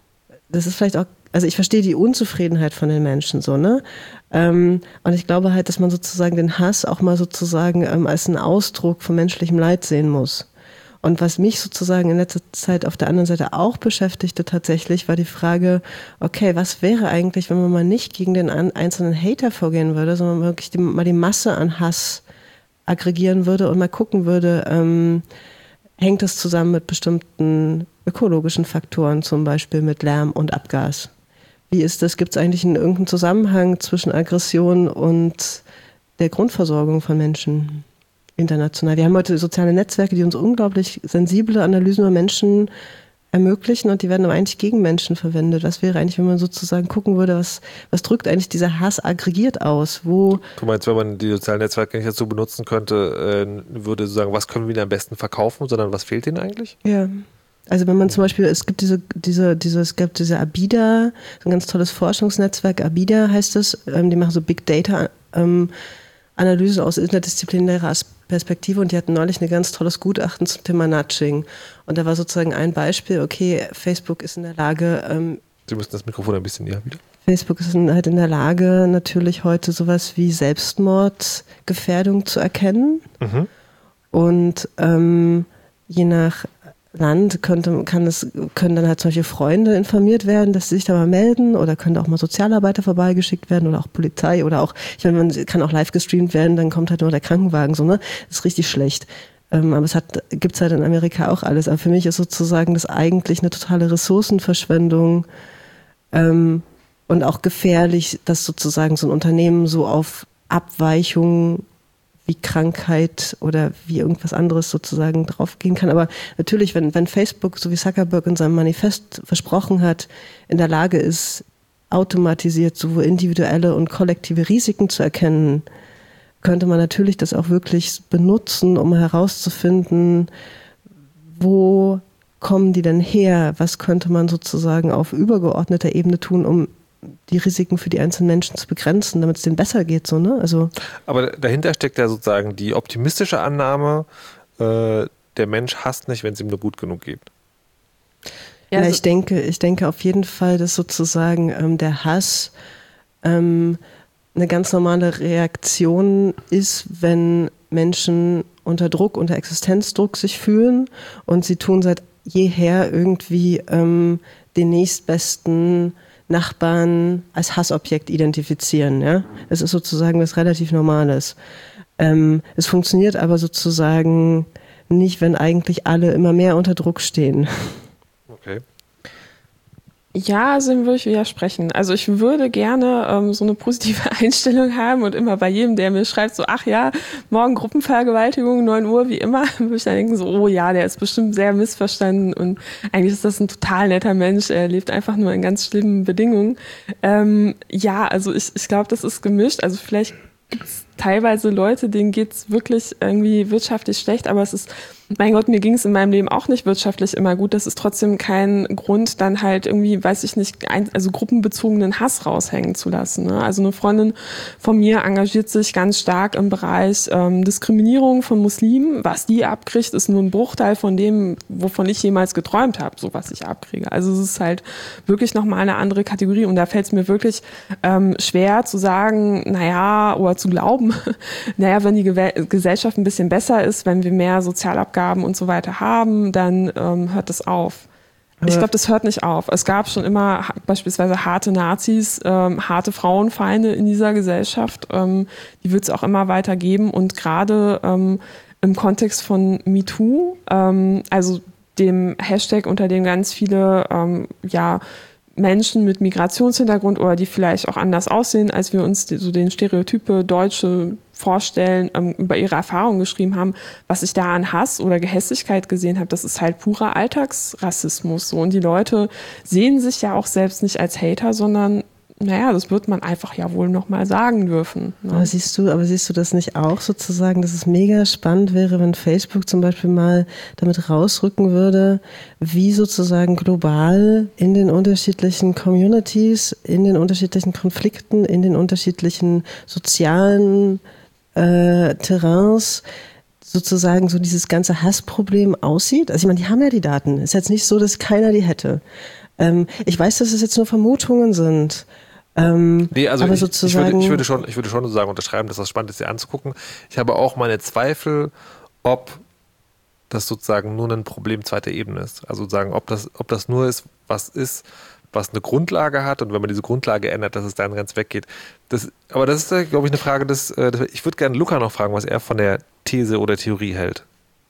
das ist vielleicht auch, also ich verstehe die Unzufriedenheit von den Menschen so, ne? Ähm, und ich glaube halt, dass man sozusagen den Hass auch mal sozusagen ähm, als einen Ausdruck von menschlichem Leid sehen muss. Und was mich sozusagen in letzter Zeit auf der anderen Seite auch beschäftigte tatsächlich, war die Frage, okay, was wäre eigentlich, wenn man mal nicht gegen den einzelnen Hater vorgehen würde, sondern wirklich die, mal die Masse an Hass aggregieren würde und mal gucken würde, ähm, hängt das zusammen mit bestimmten ökologischen Faktoren, zum Beispiel mit Lärm und Abgas. Wie ist das? Gibt es eigentlich einen, irgendeinen Zusammenhang zwischen Aggression und der Grundversorgung von Menschen international? Wir haben heute soziale Netzwerke, die uns unglaublich sensible Analysen über Menschen ermöglichen und die werden aber eigentlich gegen Menschen verwendet. Was wäre eigentlich, wenn man sozusagen gucken würde, was, was drückt eigentlich dieser Hass aggregiert aus? Wo du meinst, wenn man die sozialen Netzwerke nicht dazu benutzen könnte, äh, würde sagen, was können wir ihnen am besten verkaufen, sondern was fehlt ihnen eigentlich? Ja. Also wenn man zum Beispiel, es gibt diese, diese, diese, es gibt diese ABIDA, so ein ganz tolles Forschungsnetzwerk, ABIDA heißt es, ähm, die machen so Big Data ähm, Analyse aus interdisziplinärer Perspektive und die hatten neulich ein ganz tolles Gutachten zum Thema Nudging. Und da war sozusagen ein Beispiel, okay, Facebook ist in der Lage, ähm, Sie müssen das Mikrofon ein bisschen näher wieder. Facebook ist halt in der Lage, natürlich heute sowas wie Selbstmordgefährdung zu erkennen. Mhm. Und ähm, je nach Land könnte, kann es, können dann halt solche Freunde informiert werden, dass sie sich da mal melden, oder können auch mal Sozialarbeiter vorbeigeschickt werden oder auch Polizei oder auch, ich meine, man kann auch live gestreamt werden, dann kommt halt nur der Krankenwagen, so, ne? Das ist richtig schlecht. Ähm, aber es hat, gibt's halt in Amerika auch alles. Aber für mich ist sozusagen das eigentlich eine totale Ressourcenverschwendung, ähm, und auch gefährlich, dass sozusagen so ein Unternehmen so auf Abweichungen wie Krankheit oder wie irgendwas anderes sozusagen draufgehen kann. Aber natürlich, wenn, wenn Facebook, so wie Zuckerberg in seinem Manifest versprochen hat, in der Lage ist, automatisiert sowohl individuelle und kollektive Risiken zu erkennen, könnte man natürlich das auch wirklich benutzen, um herauszufinden, wo kommen die denn her? Was könnte man sozusagen auf übergeordneter Ebene tun, um die Risiken für die einzelnen Menschen zu begrenzen, damit es denen besser geht, so, ne? Also aber dahinter steckt ja sozusagen die optimistische Annahme, äh, der Mensch hasst nicht, wenn es ihm nur gut genug geht. Ja, also ich denke, ich denke auf jeden Fall, dass sozusagen ähm, der Hass ähm, eine ganz normale Reaktion ist, wenn Menschen unter Druck, unter Existenzdruck sich fühlen und sie tun seit jeher irgendwie ähm, den nächstbesten Nachbarn als Hassobjekt identifizieren. Ja? Es ist sozusagen was relativ Normales. Ähm, es funktioniert aber sozusagen nicht, wenn eigentlich alle immer mehr unter Druck stehen. Okay. Ja, also dem würde ich widersprechen. Also ich würde gerne ähm, so eine positive Einstellung haben und immer bei jedem, der mir schreibt, so, ach ja, morgen Gruppenvergewaltigung, neun Uhr, wie immer, würde ich dann denken, so, oh ja, der ist bestimmt sehr missverstanden und eigentlich ist das ein total netter Mensch, er lebt einfach nur in ganz schlimmen Bedingungen. Ähm, ja, also ich, ich glaube, das ist gemischt. Also vielleicht gibt es teilweise Leute, denen geht's wirklich irgendwie wirtschaftlich schlecht, aber es ist, mein Gott, mir ging es in meinem Leben auch nicht wirtschaftlich immer gut. Das ist trotzdem kein Grund, dann halt irgendwie, weiß ich nicht, ein, also gruppenbezogenen Hass raushängen zu lassen. Ne? Also eine Freundin von mir engagiert sich ganz stark im Bereich ähm, Diskriminierung von Muslimen. Was die abkriegt, ist nur ein Bruchteil von dem, wovon ich jemals geträumt habe, so was ich abkriege. Also es ist halt wirklich nochmal eine andere Kategorie und da fällt es mir wirklich ähm, schwer zu sagen, naja, oder zu glauben, naja, wenn die Gew- Gesellschaft ein bisschen besser ist, wenn wir mehr Sozialabgaben und so weiter haben, dann ähm, hört das auf. Aber ich glaube, das hört nicht auf. Es gab schon immer ha- beispielsweise harte Nazis, ähm, harte Frauenfeinde in dieser Gesellschaft. Ähm, die wird es auch immer weiter geben. Und gerade ähm, im Kontext von MeToo, ähm, also dem Hashtag, unter dem ganz viele ähm, ja, Menschen mit Migrationshintergrund oder die vielleicht auch anders aussehen, als wir uns die, so den Stereotype Deutsche vorstellen, ähm, über ihre Erfahrungen geschrieben haben, was ich da an Hass oder Gehässigkeit gesehen habe, das ist halt purer Alltagsrassismus. So. Und die Leute sehen sich ja auch selbst nicht als Hater, sondern naja, das wird man einfach ja wohl nochmal sagen dürfen. Ne? Aber siehst du, aber siehst du das nicht auch sozusagen, dass es mega spannend wäre, wenn Facebook zum Beispiel mal damit rausrücken würde, wie sozusagen global in den unterschiedlichen Communities, in den unterschiedlichen Konflikten, in den unterschiedlichen sozialen äh, Terrains sozusagen so dieses ganze Hassproblem aussieht? Also ich meine, die haben ja die Daten. Ist jetzt nicht so, dass keiner die hätte. Ähm, ich weiß, dass es jetzt nur Vermutungen sind. Ähm, nee, also aber ich, sozusagen ich, würde, ich, würde schon, ich würde schon sozusagen unterschreiben, dass das spannend ist, dir anzugucken. Ich habe auch meine Zweifel, ob das sozusagen nur ein Problem zweiter Ebene ist. Also sozusagen, ob das, ob das nur ist, was ist, was eine Grundlage hat und wenn man diese Grundlage ändert, dass es dann ganz weggeht. Das, aber das ist, glaube ich, eine Frage des, äh, ich würde gerne Luca noch fragen, was er von der These oder Theorie hält.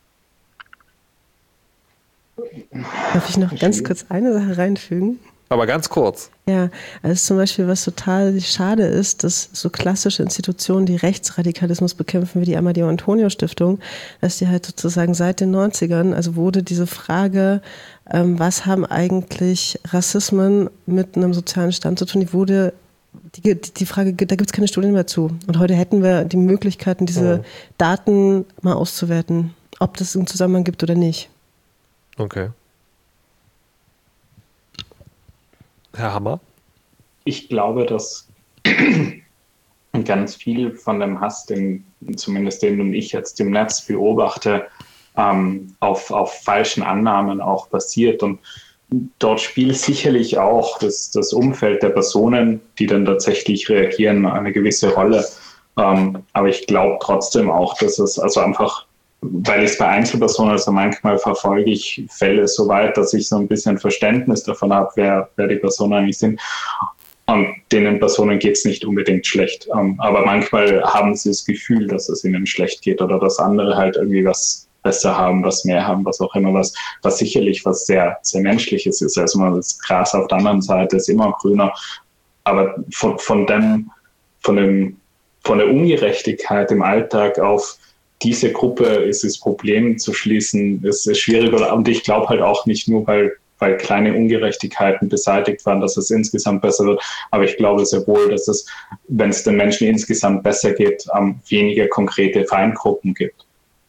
Darf ich noch ganz kurz eine Sache reinfügen? Aber ganz kurz. Ja, also zum Beispiel, was total schade ist, dass so klassische Institutionen, die Rechtsradikalismus bekämpfen, wie die Amadeo Antonio Stiftung, dass die halt sozusagen seit den neunzigern, also wurde diese Frage, ähm, was haben eigentlich Rassismen mit einem sozialen Stand zu tun, die wurde, die, die Frage, da gibt es keine Studien mehr zu. Und heute hätten wir die Möglichkeiten, diese mhm. Daten mal auszuwerten, ob das einen Zusammenhang gibt oder nicht. Okay. Herr Hammer? Ich glaube, dass ganz viel von dem Hass, den zumindest den und ich jetzt im Netz beobachte, ähm, auf, auf falschen Annahmen auch basiert. Und dort spielt sicherlich auch das, das Umfeld der Personen, die dann tatsächlich reagieren, eine gewisse Rolle. Ähm, aber ich glaube trotzdem auch, dass es also einfach, weil ich es bei Einzelpersonen, also manchmal verfolge ich Fälle so weit, dass ich so ein bisschen Verständnis davon habe, wer, wer die Personen eigentlich sind. Und denen Personen geht es nicht unbedingt schlecht. Ähm, aber manchmal haben sie das Gefühl, dass es ihnen schlecht geht oder dass andere halt irgendwie was besser haben, was mehr haben, was auch immer, was, was sicherlich was sehr, sehr Menschliches ist. Also das Gras auf der anderen Seite ist immer grüner. Aber von, von dem, von dem, von der Ungerechtigkeit im Alltag auf diese Gruppe ist das Problem zu schließen, ist, ist schwieriger. Und ich glaube halt auch nicht nur, weil, weil kleine Ungerechtigkeiten beseitigt waren, dass es insgesamt besser wird. Aber ich glaube sehr wohl, dass es, wenn es den Menschen insgesamt besser geht, ähm, weniger konkrete Feindgruppen gibt.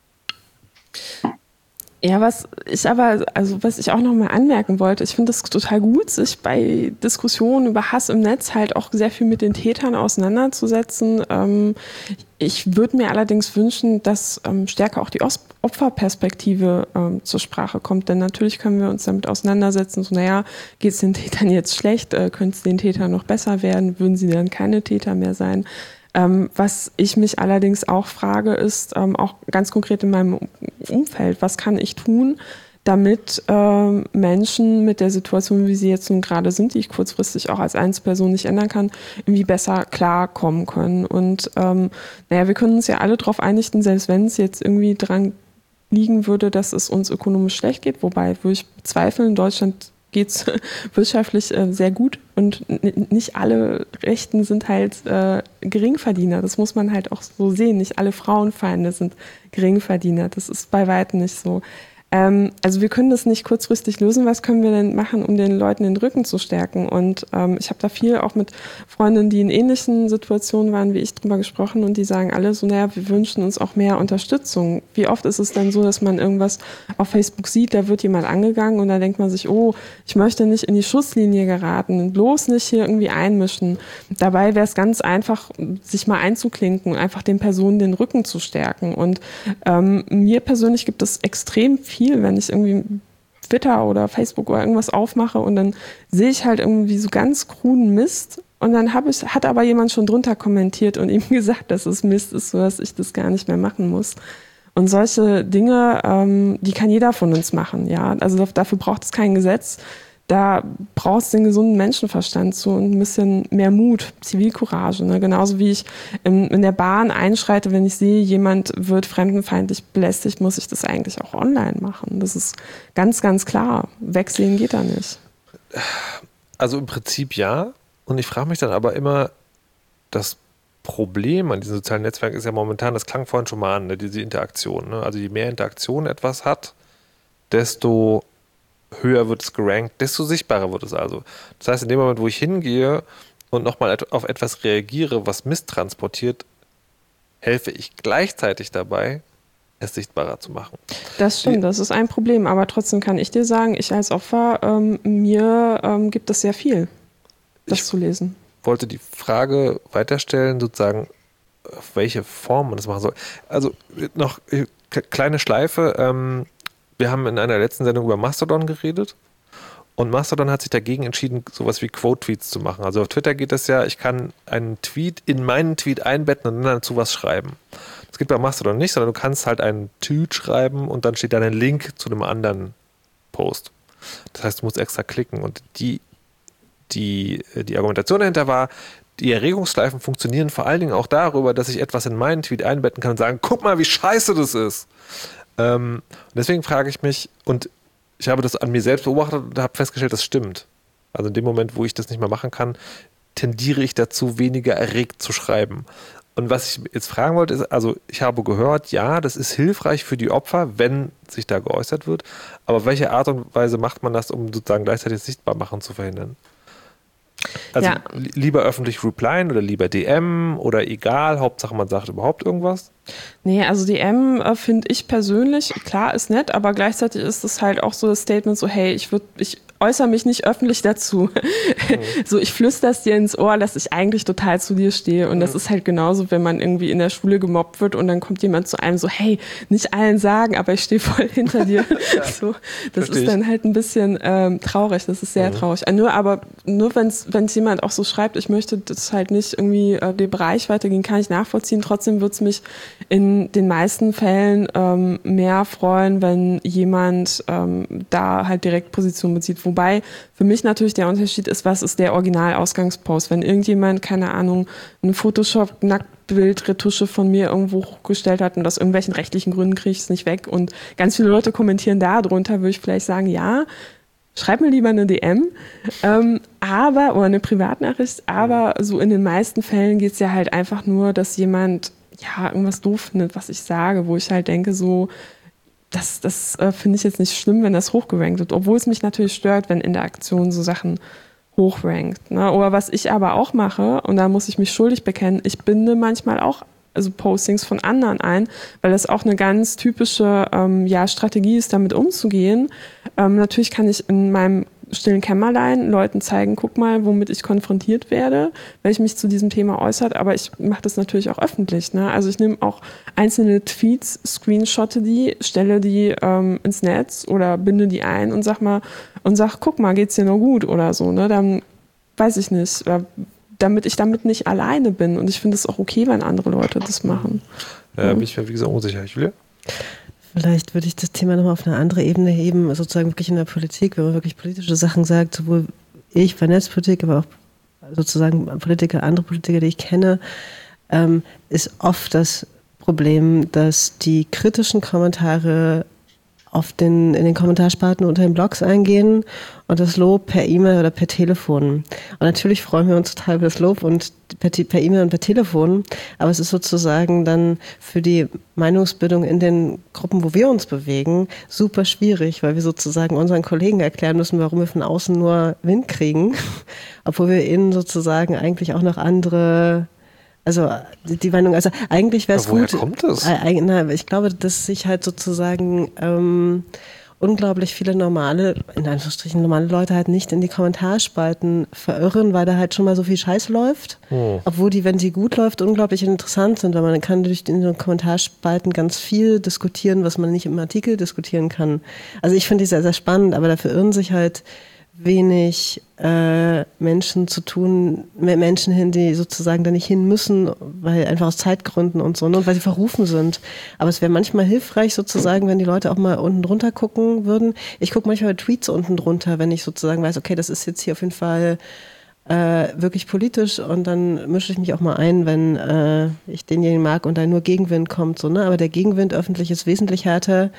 Ja, was ich aber, also was ich auch noch mal anmerken wollte, ich finde es total gut, sich bei Diskussionen über Hass im Netz halt auch sehr viel mit den Tätern auseinanderzusetzen. Ähm, ich würde mir allerdings wünschen, dass ähm, stärker auch die Os- Opferperspektive ähm, zur Sprache kommt, denn natürlich können wir uns damit auseinandersetzen, so naja, geht es den Tätern jetzt schlecht, äh, könnte es den Tätern noch besser werden, würden sie dann keine Täter mehr sein? Ähm, was ich mich allerdings auch frage, ist ähm, auch ganz konkret in meinem Umfeld, was kann ich tun, damit ähm, Menschen mit der Situation, wie sie jetzt nun gerade sind, die ich kurzfristig auch als Einzelperson nicht ändern kann, irgendwie besser klarkommen können. Und ähm, naja, wir können uns ja alle darauf einigen, selbst wenn es jetzt irgendwie dran liegen würde, dass es uns ökonomisch schlecht geht, wobei würde ich bezweifeln, in Deutschland geht es wirtschaftlich äh, sehr gut und n- nicht alle Rechten sind halt äh, Geringverdiener. Das muss man halt auch so sehen. Nicht alle Frauenfeinde sind Geringverdiener. Das ist bei weitem nicht so. Ähm, also wir können das nicht kurzfristig lösen. Was können wir denn machen, um den Leuten den Rücken zu stärken? Und ähm, ich habe da viel auch mit Freundinnen, die in ähnlichen Situationen waren wie ich, drüber gesprochen und die sagen alle so, naja, wir wünschen uns auch mehr Unterstützung. Wie oft ist es dann so, dass man irgendwas auf Facebook sieht, da wird jemand angegangen und da denkt man sich, oh, ich möchte nicht in die Schusslinie geraten, bloß nicht hier irgendwie einmischen. Dabei wäre es ganz einfach, sich mal einzuklinken und einfach den Personen den Rücken zu stärken. Und ähm, mir persönlich gibt es extrem viel viel, wenn ich irgendwie Twitter oder Facebook oder irgendwas aufmache und dann sehe ich halt irgendwie so ganz kruden Mist und dann hab ich, hat aber jemand schon drunter kommentiert und ihm gesagt, dass es Mist ist, sodass ich das gar nicht mehr machen muss. Und solche Dinge, ähm, die kann jeder von uns machen, ja. Also dafür braucht es kein Gesetz. Da braucht es den gesunden Menschenverstand zu und ein bisschen mehr Mut, Zivilcourage. Ne? Genauso wie ich in, in der Bahn einschreite, wenn ich sehe, jemand wird fremdenfeindlich belästigt, muss ich das eigentlich auch online machen. Das ist ganz, ganz klar. Wegsehen geht da nicht. Also im Prinzip ja. Und ich frage mich dann aber immer, das Problem an diesen sozialen Netzwerken ist ja momentan, das klang vorhin schon mal an, ne, diese Interaktion. Ne? Also je mehr Interaktion etwas hat, desto höher wird es gerankt, desto sichtbarer wird es also. Das heißt, in dem Moment, wo ich hingehe und nochmal auf etwas reagiere, was Mist transportiert, helfe ich gleichzeitig dabei, es sichtbarer zu machen. Das stimmt, das ist ein Problem. Aber trotzdem kann ich dir sagen, ich als Opfer, ähm, mir ähm, gibt es sehr viel, das ich zu lesen. Ich wollte die Frage weiterstellen, sozusagen, auf welche Form man das machen soll. Also noch kleine Schleife, ähm, wir haben in einer letzten Sendung über Mastodon geredet und Mastodon hat sich dagegen entschieden, sowas wie Quote-Tweets zu machen. Also auf Twitter geht das ja, ich kann einen Tweet in meinen Tweet einbetten und dann dazu was schreiben. Das geht bei Mastodon nicht, sondern du kannst halt einen Tweet schreiben und dann steht da ein Link zu einem anderen Post. Das heißt, du musst extra klicken und die, die, die Argumentation dahinter war, die Erregungsschleifen funktionieren vor allen Dingen auch darüber, dass ich etwas in meinen Tweet einbetten kann und sagen, guck mal, wie scheiße das ist. Ähm, deswegen frage ich mich, und ich habe das an mir selbst beobachtet und habe festgestellt, das stimmt. Also in dem Moment, wo ich das nicht mehr machen kann, tendiere ich dazu, weniger erregt zu schreiben. Und was ich jetzt fragen wollte, ist, also ich habe gehört, ja, das ist hilfreich für die Opfer, wenn sich da geäußert wird, aber welche Art und Weise macht man das, um sozusagen gleichzeitig sichtbar machen zu verhindern? Also ja. Lieber öffentlich replyen oder lieber D M oder egal, Hauptsache man sagt überhaupt irgendwas? Nee, also D M äh, finde ich persönlich, klar ist nett, aber gleichzeitig ist es halt auch so das Statement so, hey, ich würde, ich äußere mich nicht öffentlich dazu. Mhm. So, ich flüster es dir ins Ohr, dass ich eigentlich total zu dir stehe. Und mhm. das ist halt genauso, wenn man irgendwie in der Schule gemobbt wird und dann kommt jemand zu einem so, hey, nicht allen sagen, aber ich stehe voll hinter dir. Ja. So, das Verstehe ist dann halt ein bisschen ähm, traurig, das ist sehr mhm. traurig. Nur, aber nur wenn es jemand auch so schreibt, ich möchte das halt nicht irgendwie äh, den Bereich weitergehen, kann ich nachvollziehen. Trotzdem wird es mich in den meisten Fällen ähm, mehr freuen, wenn jemand ähm, da halt direkt Position bezieht. Wobei für mich natürlich der Unterschied ist, was ist der Original-Ausgangspost. Wenn irgendjemand, keine Ahnung, eine Photoshop-Nacktbild-Retusche von mir irgendwo hochgestellt hat und aus irgendwelchen rechtlichen Gründen kriege ich es nicht weg und ganz viele Leute kommentieren da drunter, würde ich vielleicht sagen, ja, schreib mir lieber eine D M, ähm, aber, oder eine Privatnachricht, aber so in den meisten Fällen geht es ja halt einfach nur, dass jemand ja irgendwas doof findet, was ich sage, wo ich halt denke so, das, das äh, finde ich jetzt nicht schlimm, wenn das hochgerankt wird, obwohl es mich natürlich stört, wenn in der Aktion so Sachen hochrankt. Ne? Oder was ich aber auch mache, und da muss ich mich schuldig bekennen, ich binde manchmal auch also Postings von anderen ein, weil das auch eine ganz typische ähm, ja, Strategie ist, damit umzugehen. Ähm, natürlich kann ich in meinem stillen Kämmerlein Leuten zeigen, guck mal, womit ich konfrontiert werde, wenn ich mich zu diesem Thema äußert, aber ich mache das natürlich auch öffentlich. Ne? Also ich nehme auch einzelne Tweets, screenshotte die, stelle die ähm, ins Netz oder binde die ein und sag mal, und sag, guck mal, geht's dir noch gut oder so. Ne? Dann weiß ich nicht, äh, damit ich damit nicht alleine bin. Und ich finde es auch okay, wenn andere Leute das machen. Ja, bin ich mir, wie gesagt, unsicher. Julia? Vielleicht würde ich das Thema nochmal auf eine andere Ebene heben, sozusagen wirklich in der Politik, wenn man wirklich politische Sachen sagt, sowohl ich bei Netzpolitik, aber auch sozusagen Politiker, andere Politiker, die ich kenne, ähm, ist oft das Problem, dass die kritischen Kommentare auf den, in den Kommentarspalten unter den Blogs eingehen und das Lob per E-Mail oder per Telefon. Und natürlich freuen wir uns total über das Lob und per, per E-Mail und per Telefon, aber es ist sozusagen dann für die Meinungsbildung in den Gruppen, wo wir uns bewegen, super schwierig, weil wir sozusagen unseren Kollegen erklären müssen, warum wir von außen nur Wind kriegen, obwohl wir innen sozusagen eigentlich auch noch andere Also die Meinung, also eigentlich wäre es gut. Woher kommt das? Äh, na, ich glaube, dass sich halt sozusagen ähm, unglaublich viele normale, in Anführungsstrichen normale Leute halt nicht in die Kommentarspalten verirren, weil da halt schon mal so viel Scheiß läuft. Hm. Obwohl die, wenn sie gut läuft, unglaublich interessant sind, weil man kann durch in den Kommentarspalten ganz viel diskutieren, was man nicht im Artikel diskutieren kann. Also ich finde die sehr, sehr spannend, aber da verirren sich halt wenig äh, Menschen zu tun, Menschen hin, die sozusagen da nicht hin müssen, weil einfach aus Zeitgründen und so, ne, und weil sie verrufen sind. Aber es wäre manchmal hilfreich sozusagen, wenn die Leute auch mal unten drunter gucken würden. Ich gucke manchmal Tweets unten drunter, wenn ich sozusagen weiß, okay, das ist jetzt hier auf jeden Fall äh, wirklich politisch und dann mische ich mich auch mal ein, wenn äh, ich denjenigen mag und da nur Gegenwind kommt, so, ne, aber der Gegenwind öffentlich ist wesentlich härter.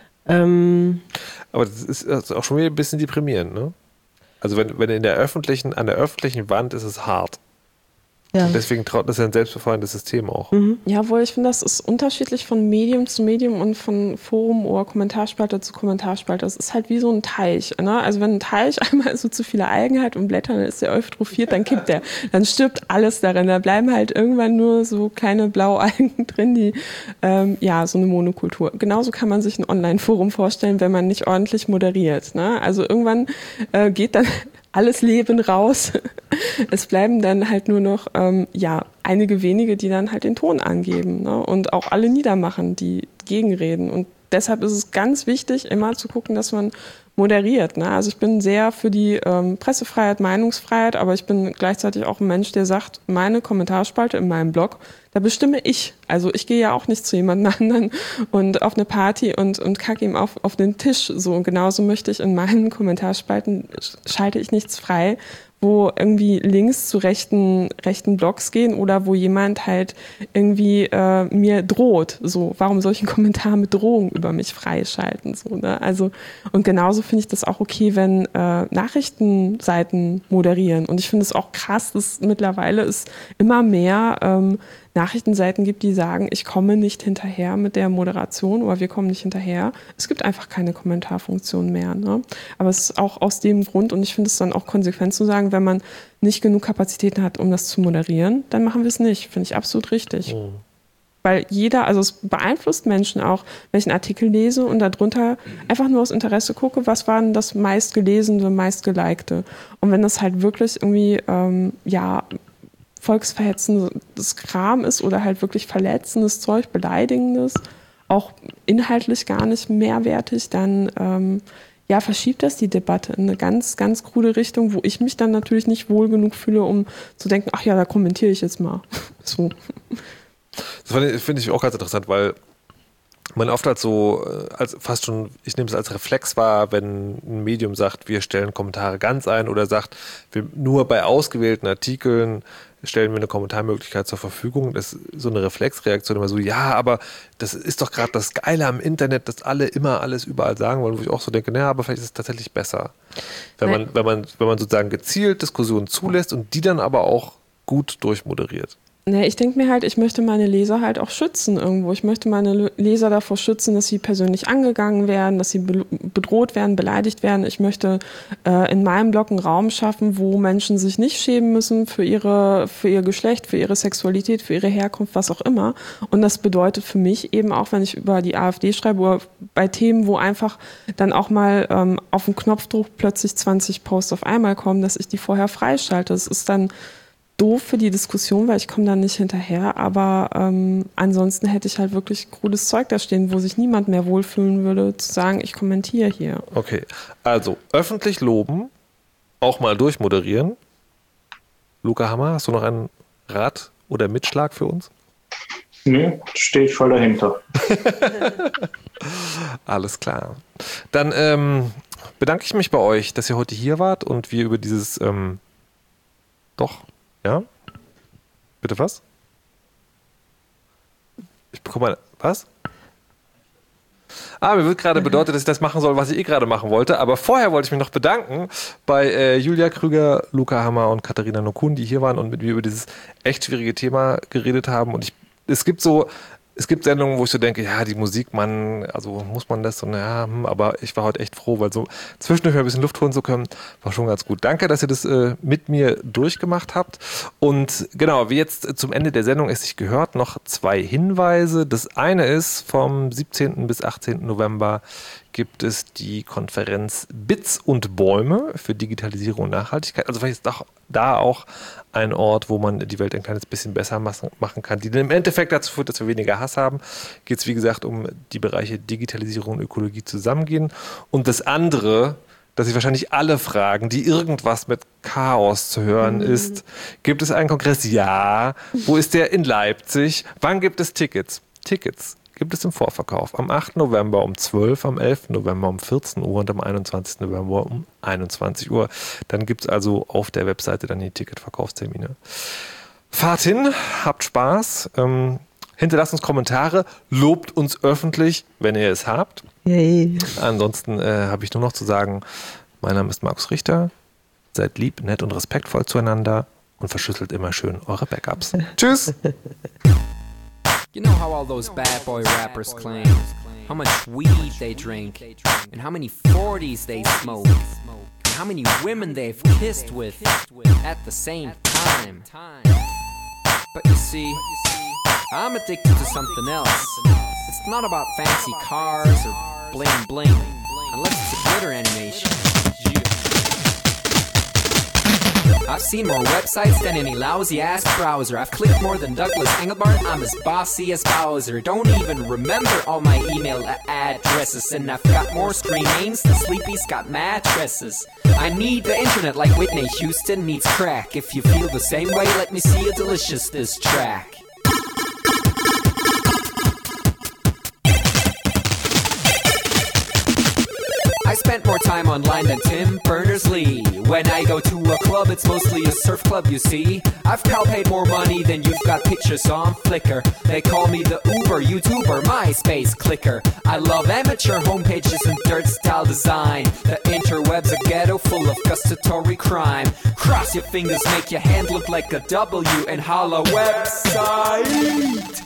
Ähm, aber das ist also auch schon wieder ein bisschen deprimierend, ne? Also wenn, wenn in der öffentlichen, an der öffentlichen Wand ist es hart. Ja. Und deswegen traut das ja ein selbstbefreiendes System auch. Mhm. Ja, wohl, ich finde, das ist unterschiedlich von Medium zu Medium und von Forum oder Kommentarspalte zu Kommentarspalte. Das ist halt wie so ein Teich. Ne? Also wenn ein Teich einmal so zu viele Algen hat und Blätter, dann ist der eutrophiert, dann kippt der. Dann stirbt alles darin. Da bleiben halt irgendwann nur so kleine Blaualgen drin, die, ähm, ja, so eine Monokultur. Genauso kann man sich ein Online-Forum vorstellen, wenn man nicht ordentlich moderiert. Ne? Also irgendwann äh, geht dann alles Leben raus. Es bleiben dann halt nur noch ähm, ja, einige wenige, die dann halt den Ton angeben, ne? Und auch alle niedermachen, die gegenreden. Und deshalb ist es ganz wichtig, immer zu gucken, dass man moderiert. Ne? Also ich bin sehr für die ähm, Pressefreiheit, Meinungsfreiheit, aber ich bin gleichzeitig auch ein Mensch, der sagt, meine Kommentarspalte in meinem Blog, da bestimme ich. Also ich gehe ja auch nicht zu jemand anderen und auf eine Party und, und kacke ihm auf, auf den Tisch. So, und genauso möchte ich in meinen Kommentarspalten, schalte ich nichts frei, wo irgendwie Links zu rechten, rechten Blogs gehen oder wo jemand halt irgendwie äh, mir droht. So, warum soll ich einen Kommentar mit Drohung über mich freischalten? So, ne? Also, und genauso finde ich das auch okay, wenn äh, Nachrichtenseiten moderieren. Und ich finde es auch krass, dass mittlerweile es immer mehr ähm, Nachrichtenseiten gibt, die sagen, ich komme nicht hinterher mit der Moderation oder wir kommen nicht hinterher. Es gibt einfach keine Kommentarfunktion mehr. Ne? Aber es ist auch aus dem Grund, und ich finde es dann auch konsequent zu sagen, wenn man nicht genug Kapazitäten hat, um das zu moderieren, dann machen wir es nicht. Finde ich absolut richtig. Weil jeder, also es beeinflusst Menschen auch, wenn ich einen Artikel lese und darunter einfach nur aus Interesse gucke, was war denn das meistgelesene, meistgelikte. Und wenn das halt wirklich irgendwie, ähm, ja, volksverhetzendes Kram ist oder halt wirklich verletzendes Zeug, beleidigendes, auch inhaltlich gar nicht mehrwertig, dann ähm, ja, verschiebt das die Debatte in eine ganz, ganz krude Richtung, wo ich mich dann natürlich nicht wohl genug fühle, um zu denken, ach ja, da kommentiere ich jetzt mal. So. Das finde ich auch ganz interessant, weil man oft halt so, als fast schon, ich nehme es als Reflex wahr, wenn ein Medium sagt, wir stellen Kommentare ganz ein oder sagt, wir nur bei ausgewählten Artikeln stellen wir eine Kommentarmöglichkeit zur Verfügung. Das ist so eine Reflexreaktion immer so, ja, aber das ist doch gerade das Geile am Internet, dass alle immer alles überall sagen wollen, wo ich auch so denke, naja, aber vielleicht ist es tatsächlich besser. Wenn man, wenn man, wenn man sozusagen gezielt Diskussionen zulässt und die dann aber auch gut durchmoderiert. Nee, ich denke mir halt, ich möchte meine Leser halt auch schützen irgendwo. Ich möchte meine Leser davor schützen, dass sie persönlich angegangen werden, dass sie bedroht werden, beleidigt werden. Ich möchte äh, in meinem Blog einen Raum schaffen, wo Menschen sich nicht schämen müssen für ihre, für ihr Geschlecht, für ihre Sexualität, für ihre Herkunft, was auch immer. Und das bedeutet für mich eben auch, wenn ich über die AfD schreibe oder bei Themen, wo einfach dann auch mal ähm, auf den Knopfdruck plötzlich zwanzig Posts auf einmal kommen, dass ich die vorher freischalte. Das ist dann doof für die Diskussion, weil ich komme da nicht hinterher, aber ähm, ansonsten hätte ich halt wirklich cooles Zeug da stehen, wo sich niemand mehr wohlfühlen würde, zu sagen, ich kommentiere hier. Okay, also öffentlich loben, auch mal durchmoderieren. Luca Hammer, hast du noch einen Rat oder Mitschlag für uns? Nö, stehe ich voll dahinter. Alles klar. Dann ähm, bedanke ich mich bei euch, dass ihr heute hier wart und wir über dieses ähm, doch Ja? Bitte was? Ich bekomme mal. Was? Ah, mir wird gerade bedeutet, dass ich das machen soll, was ich eh gerade machen wollte. Aber vorher wollte ich mich noch bedanken bei äh, Julia Krüger, Luca Hammer und Katharina Nokun, die hier waren und mit mir über dieses echt schwierige Thema geredet haben. Und ich, es gibt so. Es gibt Sendungen, wo ich so denke, ja, die Musik, man, also muss man das so, ja, hm, aber ich war heute echt froh, weil so zwischendurch mal ein bisschen Luft holen zu können, war schon ganz gut. Danke, dass ihr das äh, mit mir durchgemacht habt. Und genau, wie jetzt zum Ende der Sendung es sich gehört, noch zwei Hinweise. Das eine ist, vom siebzehnten bis achtzehnten November gibt es die Konferenz Bits und Bäume für Digitalisierung und Nachhaltigkeit. Also vielleicht ist doch da auch ein Ort, wo man die Welt ein kleines bisschen besser machen kann, die dann im Endeffekt dazu führt, dass wir weniger Hass haben. Geht es, wie gesagt, um die Bereiche Digitalisierung und Ökologie zusammengehen. Und das andere, dass sich wahrscheinlich alle fragen, die irgendwas mit Chaos zu hören mhm. ist, gibt es einen Kongress? Ja. Wo ist der? In Leipzig. Wann gibt es Tickets? Tickets gibt es im Vorverkauf am achten November um zwölf, am elften November um vierzehn Uhr und am einundzwanzigsten November um einundzwanzig Uhr. Dann gibt es also auf der Webseite dann die Ticketverkaufstermine. Fahrt hin, habt Spaß, ähm, hinterlasst uns Kommentare, lobt uns öffentlich, wenn ihr es habt. Yay. Ansonsten äh, habe ich nur noch zu sagen, mein Name ist Markus Richter, seid lieb, nett und respektvoll zueinander und verschlüsselt immer schön eure Backups. Tschüss! You know how all those bad boy rappers claim how much weed they drink and how many forties they smoke and how many women they've kissed with at the same time. But you see, I'm addicted to something else. It's not about fancy cars or bling bling, unless it's a glitter animation. I've seen more websites than any lousy-ass browser. I've clicked more than Douglas Engelbart. I'm as bossy as Bowser. Don't even remember all my email addresses. And I've got more screen names than Sleepy's got mattresses. I need the internet like Whitney Houston needs crack. If you feel the same way, let me see a delicious diss track. I spent more time online than Tim Berners-Lee. When I go to a club, it's mostly a surf club, you see. I've pal paid more money than you've got pictures on Flickr. They call me the Uber YouTuber, MySpace clicker. I love amateur homepages and dirt style design. The interweb's a ghetto full of gustatory crime. Cross your fingers, make your hand look like a W and holla website.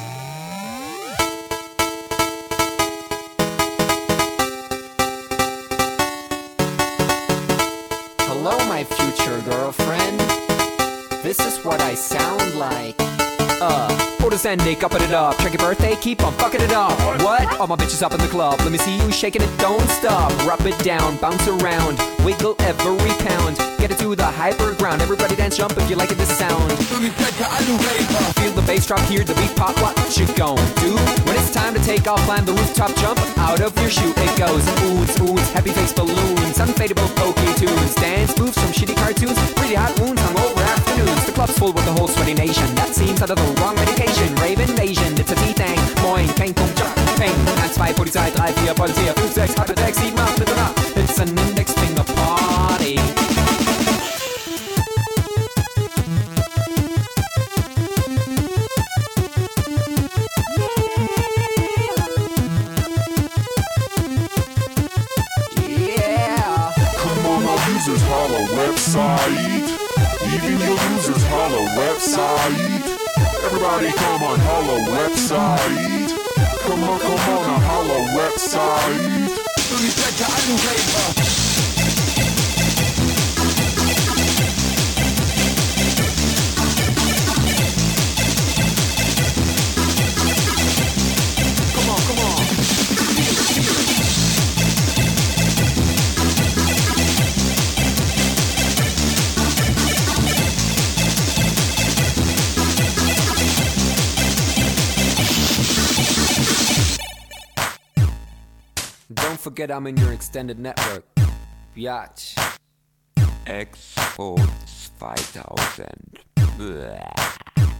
Hello, my future girlfriend. This is what I sound like. Uh. photosending, upping it up. Check your birthday, keep on fucking it up. What? All my bitches up in the club. Let me see you shaking it, don't stop. Rub it down, bounce around, wiggle every pound. Get it to the hyper ground. Everybody dance, jump if you like it, this sound. Feel the bass drop, hear the beat pop. What you gon' do? When it's time to take off, climb the rooftop, jump out of your shoe. It goes oohs, oohs, heavy face balloons, unfadable pokey tunes, dance moves from shitty cartoons, pretty hot wounds, hungover afternoons. The club's full with the whole sweaty nation. That seems out of the wrong medication. Rave invasion, it's a T-Thing. Moin, kein Punkt, Jock, Peng. eins, zwei, Polizei, drei, vier, Polizei, fünf, sechs, halb, sechs, sieben, acht, bitte nach. It's an index finger party. Users holla website. Even your users holla website. Everybody come on holla website. Come on, come on, a holla website. Come on, come on. Don't forget I'm in your extended network. Biatch. Expo zweitausend. Bäh.